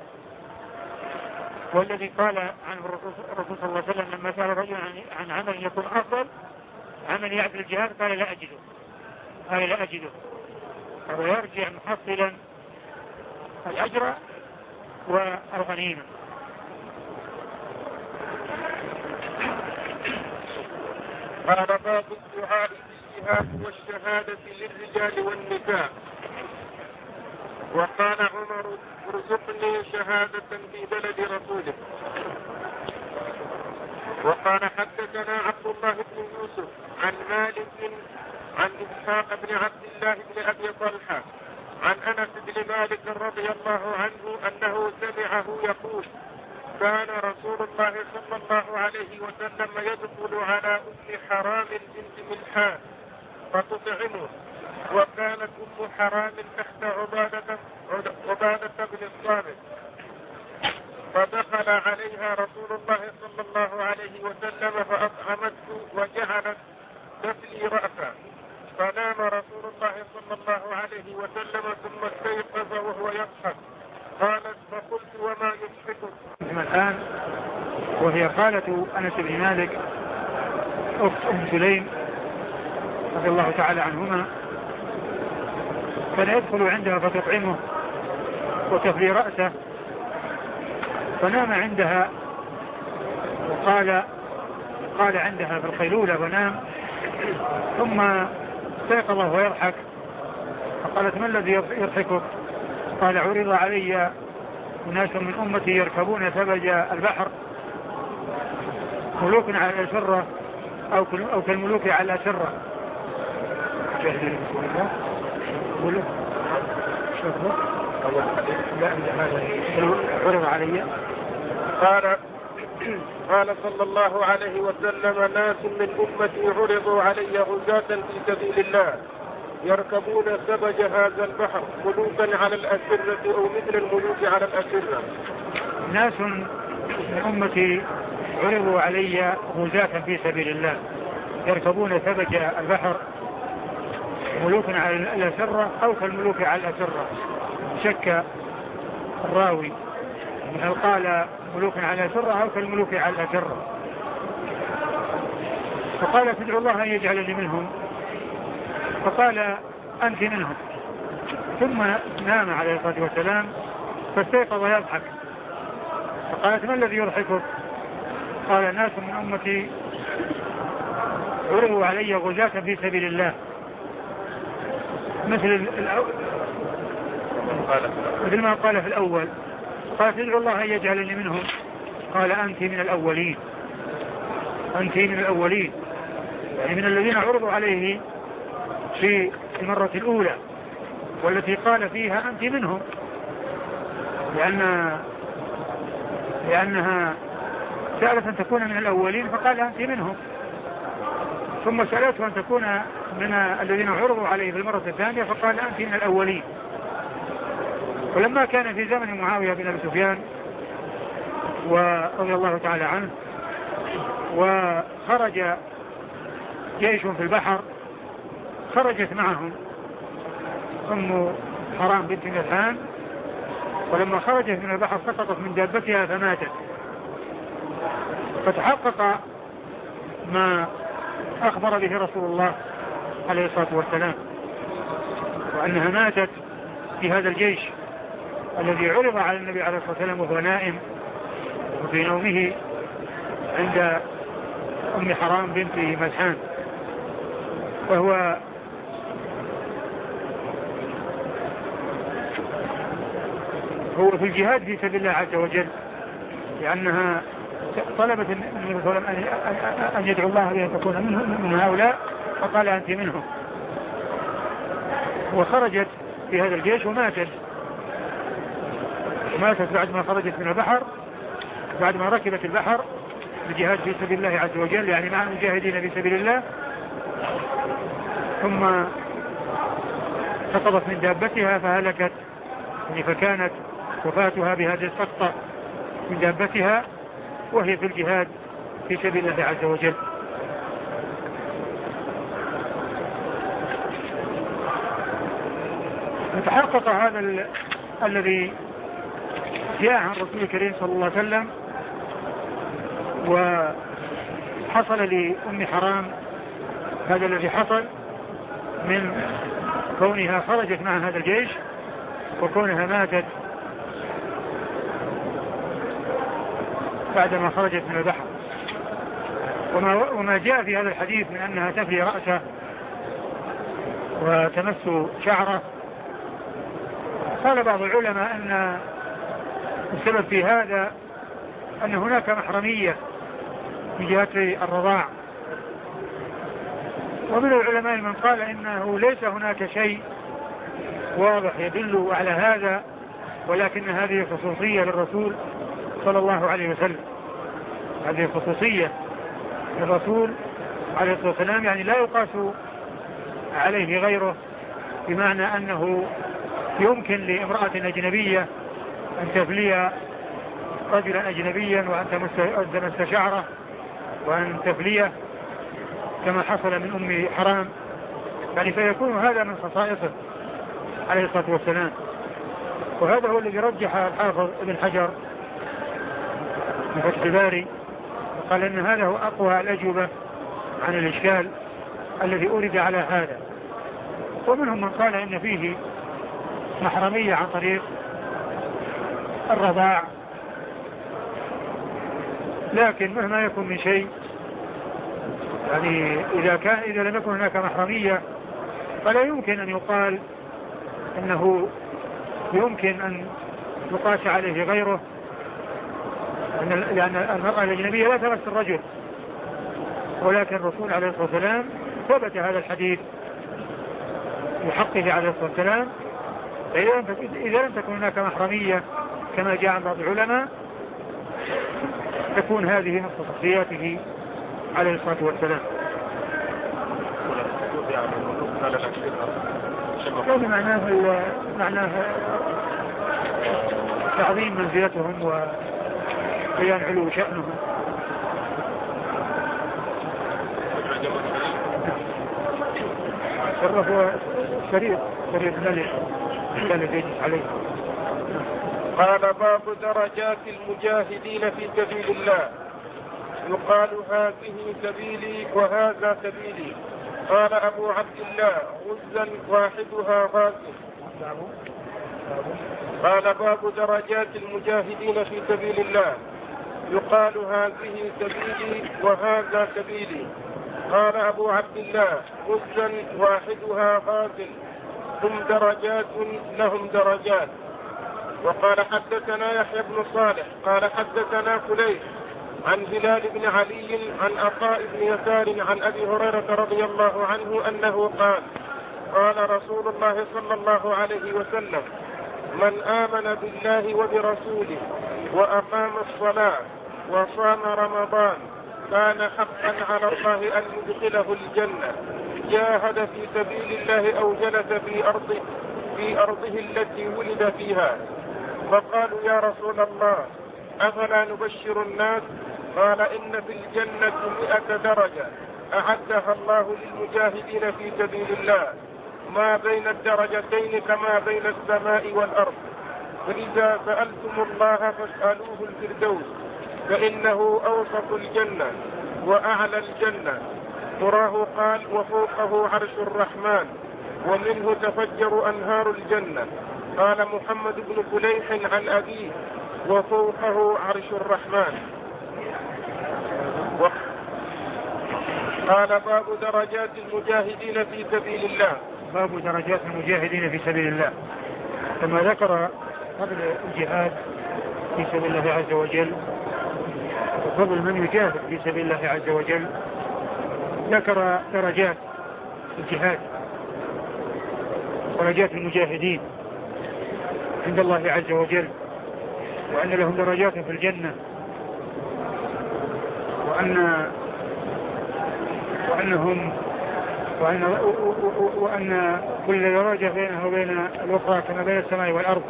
والذي قال عنه الرسول صلى الله عليه وسلم لما سأل رجل عن عمل يكون أفضل عمل يعدل الجهاد قال لا أجده، فهو يرجع محصلا الأجر والغنيمة. قال باب الدعاء بالجهاد والشهادة للرجال والنساء. وقال عمر ارزقني شهادة في بلد رسوله. وقال حدثنا عبد الله بن يوسف عن مالك عن إسحاق بن عبد الله بن أبي طلحة عن أنس بن مالك رضي الله عنه أنه سمعه يقول كان رسول الله صلى الله عليه وسلم يدخل على أم حرام بنت ملحان فتطعمه، وكانت أم حرام تحت عبادة بن الصامت، فدخل عليها رسول الله صلى الله عليه وسلم فأطعمته وجعلت تفلي رأسه، فنام رسول الله صلى الله عليه وسلم ثم استيقظ وهو يضحك. قالت فقلت وما يضحكك؟ الآن وهي خالة أنس بن مالك أخت أم سليم رضي الله تعالى عنهما، كان يدخل عندها فتطعمه وتفلي رأسه، فنام عندها قال عندها في القيلولة ونام، ثم استيقظ وهو يضحك، فقالت ما الذي يضحكك؟ قال عرض علي ناس من أمتي يركبون ثبج البحر ملوك على الأسرة أو كالملوك على الأسرة. عرض علي قال صلى الله عليه وسلم ناس من أمتي عرضوا علي غزاة في سبيل الله يركبون ثبج هذا البحر ملوكا على الأسرة أو مثل الملوك على الأسرة. ناس من أمتي عرضوا علي غزاة في سبيل الله يركبون ثبج البحر ملوكا على الأسرة أو كالملوك على الأسرة. شك الراوي هل قال ملوك على الأسرة أو كالملوك على الأسرة، فقال تدعو الله أن يجعلني منهم، فقال أنت منهم، ثم نام عليه الصلاة والسلام فاستيقظ يضحك، فقالت ما الذي يضحكك؟ قال ناس من أمتي عرضوا علي غزاة في سبيل الله مثل ما قال في الأول، قال تدعو الله أن يجعلني منهم، قال أنت من الأولين، أنت من الأولين، يعني من الذين عرضوا عليه في المرة الأولى والتي قال فيها أنت منهم، لأنها سألت أن تكون من الأولين فقال أنت منهم، ثم سألته أن تكون من الذين عرضوا عليه في المرة الثانية فقال أنت من الأولين. ولما كان في زمن معاوية بن أبي سفيان ورضي الله تعالى عنه وخرج جيش في البحر خرجت معهم أم حرام بنت ملحان، ولما خرجت من البحر سقطت من دابتها فماتت، فتحقق ما أخبر به رسول الله عليه الصلاة والسلام وأنها ماتت في هذا الجيش الذي عرض على النبي عليه الصلاة والسلام وهو نائم وفي نومه عند أم حرام بنت ملحان، وهو في الجهاد في سبيل الله عز وجل، لأنها طلبت النبي صلى الله عليه وسلم أن يدعو الله أن تكون من هؤلاء، فقال أنت منهم، وخرجت في هذا الجيش وماتت بعد ما خرجت من البحر، بعد ما ركبت البحر الجهاد في سبيل الله عز وجل، يعني مع المجاهدين في سبيل الله، ثم سقطت من دابتها فهلكت، يعني فكانت وفاتها بهذه السقطة من دابتها وهي في الجهاد في سبيل الله عز وجل. فتحقق هذا الذي جاء عن رسول الكريم صلى الله عليه وسلم، وحصل لأم حرام هذا الذي حصل من كونها خرجت مع هذا الجيش وكونها ماتت بعدما خرجت من البحر. وما جاء في هذا الحديث من أنها تفلي رأسه وتمس شعره، قال بعض العلماء أن السبب في هذا أن هناك محرمية من جهة الرضاع. ومن العلماء من قال إنه ليس هناك شيء واضح يدل على هذا، ولكن هذه خصوصية للرسول صلى الله عليه وسلم، هذه خصوصية للرسول عليه الصلاة والسلام، يعني لا يقاس عليه غيره، بمعنى أنه يمكن لامرأة أجنبية أن تفلي رجلا أجنبيا وأن تمس شعره وأن تفليه كما حصل من أم حرام، يعني فيكون هذا من خصائصه عليه الصلاة والسلام. وهذا هو الذي رجح الحافظ ابن حجر في فتح الباري، قال إن هذا هو أقوى الأجوبة عن الإشكال الذي أورد على هذا. ومنهم من قال إن فيه محرمية عن طريق الرضاع، لكن مهما يكون من شيء، يعني إذا لم يكن هناك محرمية فلا يمكن أن يقال أنه يمكن أن يقاس عليه غيره، لأن المرأة الأجنبية لا تمس الرجل، ولكن الرسول عليه الصلاة والسلام ثبت هذا الحديث في حقه عليه الصلاة والسلام. إذا لم تكن هناك محرمية كما جاء عن بعض العلماء تكون هذه من خصوصياته عليه الصلاة والسلام. يعني معناه تعظيم منزلتهم وبيان علو شأنهم. الشرف هو شريط ملك يجلس عليه. قال باب درجات المجاهدين في سبيل الله. يقال هذه سبيلي وهذا سبيلي. قال أبو عبد الله غزا واحدها غازٍ. قال باب درجات المجاهدين في سبيل الله. يقال هذه سبيلي وهذا سبيلي. قال أبو عبد الله غزا واحدها غازٍ، هم درجات لهم درجات. وقال حدثنا يحيى بن صالح قال حدثنا فليح عن هلال بن علي عن عطاء بن يسار عن أبي هريرة رضي الله عنه أنه قال قال رسول الله صلى الله عليه وسلم: من آمن بالله وبرسوله وأقام الصلاة وصام رمضان كان حقا على الله أن يدخله الجنة، جاهد في سبيل الله أو جلس في أرضه التي ولد فيها. فقالوا: يا رسول الله أفلا نبشر الناس؟ قال: إن في الجنة 100 درجة أعدها الله للمجاهدين في سبيل الله، ما بين الدرجتين كما بين السماء والأرض. فإذا سألتم الله فاسألوه الفردوس، فإنه أوسط الجنة وأعلى الجنة. تراه قال: وفوقه عرش الرحمن ومنه تفجر أنهار الجنة. قال محمد بن فليح عن أبيه: وفوقه عرش الرحمن. قال باب درجات المجاهدين في سبيل الله. باب درجات المجاهدين في سبيل الله، كما ذكر قبل الجهاد في سبيل الله عز وجل وفضل من يجاهد في سبيل الله عز وجل، ذكر درجات الجهاد، درجات المجاهدين عند الله عز وجل، وأن لهم درجات في الجنة، وأن كل درجة بينها وبين الأخرى كما بين السماء والأرض.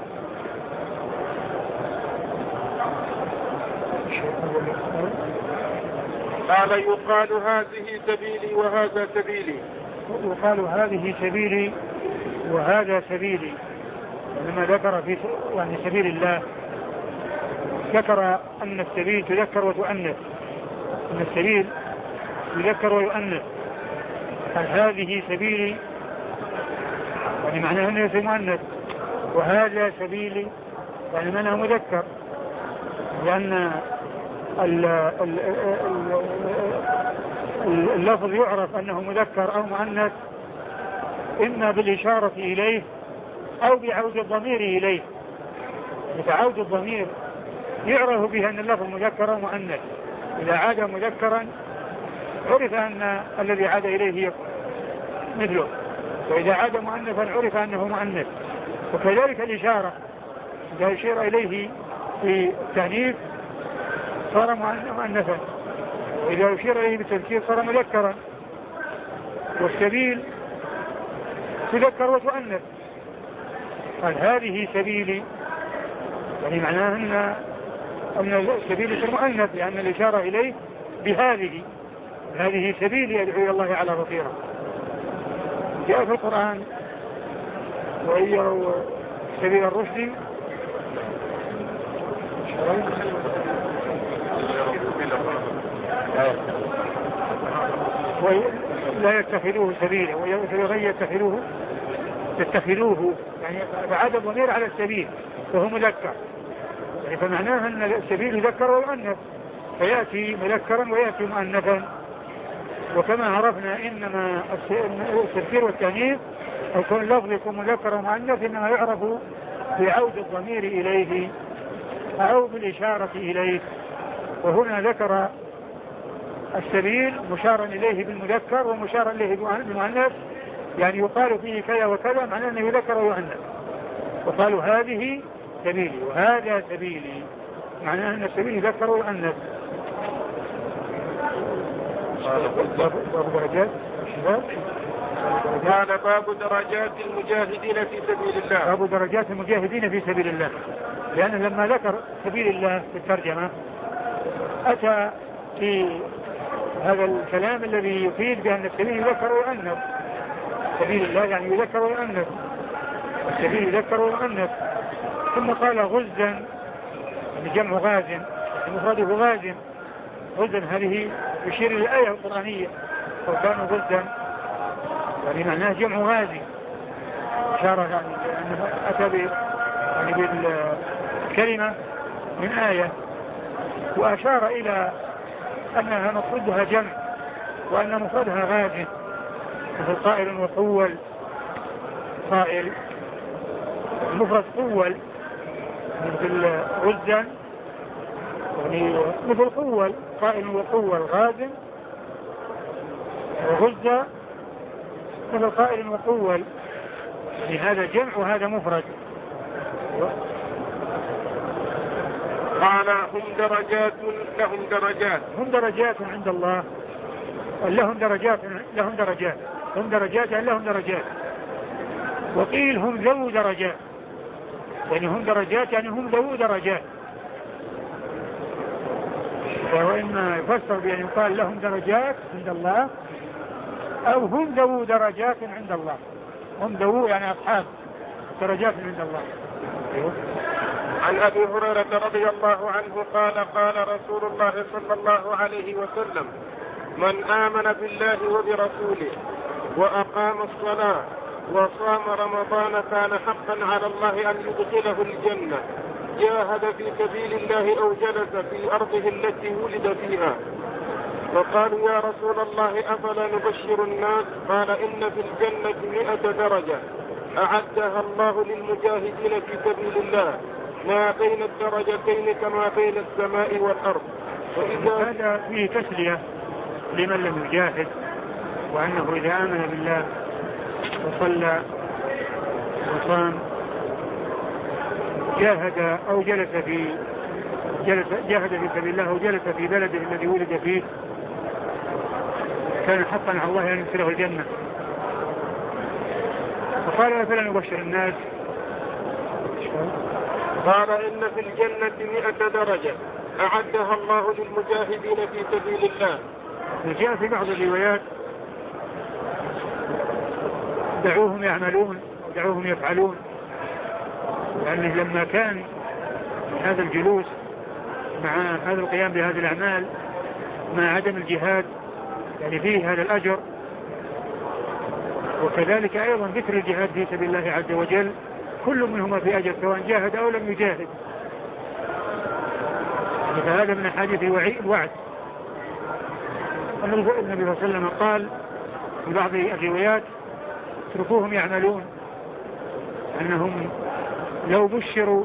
قال: يقال هذه سبيلي وهذا سبيلي. يقال هذه سبيلي وهذا سبيلي، لما ذكر في يعني سبيل الله ذكر أن السبيل تذكر وتؤنث، أن السبيل يذكر ويؤنث. قال: هذه سبيلي، يعني معناه أنه مؤنث، وهذا سبيلي يعني معناه مذكر، لأن اللفظ يعرف أنه مذكر أو مؤنث إما بالإشارة إليه أو بعود الضمير إليه. فعود الضمير يعرف به أن اللفظ مذكر أو مؤنث. إذا عاد مذكرا عرف أن الذي عاد إليه مثله، وإذا عاد مؤنثا عرف أنه مؤنث. وكذلك الإشارة إذا يشير إليه في التأنيث صار مؤنثا، إذا يشير إليه بالتذكير صار مذكرا. والسبيل تذكر وتؤنث. قال هذه سبيلي، يعني معناه أن السبيل يصير مؤنث لأن الإشارة إليه بهذه، هذه سبيلي أدعو إلى الله على بصيرة. جاء في القرآن وهي سبيل الرشد ولا يتخذوه سبيلا وغير يتخذوه، يعني بعد الضمير على السبيل وهو مذكر، يعني فمعناه أن السبيل يذكر ويؤنث، فيأتي مذكرا ويأتي مؤنثا. وكما عرفنا إنما التذكير والتأنيث أو كل لفظ يكون مذكر ومؤنث إنما يعرف بعود الضمير إليه أو بالإشارة إليه. وهنا ذكر السبيل مشارا إليه بالمذكر ومشارا إليه بالمؤنث، يعني يقال فيه كذا وكذا معناه أنه يذكر ويؤنث. وقالوا هذه سبيلي وهذا سبيلي، معناه أن السبيل يذكر ويؤنث. قال باب درجات المجاهدين في سبيل الله. باب درجات المجاهدين في سبيل الله، لأنه لما ذكر سبيل الله في الترجمة أتى في هذا الكلام الذي يفيد بأن السبيل يذكر ويؤنث. سبيل الله يعني يذكر ويؤنث، السبيل يذكر ويؤنث. ثم قال غزا جمع غاز، مفرده غاز. غزا هذه يشير إلى الآية القرآنية وكانوا غزا، يعني معناه جمع غازي، إشارة يعني أنه أتى يعني بالكلمة من آية، وأشار إلى أنها مفردها جمع وأن مفردها غاز، مثل قائل وقول. قائل المفرد قول مثل غزا، يعني مثل قول، قائل وقول غاز، وغزة مثل قائل وقول، يعني هذا جمع وهذا مفرد. قال هم درجات لهم درجات، هم درجات عند الله، لهم درجات لهم درجات، هم درجات لهم درجات. وقيل هم ذو درجات، يعني هم درجات يعني هم ذو درجات. وإما يفسر بأن يقال لهم درجات عند الله أو هم ذو درجات عند الله. هم ذو يعني أصحاب درجات عند الله. عن أبي هريرة رضي الله عنه قال قال رسول الله صلى الله عليه وسلم: من آمن بالله وبرسوله وأقام الصلاة وصام رمضان كان حقا على الله أن يدخله الجنة، جاهد في سبيل الله أو جلس في أرضه التي ولد فيها. وقالوا يا رسول الله أفلا نبشر الناس؟ قال إن في الجنة 100 درجة أعدها الله للمجاهدين في سبيل الله، ما بين الدرجتين كما بين السماء والأرض. هذا فيه تسلية لمن لم يجاهد، وأنه إذا آمن بالله وصلى وصام جاهد أو جاهد في سبيل الله وجلس في بلده الذي ولد فيه كان حقا على الله أن يدخله الجنة. وقال فلا نبشر الناس؟ قال إن في الجنة 100 درجة أعدها الله للمجاهدين في سبيل الله. وجاء في بعض الروايات دعوهم يعملون ودعوهم يفعلون، لأنه لما كان هذا الجلوس مع هذا القيام بهذه الأعمال مع عدم الجهاد يعني فيه هذا الأجر، وكذلك أيضا ذكر الجهاد في سبيل الله عز وجل كل منهما في أجر سواء جاهد أو لم يجاهد. فهذا من أحاديث الوعد. النبي صلى الله عليه وسلم قال في بعض الروايات اتركوهم يعملون، أنهم لو بشروا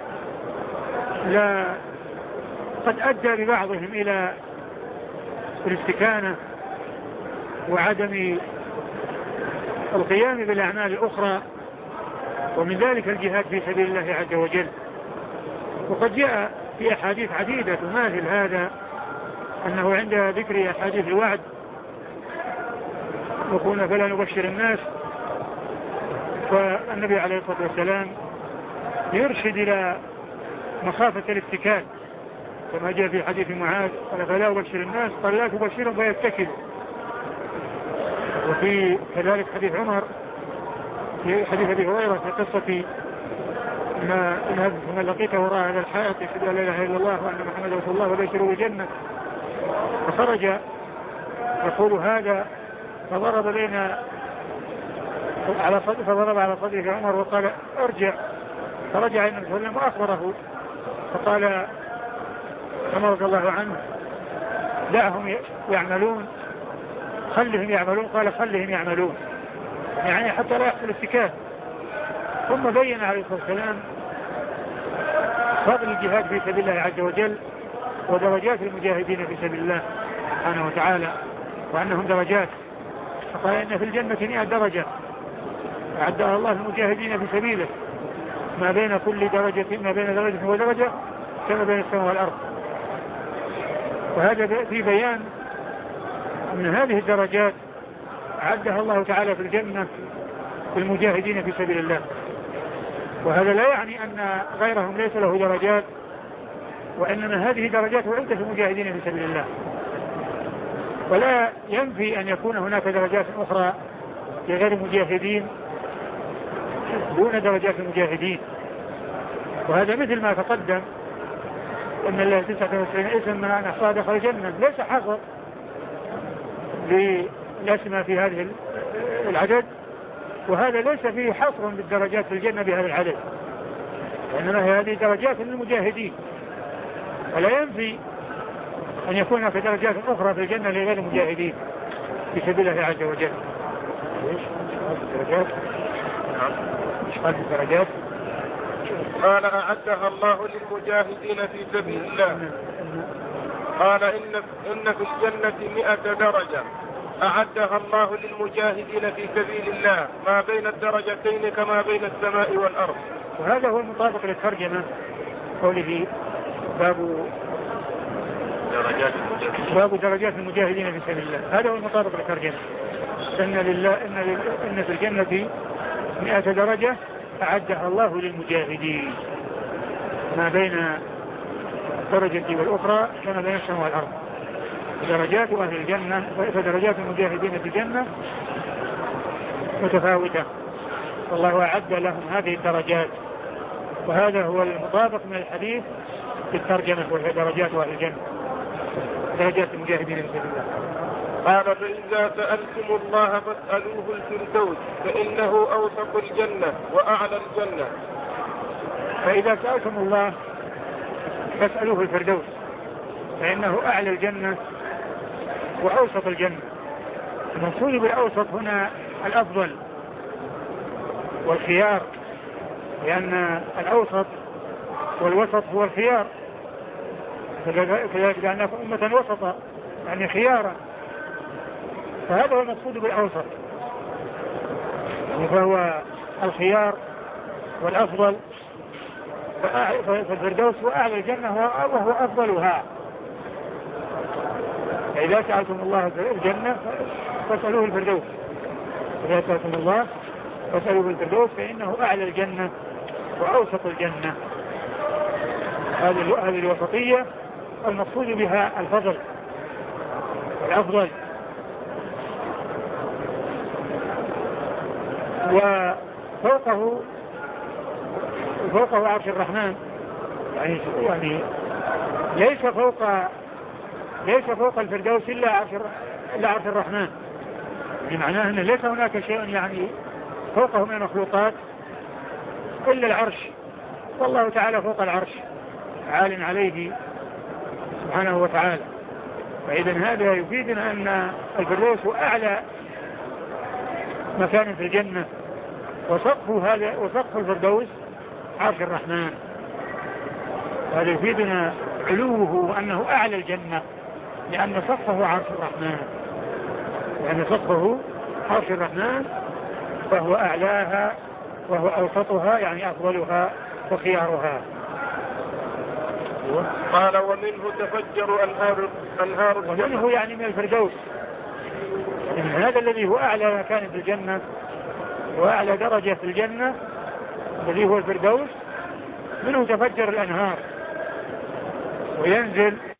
لا قد أدى ببعضهم إلى الاستكانة وعدم القيام بالأعمال الأخرى، ومن ذلك الجهاد في سبيل الله عز وجل. وقد جاء في أحاديث عديدة تماثل هذا، أنه عند ذكر أحاديث الوعد وقلنا فلا نبشر الناس، فالنبي عليه الصلاة والسلام يرشد إلى مخافة الاتكال، كما جاء في حديث معاذ قال فلا أبشر الناس، قال لا تبشرهم فيتكل. وفي كذلك حديث عمر في حديث أبي هريرة في قصة ما لقيته وراء هذا الحائط يشهد أن لا إله إلا الله وأن محمدا رسول الله وبشروا بالجنة، فخرج يقول هذا فضرب على صدره عمر وقال ارجع، فرجع النبي صلى الله عليه وسلم وأخبره، فقال عمر رضي الله عنه دعهم يعملون خلهم يعملون، قال خلهم يعملون، يعني حتى لا يحصل اتكال. ثم بين عليه الصلاة والسلام فضل الجهاد في سبيل الله عز وجل ودرجات المجاهدين في سبيل الله سبحانه وتعالى، وأنهم درجات، فقال إن في الجنة 100 درجة أعدها الله للمجاهدين في سبيله، ما بين كل درجة ودرجة كما بين السماء والأرض. وهذا في بيان من هذه الدرجات أعدها الله تعالى في الجنة للمجاهدين في سبيل الله. وهذا لا يعني أن غيرهم ليس له درجات، وإنما هذه درجات وعدة المجاهدين في سبيل الله، ولا ينفي أن يكون هناك درجات أخرى لغير المجاهدين دون درجات المجاهدين. وهذا مثل ما تقدم أن الله 99 اسم من أن أحصى دخل الجنة، ليس حصر للأسماء في هذه العدد، وهذا ليس فيه حصر بالدرجات في الجنة بهذا العدد، وإنما هذه درجات للمجاهدين، ولا ينفي أن يكون هناك درجات أخرى في الجنة لغير المجاهدين في سبيل الله عز وجل. الدرجات قال أعدها الله للمجاهدين في سبيل الله. قال إن في الجنة 100 درجة أعدها الله للمجاهدين في سبيل الله ما بين الدرجتين كما بين السماء والأرض. وهذا هو المطابق للترجمة، قوله باب درجات المجاهدين في سبيل الله، هذا هو المطابق للترجمة. إن في الجنة 100 درجة أعدها الله للمجاهدين ما بين الدرجة والأخرى كما بين السماء والأرض. درجات أهل الجنة فدرجات المجاهدين في الجنة متفاوتة، والله أعد لهم هذه الدرجات، وهذا هو المطابق من الحديث في الترجمة، وهي درجات أهل الجنة درجات المجاهدين في سبيل الله. قال فإذا سألتم الله فاسألوه الفردوس فإنه أوسط الجنة وأعلى الجنة. فإذا سألتم الله فاسألوه الفردوس فإنه أعلى الجنة وأوسط الجنة. المقصود بالأوسط هنا الأفضل والخيار، لأن الأوسط والوسط هو الخيار، كذلك لأنكم أمة وسطا يعني خيارا، فهذا هو المقصود بالأوسط، فهو الخيار والأفضل. فالفردوس هو أعلى الجنة وهو أفضلها. فإذا سألتم الله الجنة فاسألوه الفردوس، إذا سألتم الله فاسألوه الفردوس فإنه أعلى الجنة وأوسط الجنة. هذه الوسطية المقصود بها الفضل والأفضل. وفوقه عرش الرحمن، يعني ليس فوق الفردوس إلا عرش الرحمن، يعني معناه أن ليس هناك شيء يعني فوقه من المخلوقات إلا العرش، والله تعالى فوق العرش عال عليه سبحانه وتعالى. فإذا هذا يفيدنا أن الفردوس هو أعلى مكان في الجنة، وسقف الفردوس عرش الرحمن. هذا يفيدنا علوه وأنه أعلى الجنة، لأن سقفه عرش الرحمن، فهو أعلاها وهو أوسطها يعني أفضلها وخيارها. قال ومنه تفجر أنهار ومنه يعني من الفردوس، يعني هذا الذي هو أعلى مكان في الجنة وأعلى درجة في الجنة الذي هو الفردوس، منه تفجر الأنهار وينزل